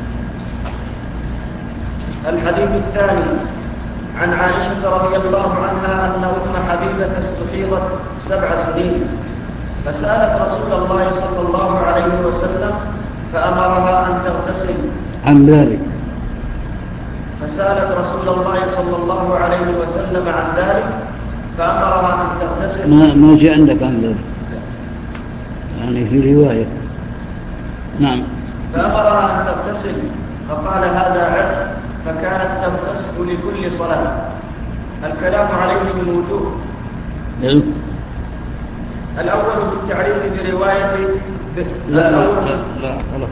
الحديث الثاني عن عائشة رضي الله عنها أن أم حبيبة استحيضت سبع سنين فسألت رسول الله صلى الله عليه وسلم فأمرها أن تغتسل عن ذلك فسألت رسول الله صلى الله عليه وسلم عن ذلك فأمرها أن تغتسل. ما ما جاء عندك عن ذلك يعني في رواية. نعم. فأمرها أن تغتسل فقال: هذا عرق، فكانت تغتسل لكل صلاة. الكلام عليه من وجوه. نعم. الأول بالتعريف برواية لا لا لا, لا. خلاص.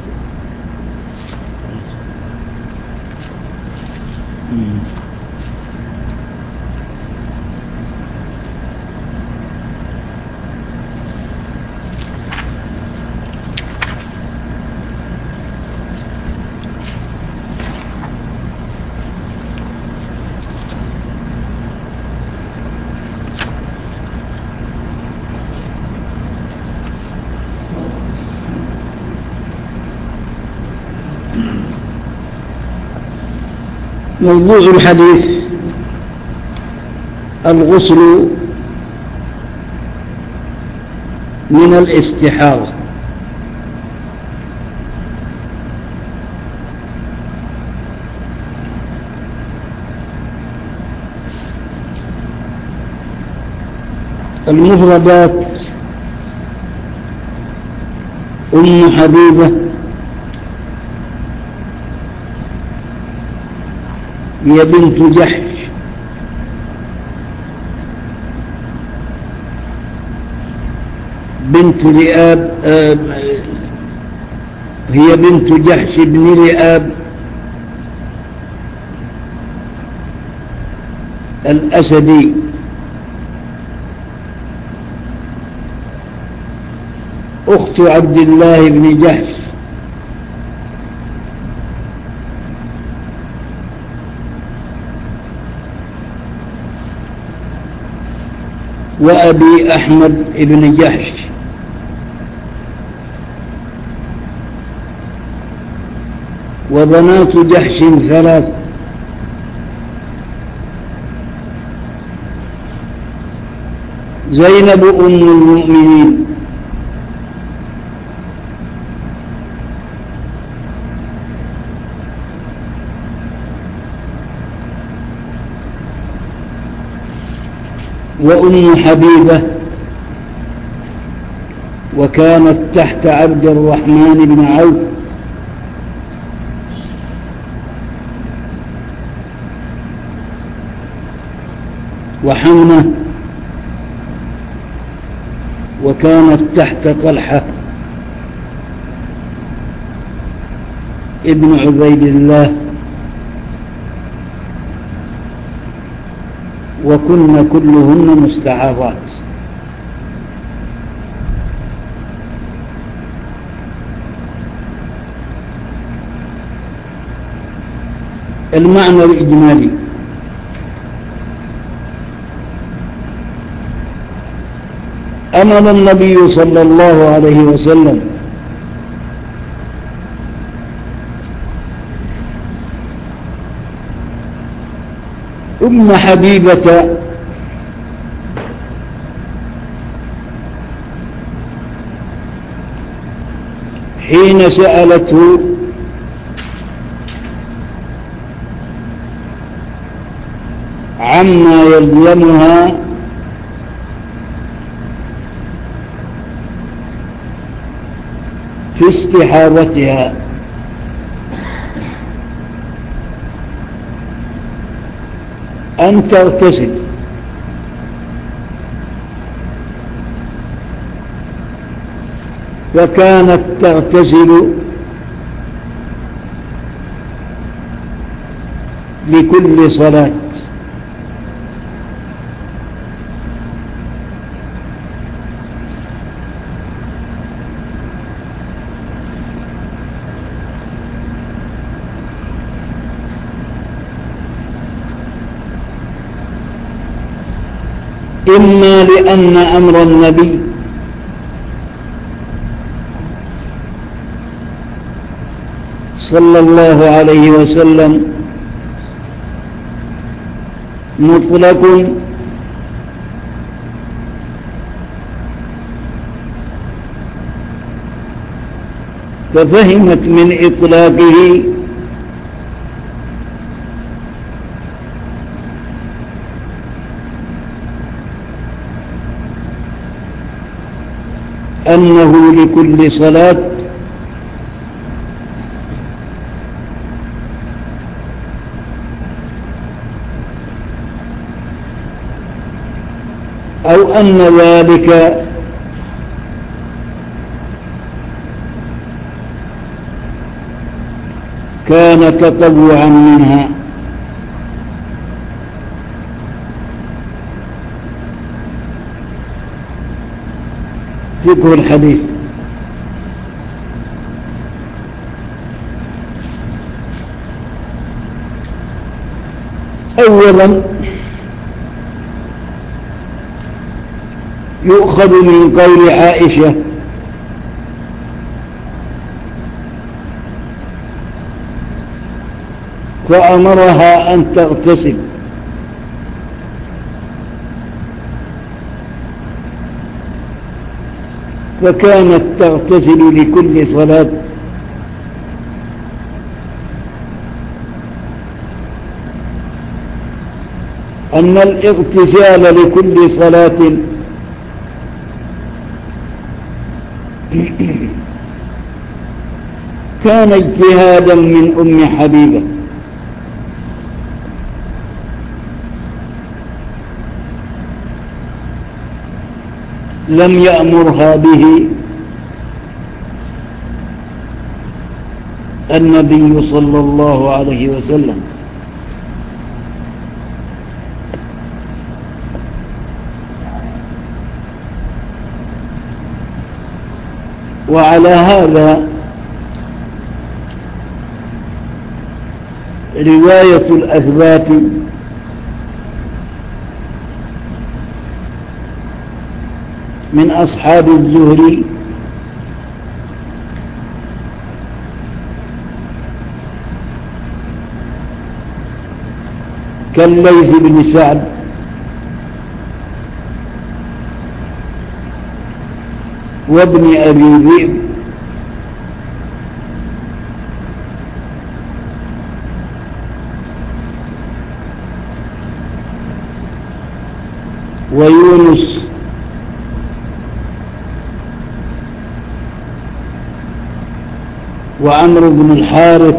موضوع الحديث الغسل من الاستحاضة. المفردات: أم حبيبة هي بنت جحش بنت لآب آه هي بنت جحش بن لآب الأسدي أخت عبد الله بن جحش وأبي أحمد بن جحش وبنات جحش ثلاث زينب أم المؤمنين وأم حبيبة وكانت تحت عبد الرحمن بن عوف وحمنة وكانت تحت طلحة ابن عبيد الله وكن كلهن مستعاضات. المعنى الإجمالي: أمر النبي صلى الله عليه وسلم أم حبيبة حين سألته عما يلزمها في استحاضتها أن تغتسل، فكانت تغتسل لكل صلاة، إما لأن أمر النبي صلى الله عليه وسلم مطلق ففهمت من إطلاقه أنه لكل صلاة أو أن ذلك كان تطوعا منها. فقه الحديث: أولا يؤخذ من قول عائشة فأمرها أن تغتسل، فكانت تغتسل لكل صلاة، أن الاغتسال لكل صلاة كان اجتهادا من أم حبيبة لم يأمرها به النبي صلى الله عليه وسلم. وعلى هذا رواية الأثبات من أصحاب الزهري كالليث بن سعد وابن أبي ذئب ويونس وعمرو بن الحارث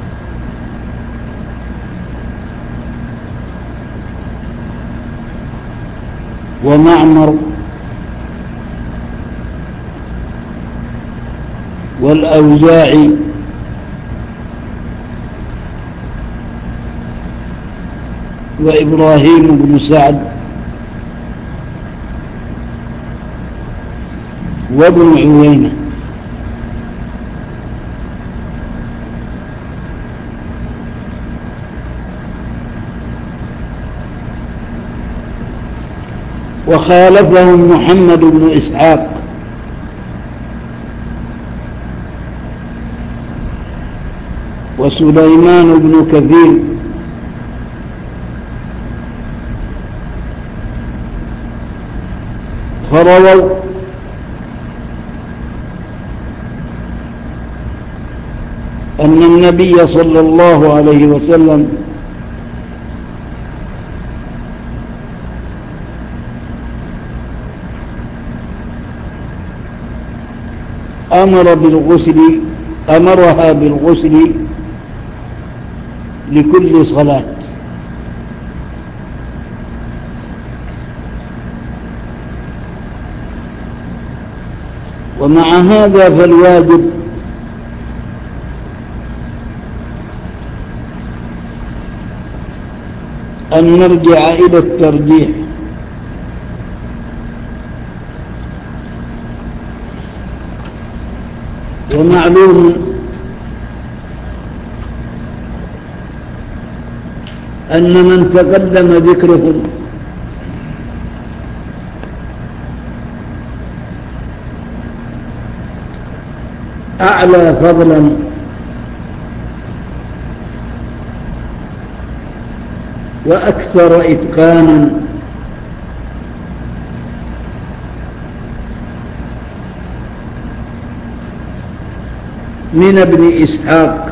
ومعمر والأوزاعي وإبراهيم بن سعد وابن عوينة. وخالفهم محمد بن إسحاق وسليمان بن كثير فرووا أن النبي صلى الله عليه وسلم أمر بالغسل أمرها بالغسل لكل صلاة. ومع هذا فالواجب أن نرجع إلى الترجيح، ومعلوم أن من تقدم ذكره أعلى فضلا وأكثر إتقانا من ابن إسحاق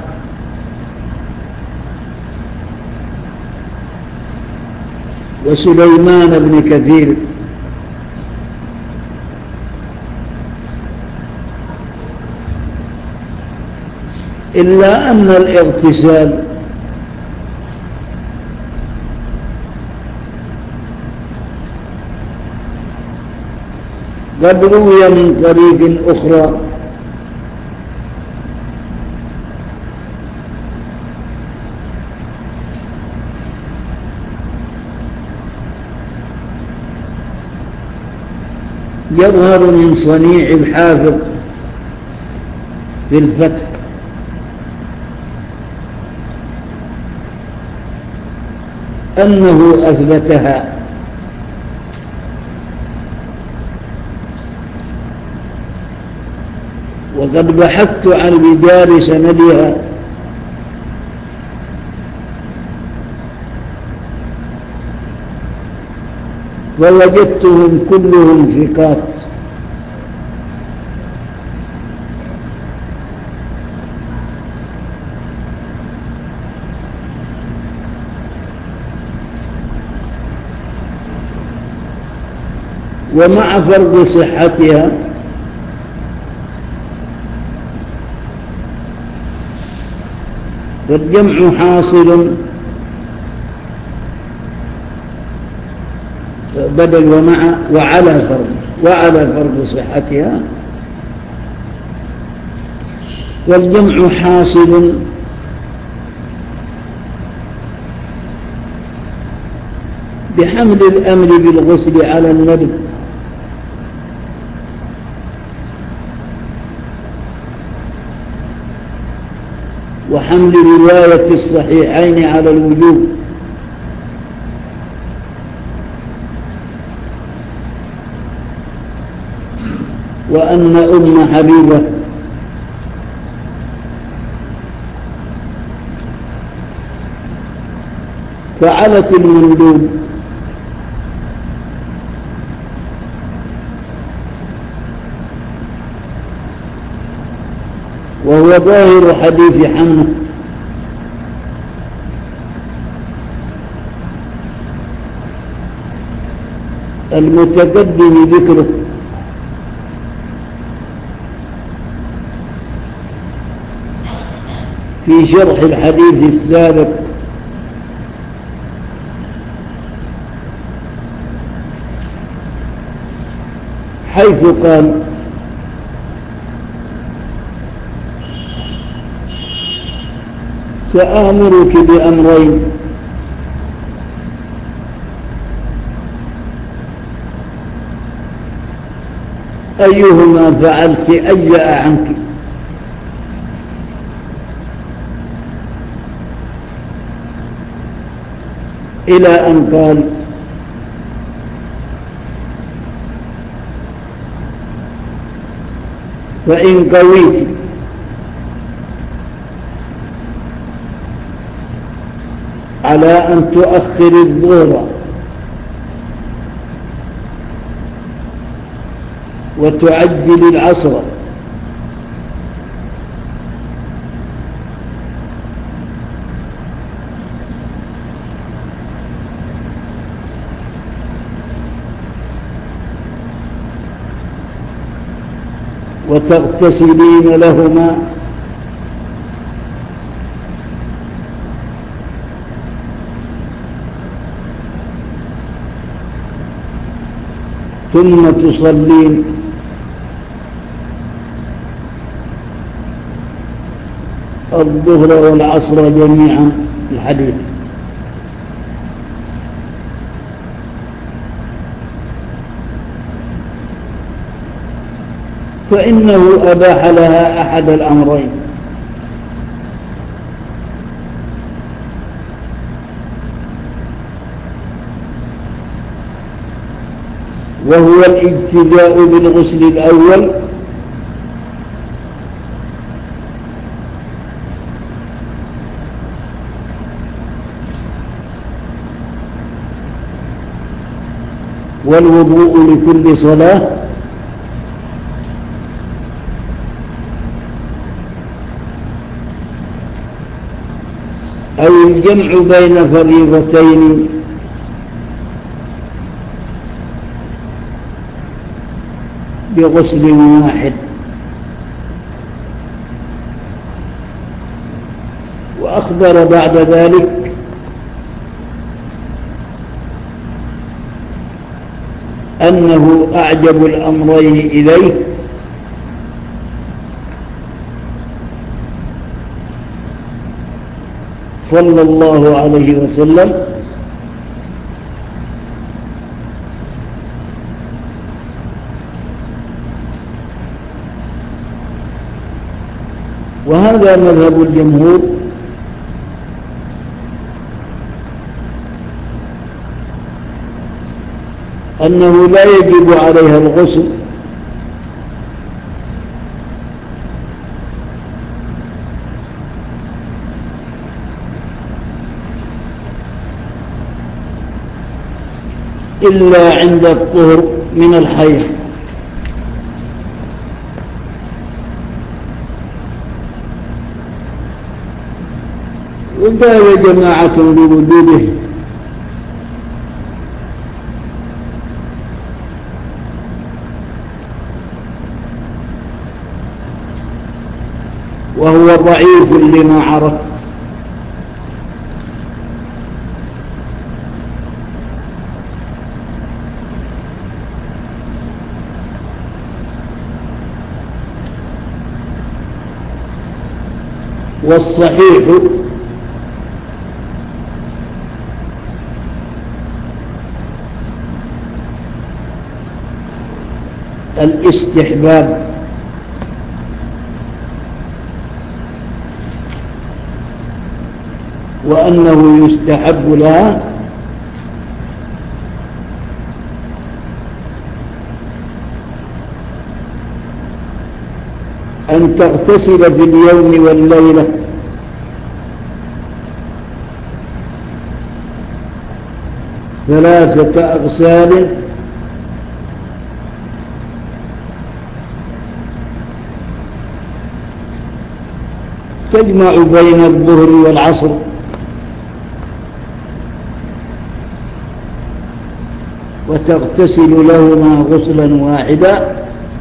وسليمان بن كثير إلا أن الاغتسال قد روي من طريق أخرى يظهر من صنيع الحافظ في الفتح أنه أثبتها، وقد بحثت عن رجال سندها ووجدتهم كلهم ثقات، ومع فرض صحتها فالجمع حاصل بدل ومع وعلى فرض. وعلى فرض صحتها. والجمع حاصل بحمل الأمر بالغسل على الندب، وحمل رواية الصحيحين على الوجوب، وأن أم حبيبة فعلت المندوب وهو ظاهر حديث حمنا، المتقدم ذكره، في شرح الحديث السابق، حيث قال: سآمرك بأمرين، أيهما فعلت أجزأ عنك. إلى أن قال: فإن قويت على أن تؤخر الظهر وتعجل العصر وتغتسلين لهما ثم تصلين الظهر والعصر جميعا. الحديث. فإنه أباح لها أحد الأمرين، وهو الابتداء بالغسل الأول والوضوء لكل صلاة، أو الجمع بين فريضتين بغسل واحد. وأخبر بعد ذلك أنه أعجب الأمرين إليه صلى الله عليه وسلم وهذا مذهب الجمهور، أنه لا يجب عليها الغسل إلا عند الطهر من الحيض، وقال جماعة بوجوده، وهو ضعيف لما عرفت. والصحيح الاستحباب، وأنه يستحب لها أن تغتسل في اليوم والليلة ثلاثة أغسال تجمع بين الظهر والعصر، وتغتسل لهما غسلا واحدا،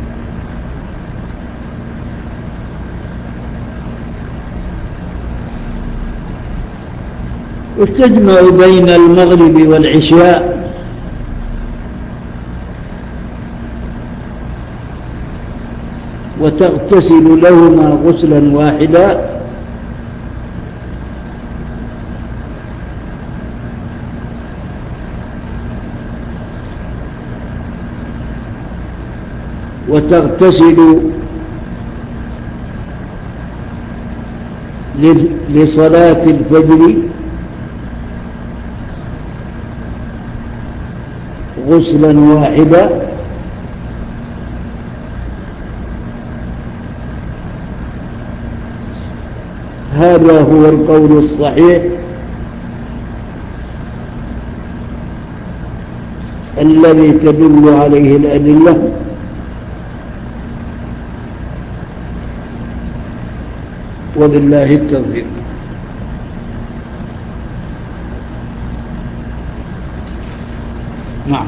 وتجمع بين المغرب والعشاء وتغتسل لهما غسلا واحدا، وتغتسل لصلاة الفجر غسلا واحدا، هذا هو القول الصحيح الذي تدل عليه الأدلة، وبالله التوفيق. نعم.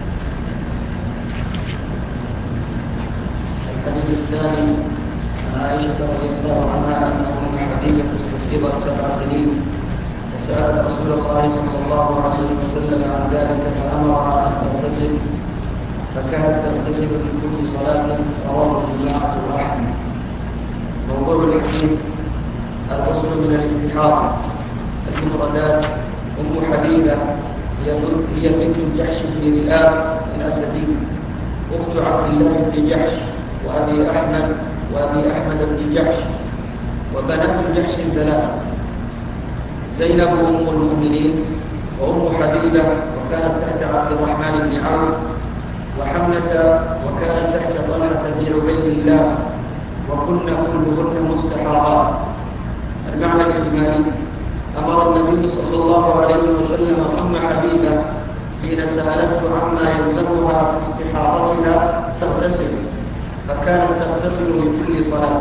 الحديث الثاني عن عائشة رضي الله عنها أن أم حبيبة استحيضت سبع سنين وسألت رسول الله صلى الله عليه وسلم عن ذلك فأمرها أن تغتسل، فكانت تغتسل في كل صلاة، رواه الجماعة وأحمد. موضوع الحديث الغسل من الاستحاضة. المفردات: أم حبيبة هي بنت جحش بن رئاب الأسدي، أخت عبد الله بن جحش وأبي أحمد وأبي أحمد بن جحش، وبنات جحش ثلاثة: زينب أم المؤمنين، وأم حبيبة وكانت تحت عبد الرحمن بن عوف، وحملة وكانت تحت طلحة بن عبيد الله، وكن كلهن مستحاضات. المعنى الإجمالي: أمر النبي صلى الله عليه وسلم أم حبيبة حين سألته عما يلزمها في استحاضتها تغتسل، فكانت تغتسل لكل صلاة،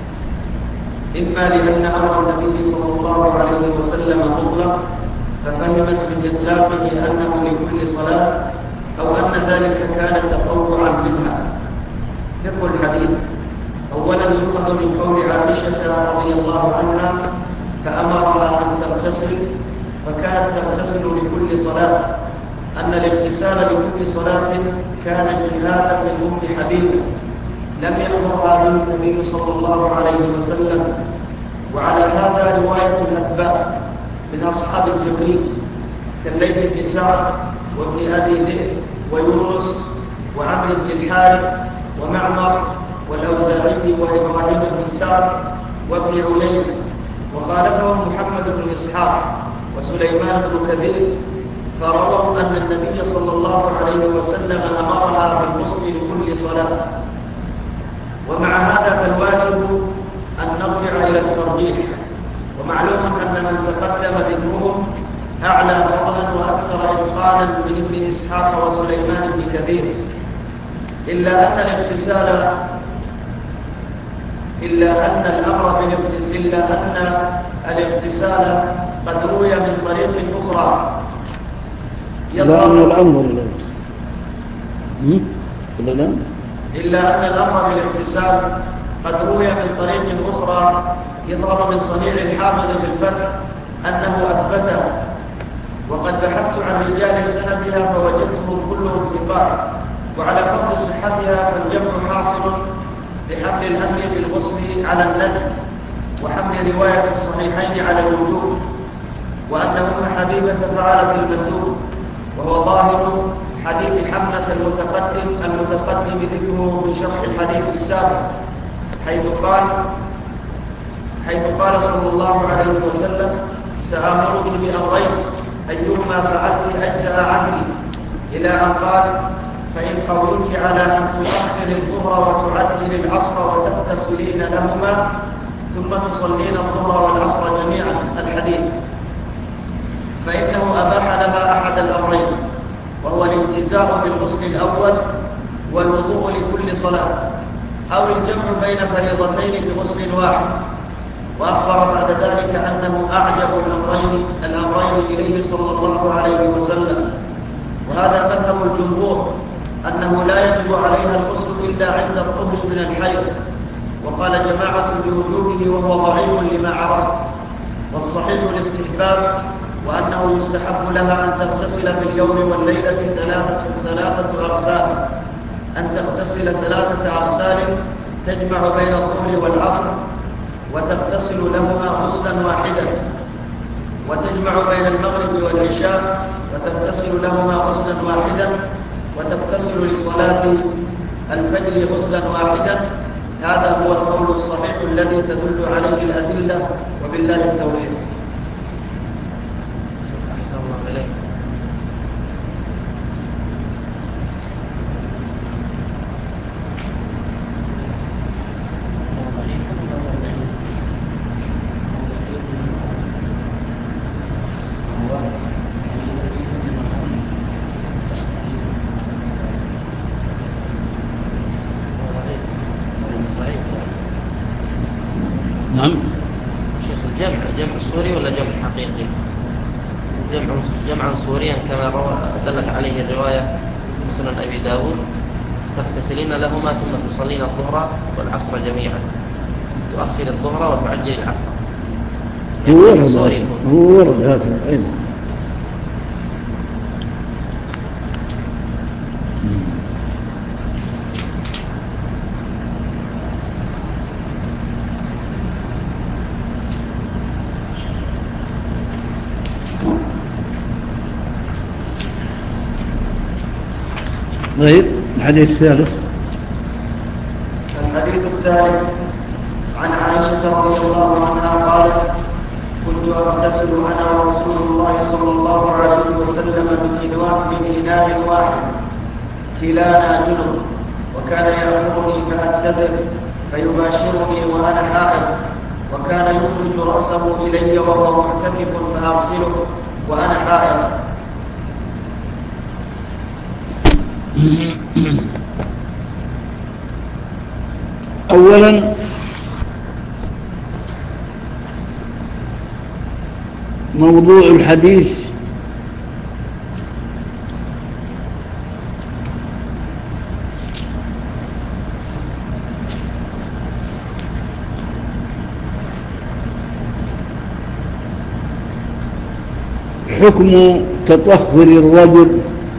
إما لأن أمر النبي صلى الله عليه وسلم مطلق ففهمت من إطلاقه أنه لكل صلاة، أو أن ذلك كان تطوعا منها. فقه الحديث: أولا يؤخذ من قول عائشة رضي الله عنها فأمرها أن تغتسل فكانت تغتسل لكل صلاة، أن الاغتسال لكل صلاة كان اجتهادا من أم حبيبة لم يأمرها به النبي صلى الله عليه وسلم. وعلى هذا رواية الأتباع من أصحاب الزهري كالليث بن سعد وابن أبي ذئب ويونس وعمرو بن الحارث ومعمر والأوزاعي وإبراهيم بن سعد وابن علي، وخالفهم محمد بن إسحاق وسليمان بن كثير، فرووا أن النبي صلى الله عليه وسلم أمرها بالغسل لكل صلاة. ومع هذا فالواجب أن نرجع إلى الترجيح، ومعلوم أن من تقدم ذكرهم أعلى فضلا وأكثر إتقانا من ابن إسحاق وسليمان بن كثير، إلا أن الاغتسال إلا أن الأمر إلا أن الاغتسال قد روي من طريق أخرى. إلا أن الأمر إلا إلا أن الأمر بالاغتسال قد روي من طريق أخرى يظهر من صنيع الحافظ في الفتح أنه أثبته، وقد بحثت عن رجال سندها فوجدتهم كلهم ثقات، وعلى فرض صحتها فالجمع حاصل بحمل الأمر بالغسل على الندب، وحمل رواية الصحيحين على الوجوب، وأن أم حبيبة فعلت المندوب، وهو ظاهر حديث حملة المتقدم المتقدم ذكره في شرح الحديث السابق، حيث قال حيث قال صلى الله عليه وسلم: سآمرك بأمرين أيهما فعلت أجزأ عني، إلى أن قال: فإن قولك على أن تؤخر الظهر وتعجل العصر وتغتسلين لهما ثم تصلين الظهر والعصر جميعا، الحديث، فإنه أباح لها أحد الأمرين، وهو الامتزاج بالغسل الأول والوضوء لكل صلاة، أو الجمع بين فريضتين بغسل واحد. وأخبر بعد ذلك أنه أعجب الأمرين الأمرين إليه صلى الله عليه وسلم، وهذا مذهب الجمهور، أنه لا يجب عليها الغسل إلا عند الطهر من الحيض، وقال جماعة بوجوبه وهو ضعيف لما عرفت، والصحيح الاستحباب، وأنه يستحب لها أن تغتسل في اليوم والليلة ثلاثة ثلاثة أغسال، أن تغتسل ثلاثة أغسال تجمع بين الظهر والعصر، وتغتسل لهما غسلا واحدا، وتجمع بين المغرب والعشاء وتغتسل لهما غسلا واحدا، وتغتسل لصلاة الفجر غسلا واحدا. هذا هو القول الصحيح الذي تدل عليه الأدلة، وبالله التوفيق. أحسن الله إليك. نعم. شيخ، الجمع جمع صوري ولا جمع حقيقي؟ جمع جمعا صوريا كما روى دلت عليه الرواية في سنن أبي داود: تغتسلين لهما ثم تصلين الظهر والعصر جميعا، تؤخر الظهر وتعجل العصر. هو ورد هو ورد هذا العلم. طيب، الحديث الثالث. الحديث الثالث عن عائشة رضي الله عنها قالت: كنت أغتسل أنا ورسول الله صلى الله عليه وسلم من إناء من إناء واحد كلانا جنب، وكان يأمرني فأتزر فيباشرني وأنا حائض، وكان يخرج رأسه إلي وهو معتكف فأغسله وأنا حائض. أولا، موضوع الحديث حكم تطهر الرجل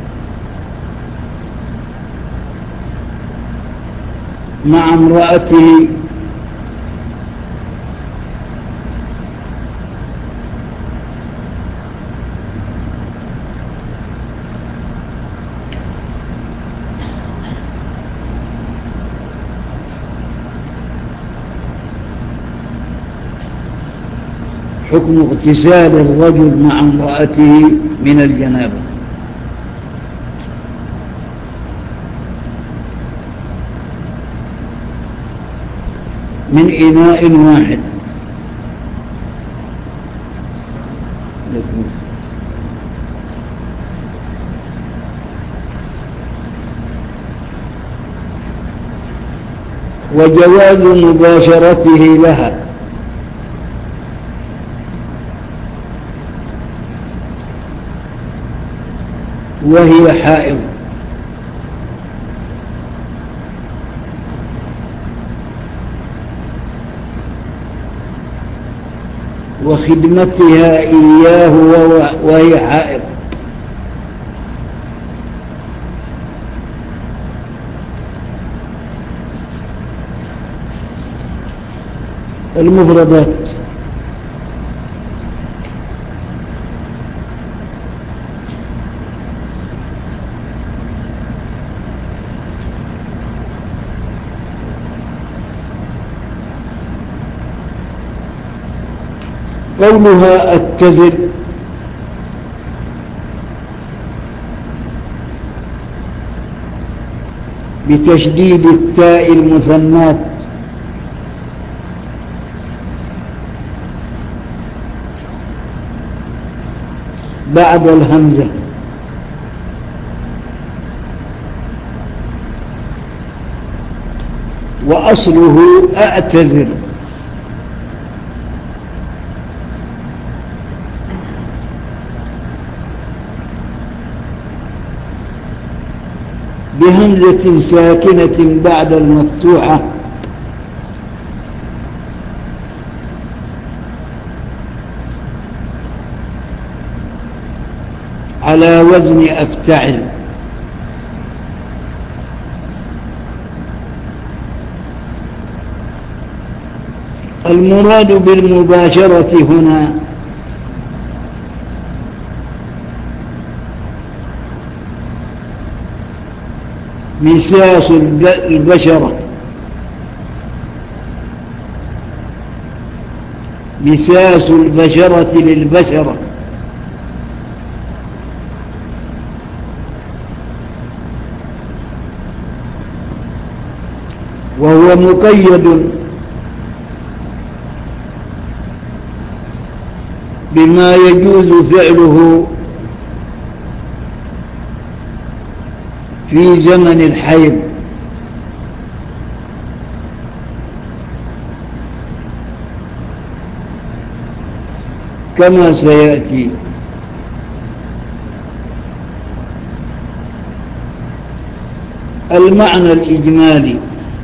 مع امرأته حكم اغتسال الرجل مع امرأته من الجنابة. من إناء واحد. وجواز مباشرته لها وهي حائض، وخدمتها إياه وهي حائض، المفردات. قولها اتزل بتشديد التاء المثنات بعد الهمزة، وأصله أعتذر، بهمزة ساكنة بعد المفتوحة على وزن أفتعل. المراد بالمباشرة هنا مساس البشرة، مساس البشرة للبشرة، وهو مقيد بما يجوز فعله في زمن الحيض، كما سيأتي. المعنى الإجمالي: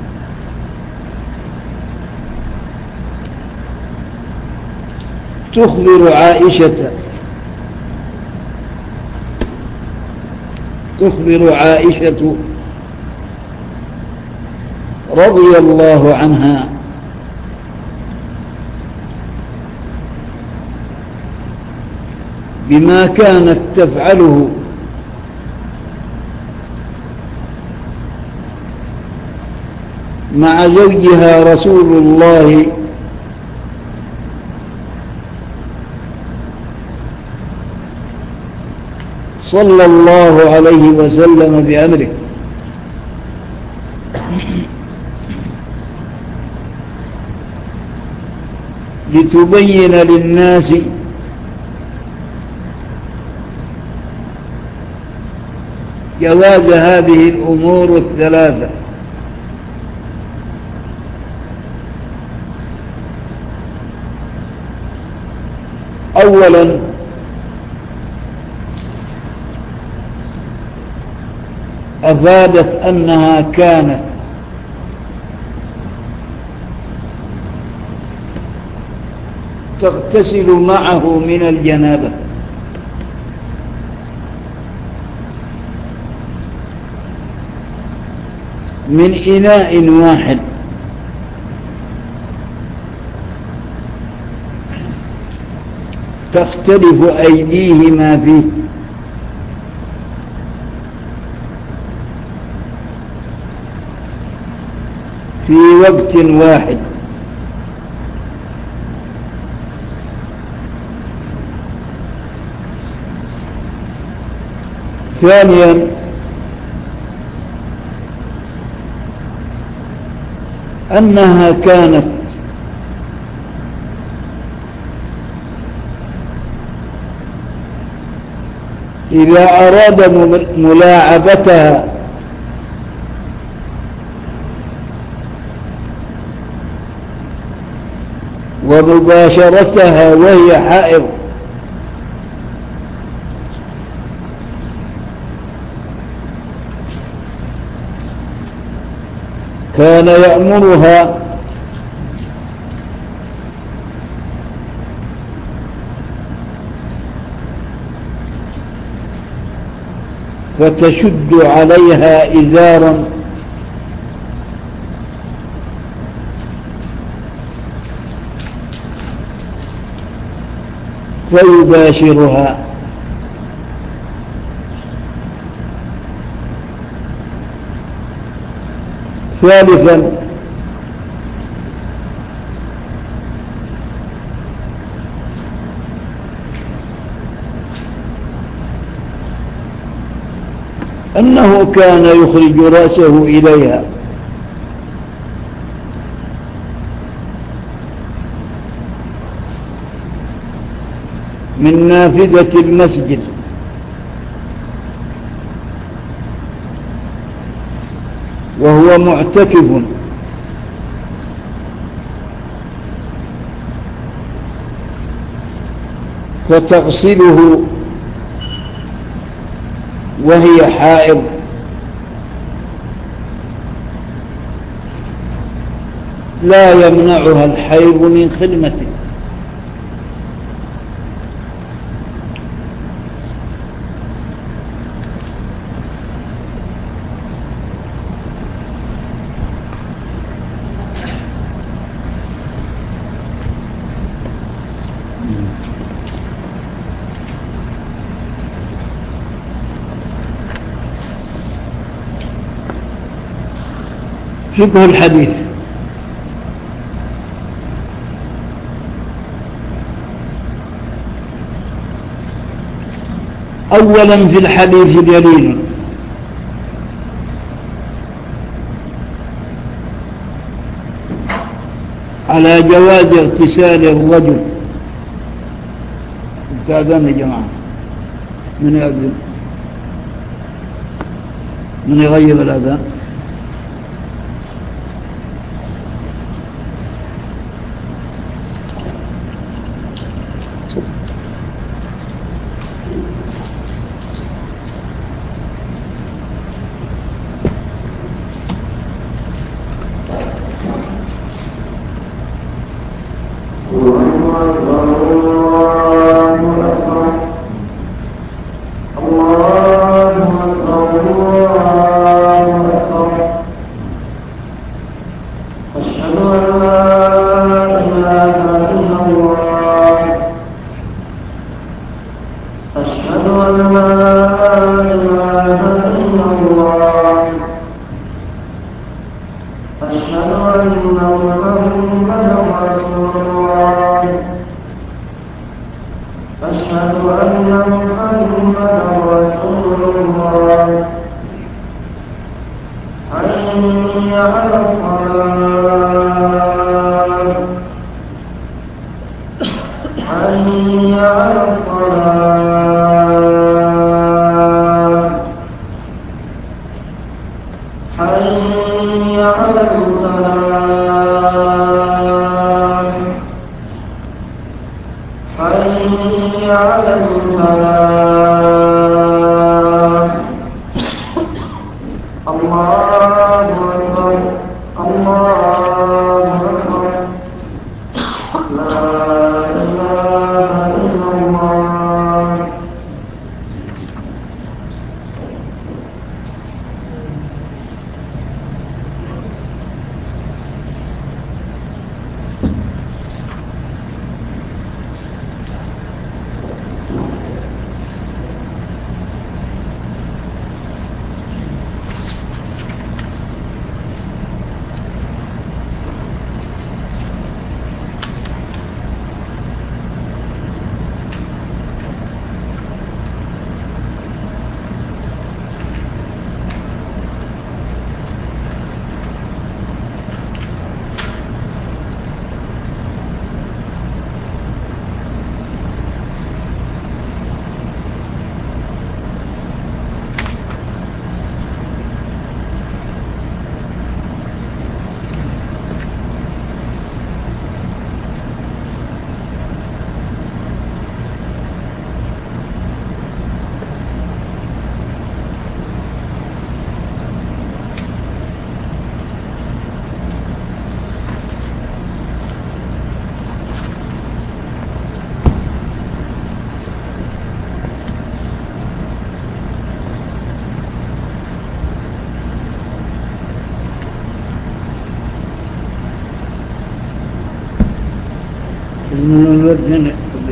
تخبر عائشة تخبر عائشة رضي الله عنها بما كانت تفعله مع زوجها رسول الله صلى الله عليه وسلم بأمره، لتبين للناس جواز هذه الأمور الثلاثة: أولا أفادت أنها كانت تغتسل معه من الجنابة، من إناء واحد، تختلف أيديهما فيه، في وقت واحد. ثانيا أنها كانت إذا أراد ملاعبتها ومباشرتها وهي حائض كان يأمرها فتشد عليها إزارا فيباشرها. ثالثا أنه كان يخرج رأسه إليها من نافذة المسجد وهو معتكف، فتغسله وهي حائض، لا يمنعها الحيض من خدمته. فقه الحديث. أولا في الحديث دليل على جواز اغتسال الرجل. استاذن يا جماعة، من يأذن؟ من يغيب الأذان؟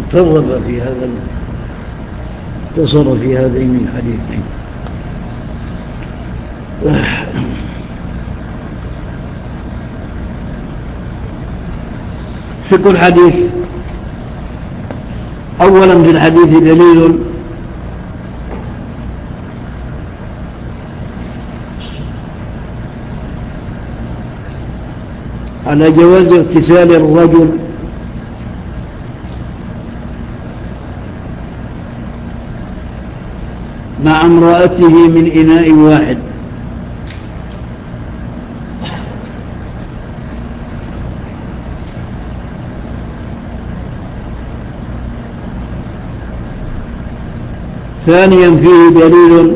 تصرف في هذا تصرف في هذين الحديثين. فقه الحديث. أولا في الحديث دليل على جواز اغتسال الرجل مع امرأته من إناء واحد، ثانيا فيه دليل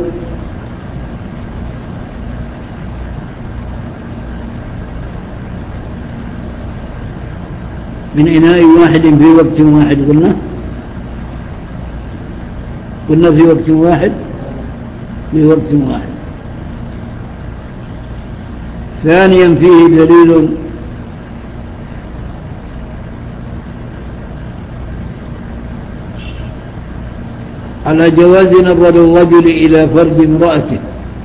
من إناء واحد في وقت واحد، قلنا قلنا في وقت واحد في وقت واحد. ثانيا فيه دليل على جواز نظر الرجل إلى فرج امرأته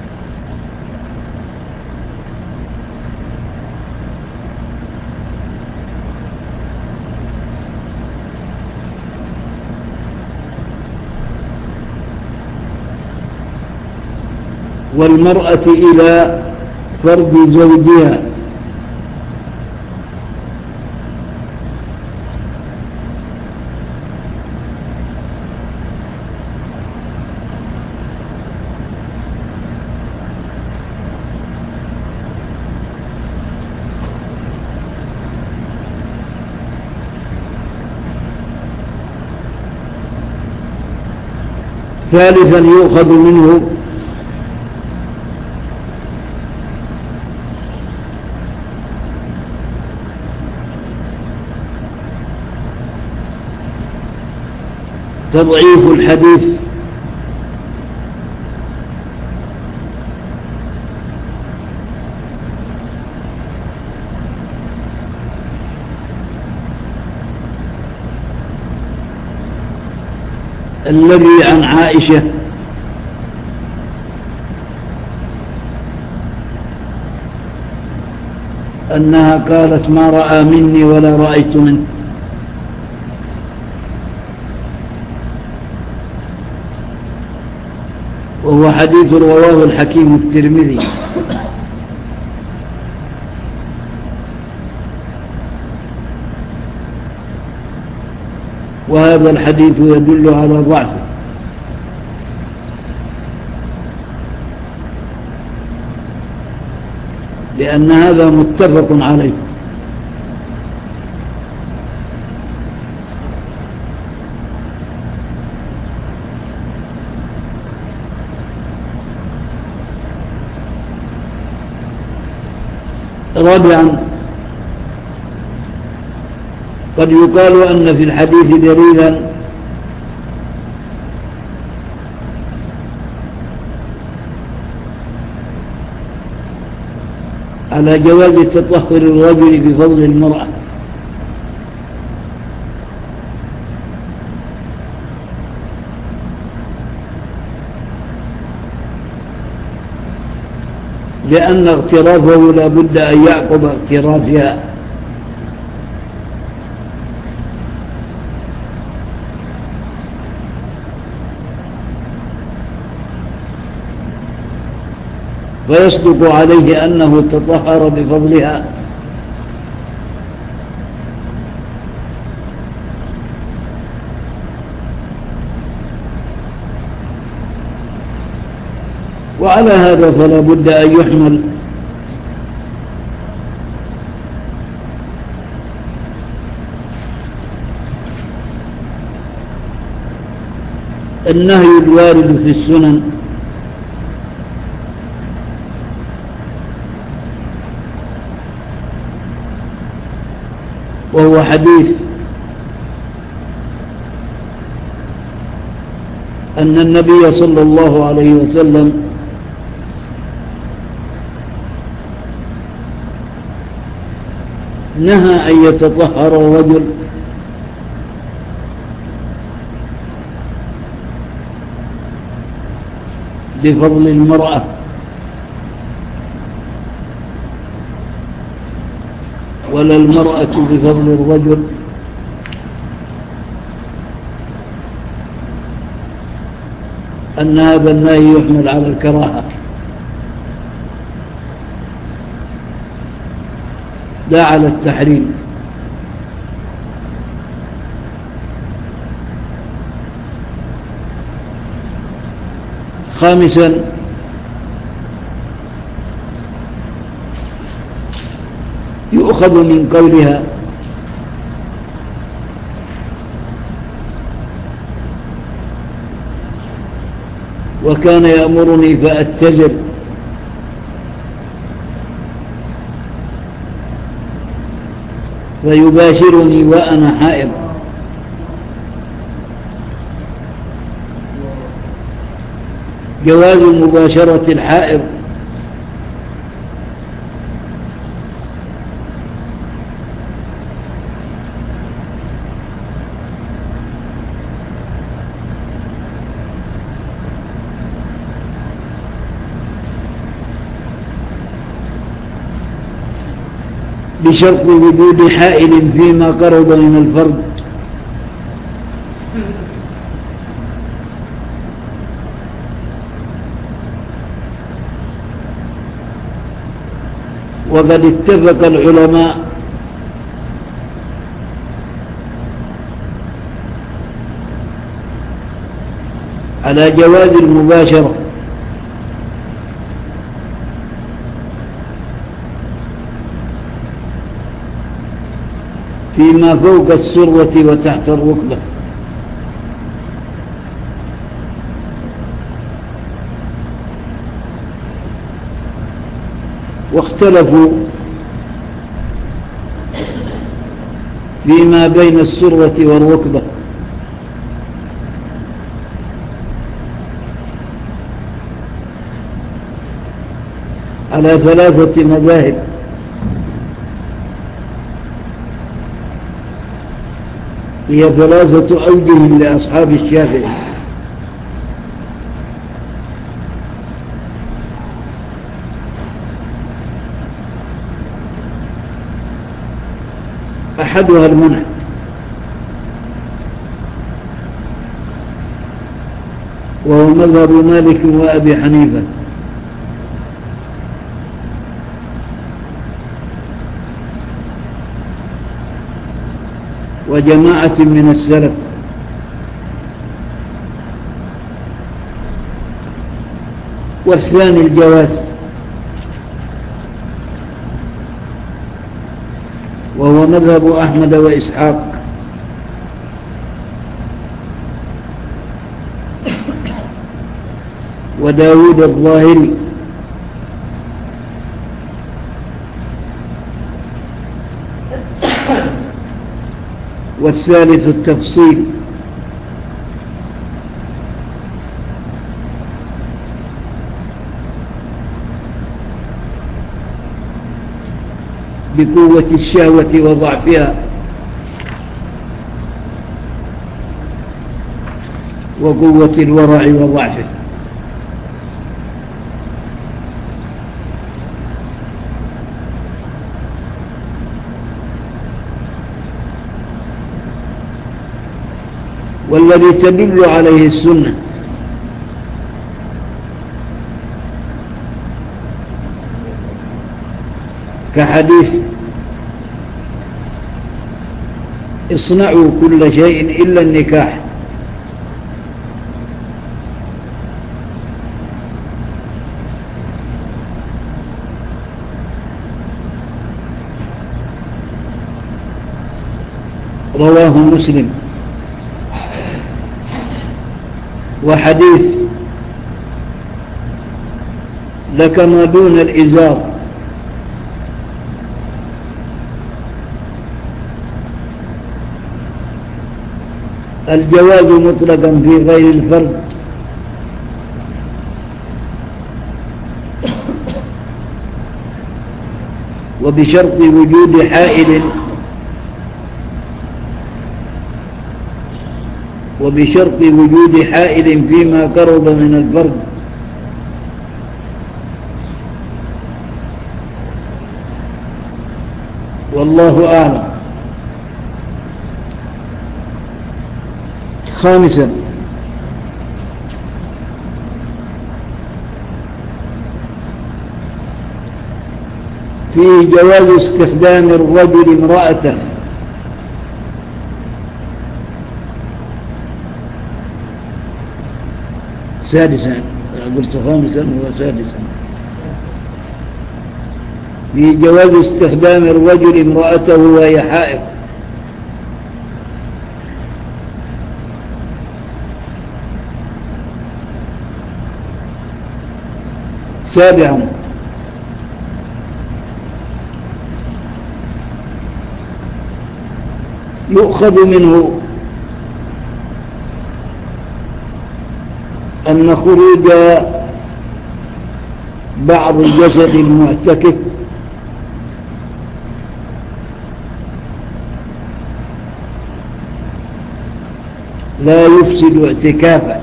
والمرأة إلى فرج زوجها، ثالثا يؤخذ منه تضعيف الحديث الذي عن عائشة أنها قالت ما رأى مني ولا رأيت منه، وهو حديث رواه الحكيم الترمذي. وهذا الحديث يدل على ضعفه، لأن هذا متفق عليه. رابعا قد يقال أن في الحديث دليلا على جواز تطهر الرجل بفضل المرأة، لأن اغترافه لا بد أن يعقب اغترافها، فيصدق عليه أنه تطهر بفضلها، وعلى هذا فلا بد أن يحمل النهي الوارد في السنن وهو حديث أن النبي صلى الله عليه وسلم نهى أن يتطهر الرجل بفضل المرأة ولا المرأة بفضل الرجل، أن هذا النهي يحمل على الكراهة لا على التحريم. خامسا يؤخذ من قولها وكان يأمرني فأتزر، فيباشرني وأنا حائض. جواز مباشرة الحائض بشرط وجود حائل فيما قرب من الفرد، وقد اتفق العلماء على جواز المباشرة فيما فوق السرة وتحت الركبة، واختلفوا فيما بين السرة والركبة، على ثلاثة مذاهب. هي ثلاثة أوجه لأصحاب الشافعي: أحدها المنع، وهو مذهب مالك وأبي حنيفة، وجماعة من السلف، والثاني الجواز، وهو مذهب أحمد وإسحاق، وداود الظاهري، والثالث التفصيل، بقوة الشهوة وضعفها، وقوة الورع وضعفه. والذي تدل عليه السنة كحديث اصنعوا كل شيء إلا النكاح، رواه مسلم. وحديث لك ما دون الإزار الجواز مطلقا في غير الفرد، وبشرط وجود حائل وبشرط وجود حائل فيما قرب من الفرد والله أعلم. خامسا، في جواز استخدام الرجل امرأته. سادسا، قلت خامسا هو سادسا، في جواز استخدام الرجل امرأته وهي حائض. سابعا، يؤخذ منه أن خروج بعض جسد المعتكف لا يفسد اعتكافه،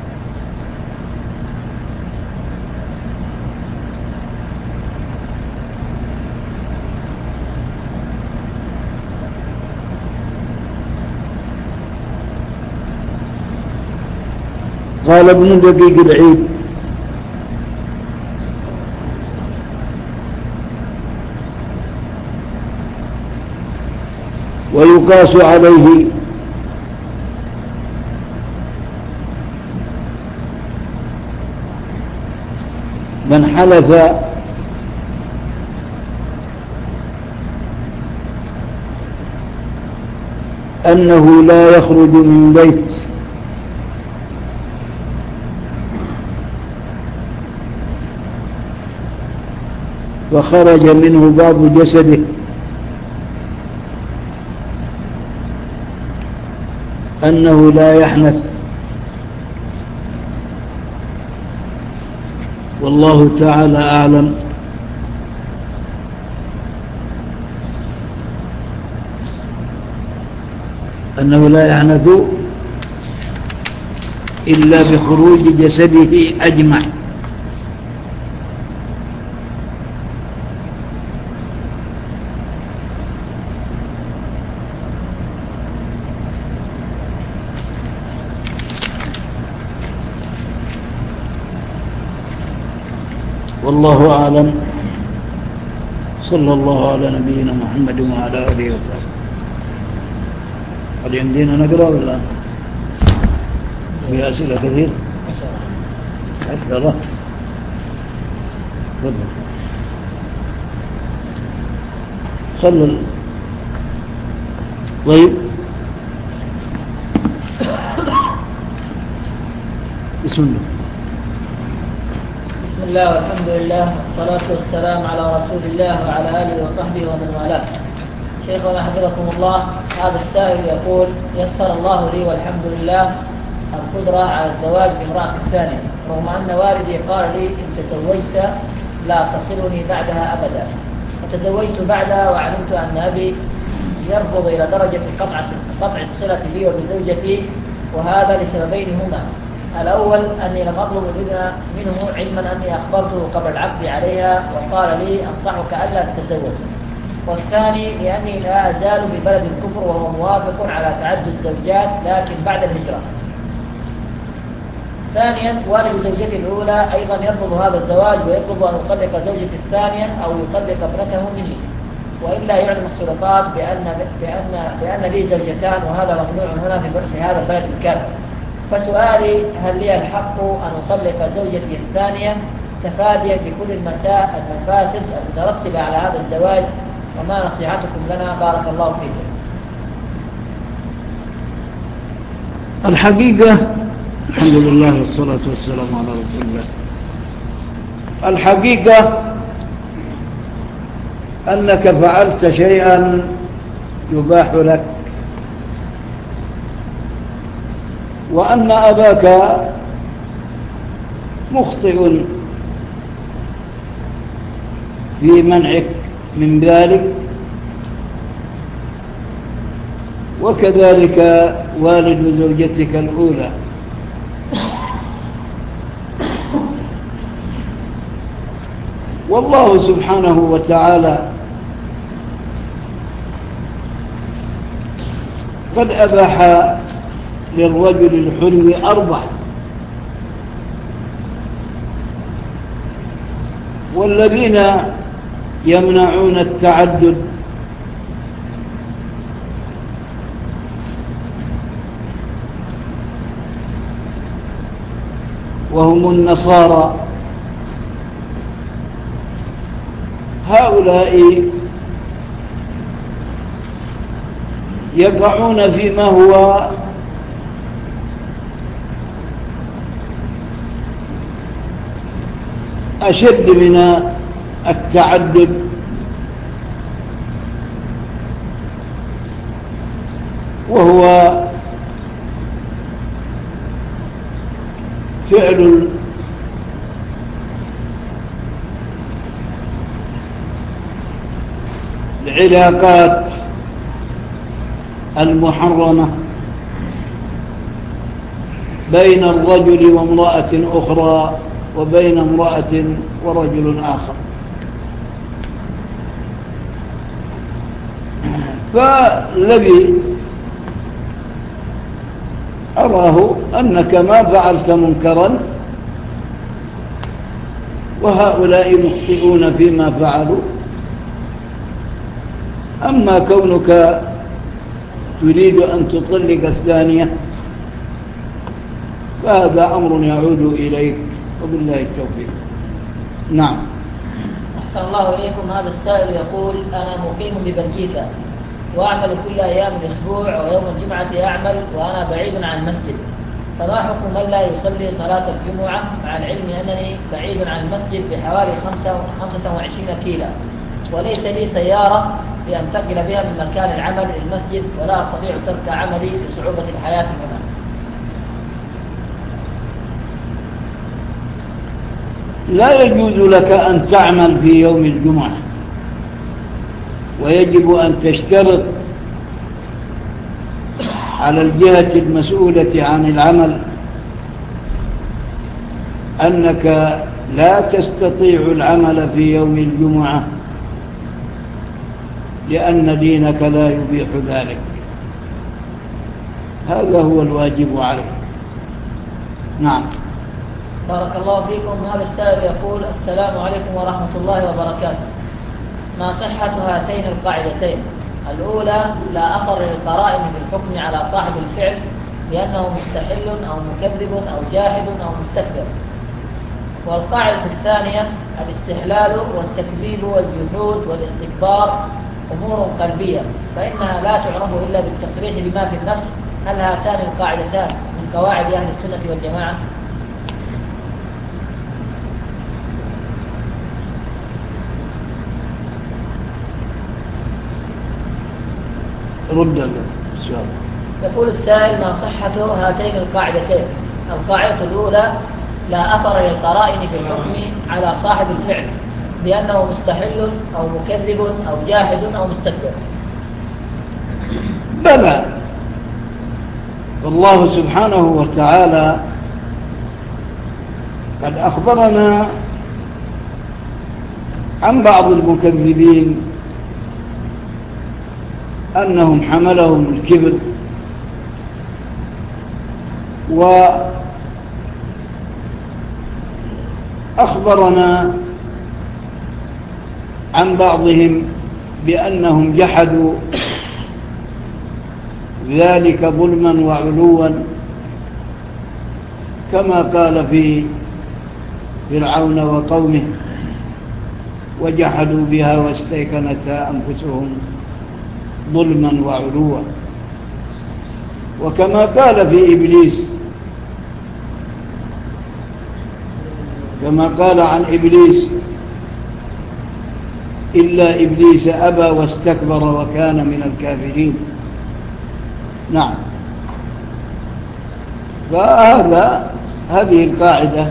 قال ابن دقيق العيد: ويقاس عليه من حلف أنه لا يخرج من بيت وخرج منه بعض جسده أنه لا يحنث، والله تعالى أعلم. أنه لا يحنث إلا بخروج جسده أجمع. والله أعلم. صلى الله على نبينا محمد وعلى آله وصحبه. هل يمدينا نقرأ ولا في أسئلة كثير؟ أكثر الله. خلل. طيب، بسم الله. بسم الله والحمد لله والصلاة والسلام على رسول الله وعلى آله وصحبه ومن والاه. شيخنا حفظكم الله، هذا السائل يقول: يسر الله لي والحمد لله القدرة على الزواج بامرأة ثانية، رغم أن والدي قال لي إن تزوجت لا تصلني بعدها أبدا، فتزوجت بعدها وعلمت أن أبي يرفض إلى درجة قطع قطع الصلة بي وبزوجتي، وهذا لسببين هما: الأول أني لم أطلب الإذن منه علما أني أخبرته قبل العقد عليها وقال لي أنصحك ألا تتزوج، والثاني لأني لا أزال ببلد الكفر وهو موافق على تعدد الزوجات لكن بعد الهجرة. ثانيا، والد زوجتي الأولى أيضا يرفض هذا الزواج ويطلب أن أطلق زوجتي الثانية أو يطلق ابنته مني، وإلا يعلم السلطات بأن بأن بأن لي زوجتان وهذا ممنوع هنا في هذا البلد الكافر. فسؤالي: هل لي الحق أن أطلق زوجتي الثانية تفاديا بكل المساء المفاسد المترتبة على هذا الزواج؟ وما نصيحتكم لنا؟ بارك الله فيكم. الحقيقة الحمد لله والصلاة والسلام على رسول الله. الحقيقة أنك فعلت شيئا يباح لك، وأن أباك مخطئ في منعك من ذلك، وكذلك والد زوجتك الأولى. والله سبحانه وتعالى قد أباح للرجل الحلم أربع، والذين يمنعون التعدد وهم النصارى، هؤلاء يقعون فيما هو أشد من التعدد، وهو فعل العلاقات المحرمة بين الرجل وامرأة أخرى وبين امرأة ورجل آخر. فالذي أراه أنك ما فعلت منكرا، وهؤلاء مخطئون فيما فعلوا. أما كونك تريد أن تطلق الثانية فهذا أمر يعود إليك، وبالله التوفيق. نعم. أحسن الله إليكم. هذا السائل يقول: أنا مقيم ببلجيكا وأعمل كل أيام الأسبوع، ويوم الجمعة أعمل وأنا بعيد عن المسجد، فما حكم من لا يصلي صلاة الجمعة مع العلم أنني بعيد عن المسجد بحوالي خمسة وعشرين كيلو، وليس لي سيارة لأنتقل بها من مكان العمل إلى المسجد، ولا أستطيع ترك عملي لصعوبة الحياة هنا؟ لا يجوز لك أن تعمل في يوم الجمعة، ويجب أن تشترط على الجهة المسؤولة عن العمل أنك لا تستطيع العمل في يوم الجمعة، لأن دينك لا يبيح ذلك. هذا هو الواجب عليك. نعم. بارك الله فيكم. هذا السائل يقول: السلام عليكم ورحمة الله وبركاته، ما صحة هاتين القاعدتين؟ الأولى: لا أثر للقرائن في الحكم على صاحب الفعل لأنه مستحل أو مكذب أو جاحد أو مستكبر. والقاعدة الثانية: الاستحلال والتكذيب والجحود والاستكبار أمور قلبية، فإنها لا تعرف إلا بالتصريح بما في النفس. هل هاتان القاعدتان من قواعد أهل السنة والجماعة؟ رد السؤال. يقول السائل: ما صحة هاتين القاعدتين؟ القاعدة الأولى: لا أثر للقرائن في الحكم على صاحب الفعل لأنه مستحل أو مكذب أو جاحد أو مستكبر. بلى، والله سبحانه وتعالى قد أخبرنا عن بعض المكذبين أنهم حملهم الكبر، وأخبرنا عن بعضهم بأنهم جحدوا ذلك ظلما وعلوا، كما قال في فرعون وقومه: وجحدوا بها واستيقنتها أنفسهم ظلما وعلوا. وكما قال في إبليس، كما قال عن إبليس: إلا إبليس أبى واستكبر وكان من الكافرين. نعم. فهذا هذه القاعدة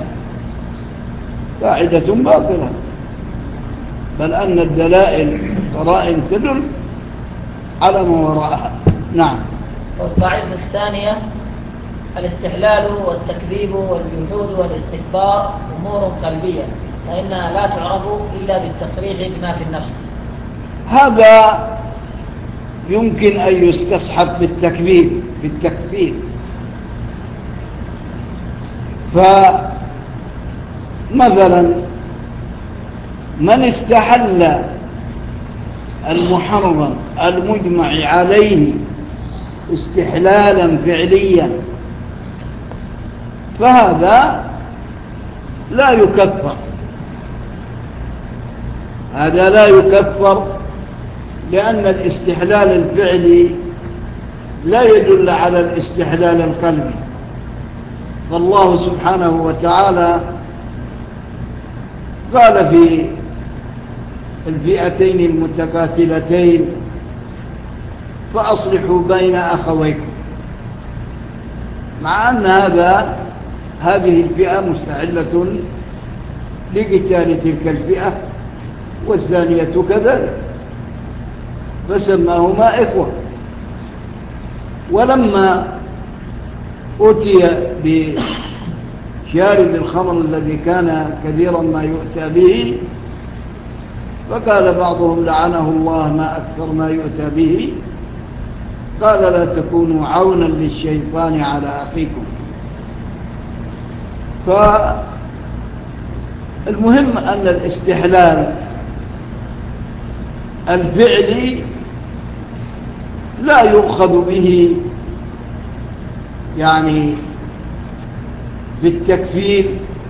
قاعدة باطلة، بل أن الدلائل قرائن تدل على ما وراءها. نعم. والقاعدة الثانية: الاستحلال والتكذيب والجحود والاستكبار أمور قلبية، فإنها لا تعرف إلا بالتصريح بما في النفس. هذا يمكن أن يستصحب بالتكبير بالتكبير فمثلا من استحل المحرم المجمع عليه استحلالا فعليا فهذا لا يكفر هذا لا يكفر لأن الاستحلال الفعلي لا يدل على الاستحلال القلبي. فالله سبحانه وتعالى قال في الفئتين المتقاتلتين فأصلحوا بين أخويكم، مع أن هذا هذه الفئة مستحلة لقتال تلك الفئة والثانية كذلك، فسماهما إخوة. ولما أتي بشارب الخمر الذي كان كثيرا ما يؤتى به فقال بعضهم لعنه الله ما أكثر ما يؤتى به، قال لا تكونوا عونا للشيطان على أخيكم. فالمهم أن الاستحلال الفعلي لا يؤخذ به يعني بالتكفير،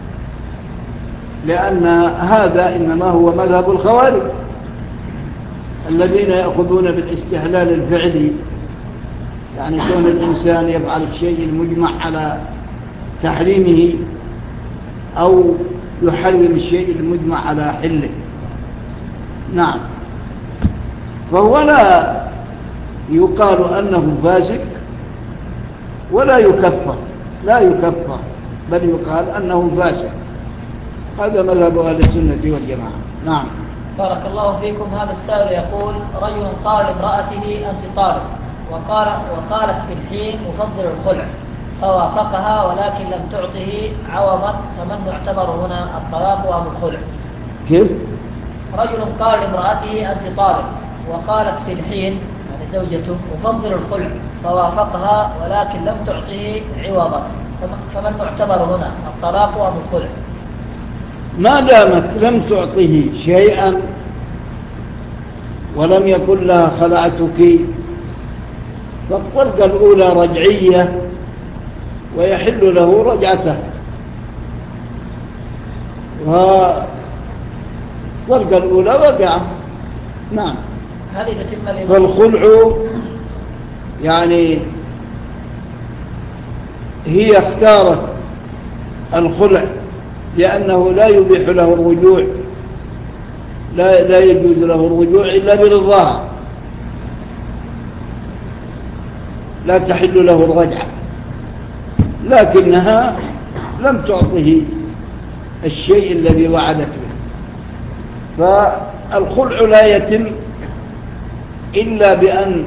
لأن هذا إنما هو مذهب الخوارج الذين يأخذون بالاستحلال الفعلي، يعني كون الإنسان يفعل الشيء المجمع على تحريمه أو يحرم الشيء المجمع على حله. نعم، فهو لا يقال أنه فاسق ولا يكفر، لا يكفر بل يقال أنه فاسق. هذا مذهب أهل السنة والجماعة. نعم. بارك الله فيكم. هذا السائل يقول رجل قال لامرأته أنت طالق، وقال وقالت في الحين أفضل الخلع، فوافقها ولكن لم تعطه عوضا، فمن يعتبر هنا الطلاق أم الخلع؟ كيف؟ رجل قال لامرأته أنت طالق، وقالت في الحين يعني زوجته أفضل الخلع، فوافقها ولكن لم تعطه عوضا، فمن يعتبر هنا الطلاق أم الخلع؟ ما دامت لم تعطه شيئا ولم يكن لها خلعتك فالطلقة الأولى رجعية ويحل له رجعته، والطلقة الأولى وقع. نعم. فالخلع يعني هي اختارت الخلع لأنه لا يبيح له الرجوع، لا, لا يجوز له الرجوع إلا برضاها، لا تحل له الرجعة، لكنها لم تعطه الشيء الذي وعدت به. فالخلع لا يتم إلا بأن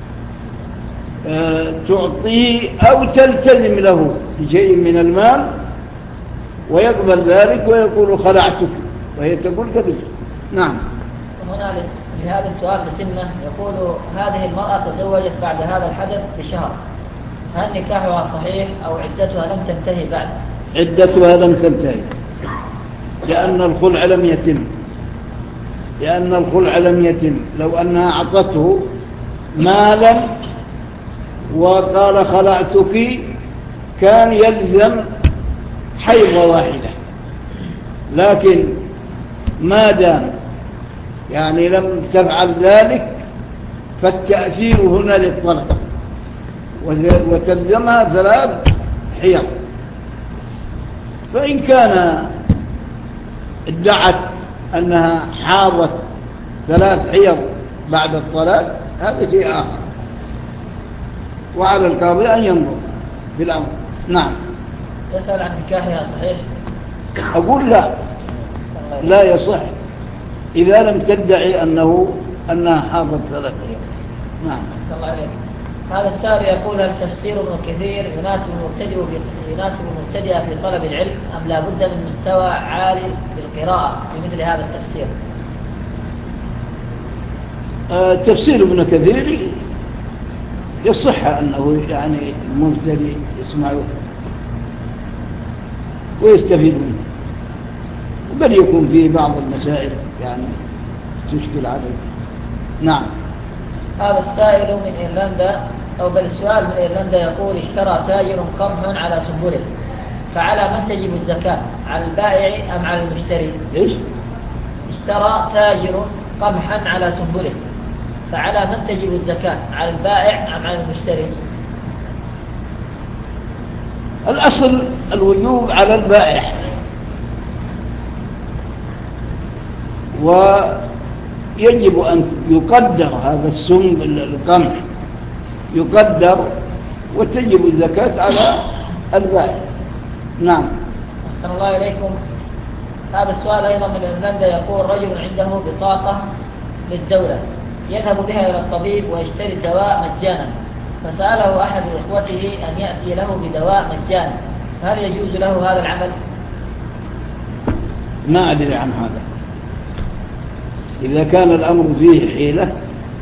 تعطيه أو تلتزم له بشيء من المال ويقبل ذلك ويقول خلعتك وهي تقول كذب. نعم. هنا لهذا السؤال بسنة يقول هذه المرأة تزوجت بعد هذا الحدث بشهر، هل نكاحها صحيح أو عدتها لم تنتهي بعد؟ عدتها لم تنتهي لأن الخلع لم يتم، لأن الخلع لم يتم. لو أنها أعطته مالا وقال خلعتك كان يلزم حيضة واحدة، لكن ما دام يعني لم تفعل ذلك فالتأثير هنا للطلق وتلزمها ثلاث حيض. فإن كان ادعت أنها حاضت ثلاث حيض بعد الطلاق هذا شيء آخر، وعلى القاضي أن ينظر في الأمر. نعم. يسأل عن نكاحها صحيح؟ أقول لا، لا يصح إذا لم تدعي أنه أنها حاضت ثلاث حيض. نعم. صلى الله عليه. هذا السائل يقول هل تفسير ابن كثير يناسب المبتدئ في يناسب المبتدئ في طلب العلم أم لا بد من مستوى عالي للقراءة في مثل هذا التفسير؟ آه تفسير ابن كثير يصح أنه يعني المبتدئ يسمعه ويستفيد منه، وبل يكون فيه بعض المسائل يعني تشكل عليه. نعم. هذا السائل من إيرلندا، أو بل السؤال من إيرلندا يقول: اشترى تاجر قمحا على سنبله، فعلى من تجب الزكاة؟ على البائع أم على المشتري؟ إيش؟ اشترى تاجر قمحا على سنبله، فعلى من تجب الزكاة؟ على البائع أم على المشتري؟ الأصل الوجوب على البائع، ويجب أن يقدر هذا السنب القمح يقدر وتجب الزكاة على البائع. نعم. أحسن الله إليكم. هذا السؤال أيضا من إيرلندا يقول: رجل عنده بطاقة للدولة يذهب بها إلى الطبيب ويشتري الدواء مجانا، فسأله أحد إخوته أن يأتي له بدواء مجانا، هل يجوز له هذا العمل؟ ما أدري عن هذا. إذا كان الأمر فيه حيلة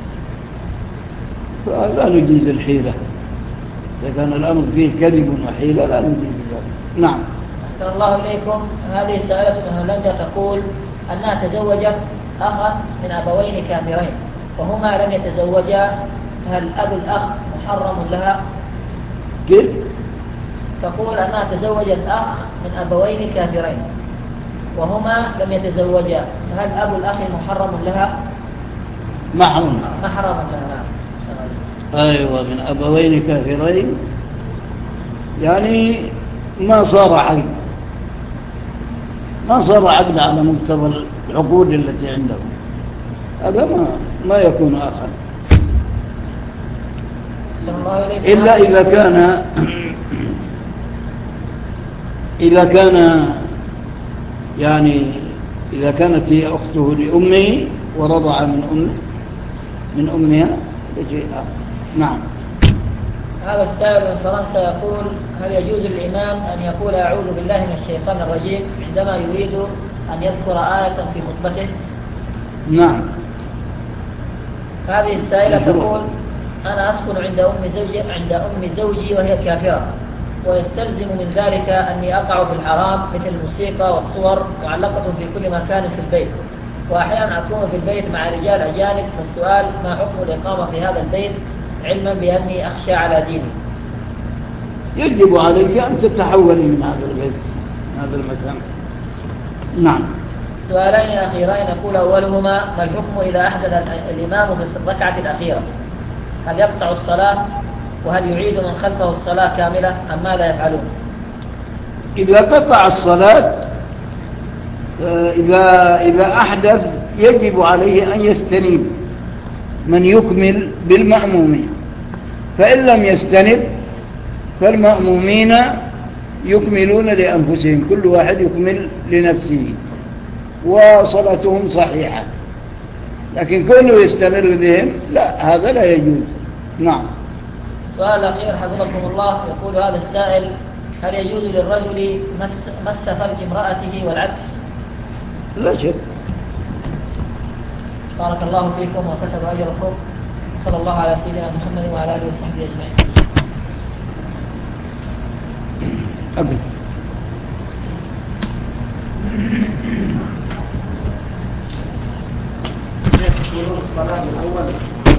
فلا نجيز الحيلة، إذا كان الأمر فيه كذب وحيلة لا نجيز ذلك. نعم. أحسن الله إليكم. هذه سائلة من هولندا تقول أنها تزوجت أخا من أبوين كافرين وهما لم يتزوجا، هل أب الأخ محرم لها؟ كيف؟ تقول أنها تزوجت أخ من أبوين كافرين وهما لم يتزوجا، هل أب الأخ محرم لها؟ محرم. محرم لها. أيوة، من أبوين كافرين يعني ما صار عقد، ما صار عقد على مقتضى العقود التي عندهم، هذا ما ما يكون أخا إلا إذا كان إذا كان يعني إذا كانت هي أخته لأمه ورضع من أمه من أمها يجي أخ. نعم. هذا السائل من فرنسا يقول: هل يجوز للإمام أن يقول أعوذ بالله من الشيطان الرجيم عندما يريد أن يذكر آية في خطبته؟ نعم. هذه السائلة تقول: أنا أسكن عند أم زوجي عند أم زوجي وهي كافرة، ويستلزم من ذلك أني أقع في الحرام مثل الموسيقى والصور معلقة في كل مكان في البيت، وأحيانا أكون في البيت مع رجال أجانب، فالسؤال: ما حكم الإقامة في هذا البيت علما بأني أخشى على ديني؟ يجب عليك أن تتحولي من هذا البيت من هذا المكان. نعم. سؤالين أخيرين يقول أولهما: ما الحكم إذا أحدث الإمام في الركعة الأخيرة؟ هل يقطع الصلاة؟ وهل يعيد من خلفه الصلاة كاملة أم ماذا يفعلون؟ إذا قطع الصلاة إذا إذا أحدث يجب عليه أن يستنيب من يكمل بالمأمومين، فإن لم يستنب فالمأمومين يكملون لأنفسهم، كل واحد يكمل لنفسه وصلاتهم صحيحة، لكن كونه يستمر بهم لا، هذا لا يجوز. نعم. سؤال أخير حفظكم الله، يقول هذا السائل: هل يجوز للرجل مس, مس فرج امرأته والعكس؟ لا شك. بارك الله فيكم وكتب أجركم. صلى الله على سيدنا محمد وعلى آله وصحبه أجمعين. أبدا. يقولون الصلاة الأول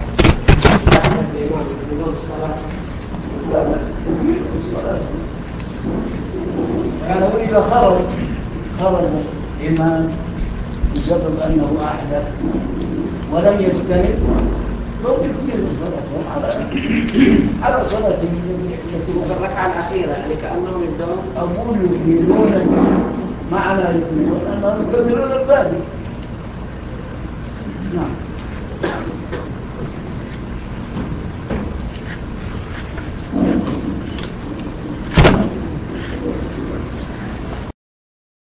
يقولون الصلاة لا لا الصلاة يعني إذا خرج خرج الإمام بسبب أنه أحدث ولم يستند لو يكمل صلاته على على صلاته التي في الركعة الأخيرة، يعني كأنهم يبدأون أقول يكملون معنى يكملون أنهم يكملون الباقي. نعم.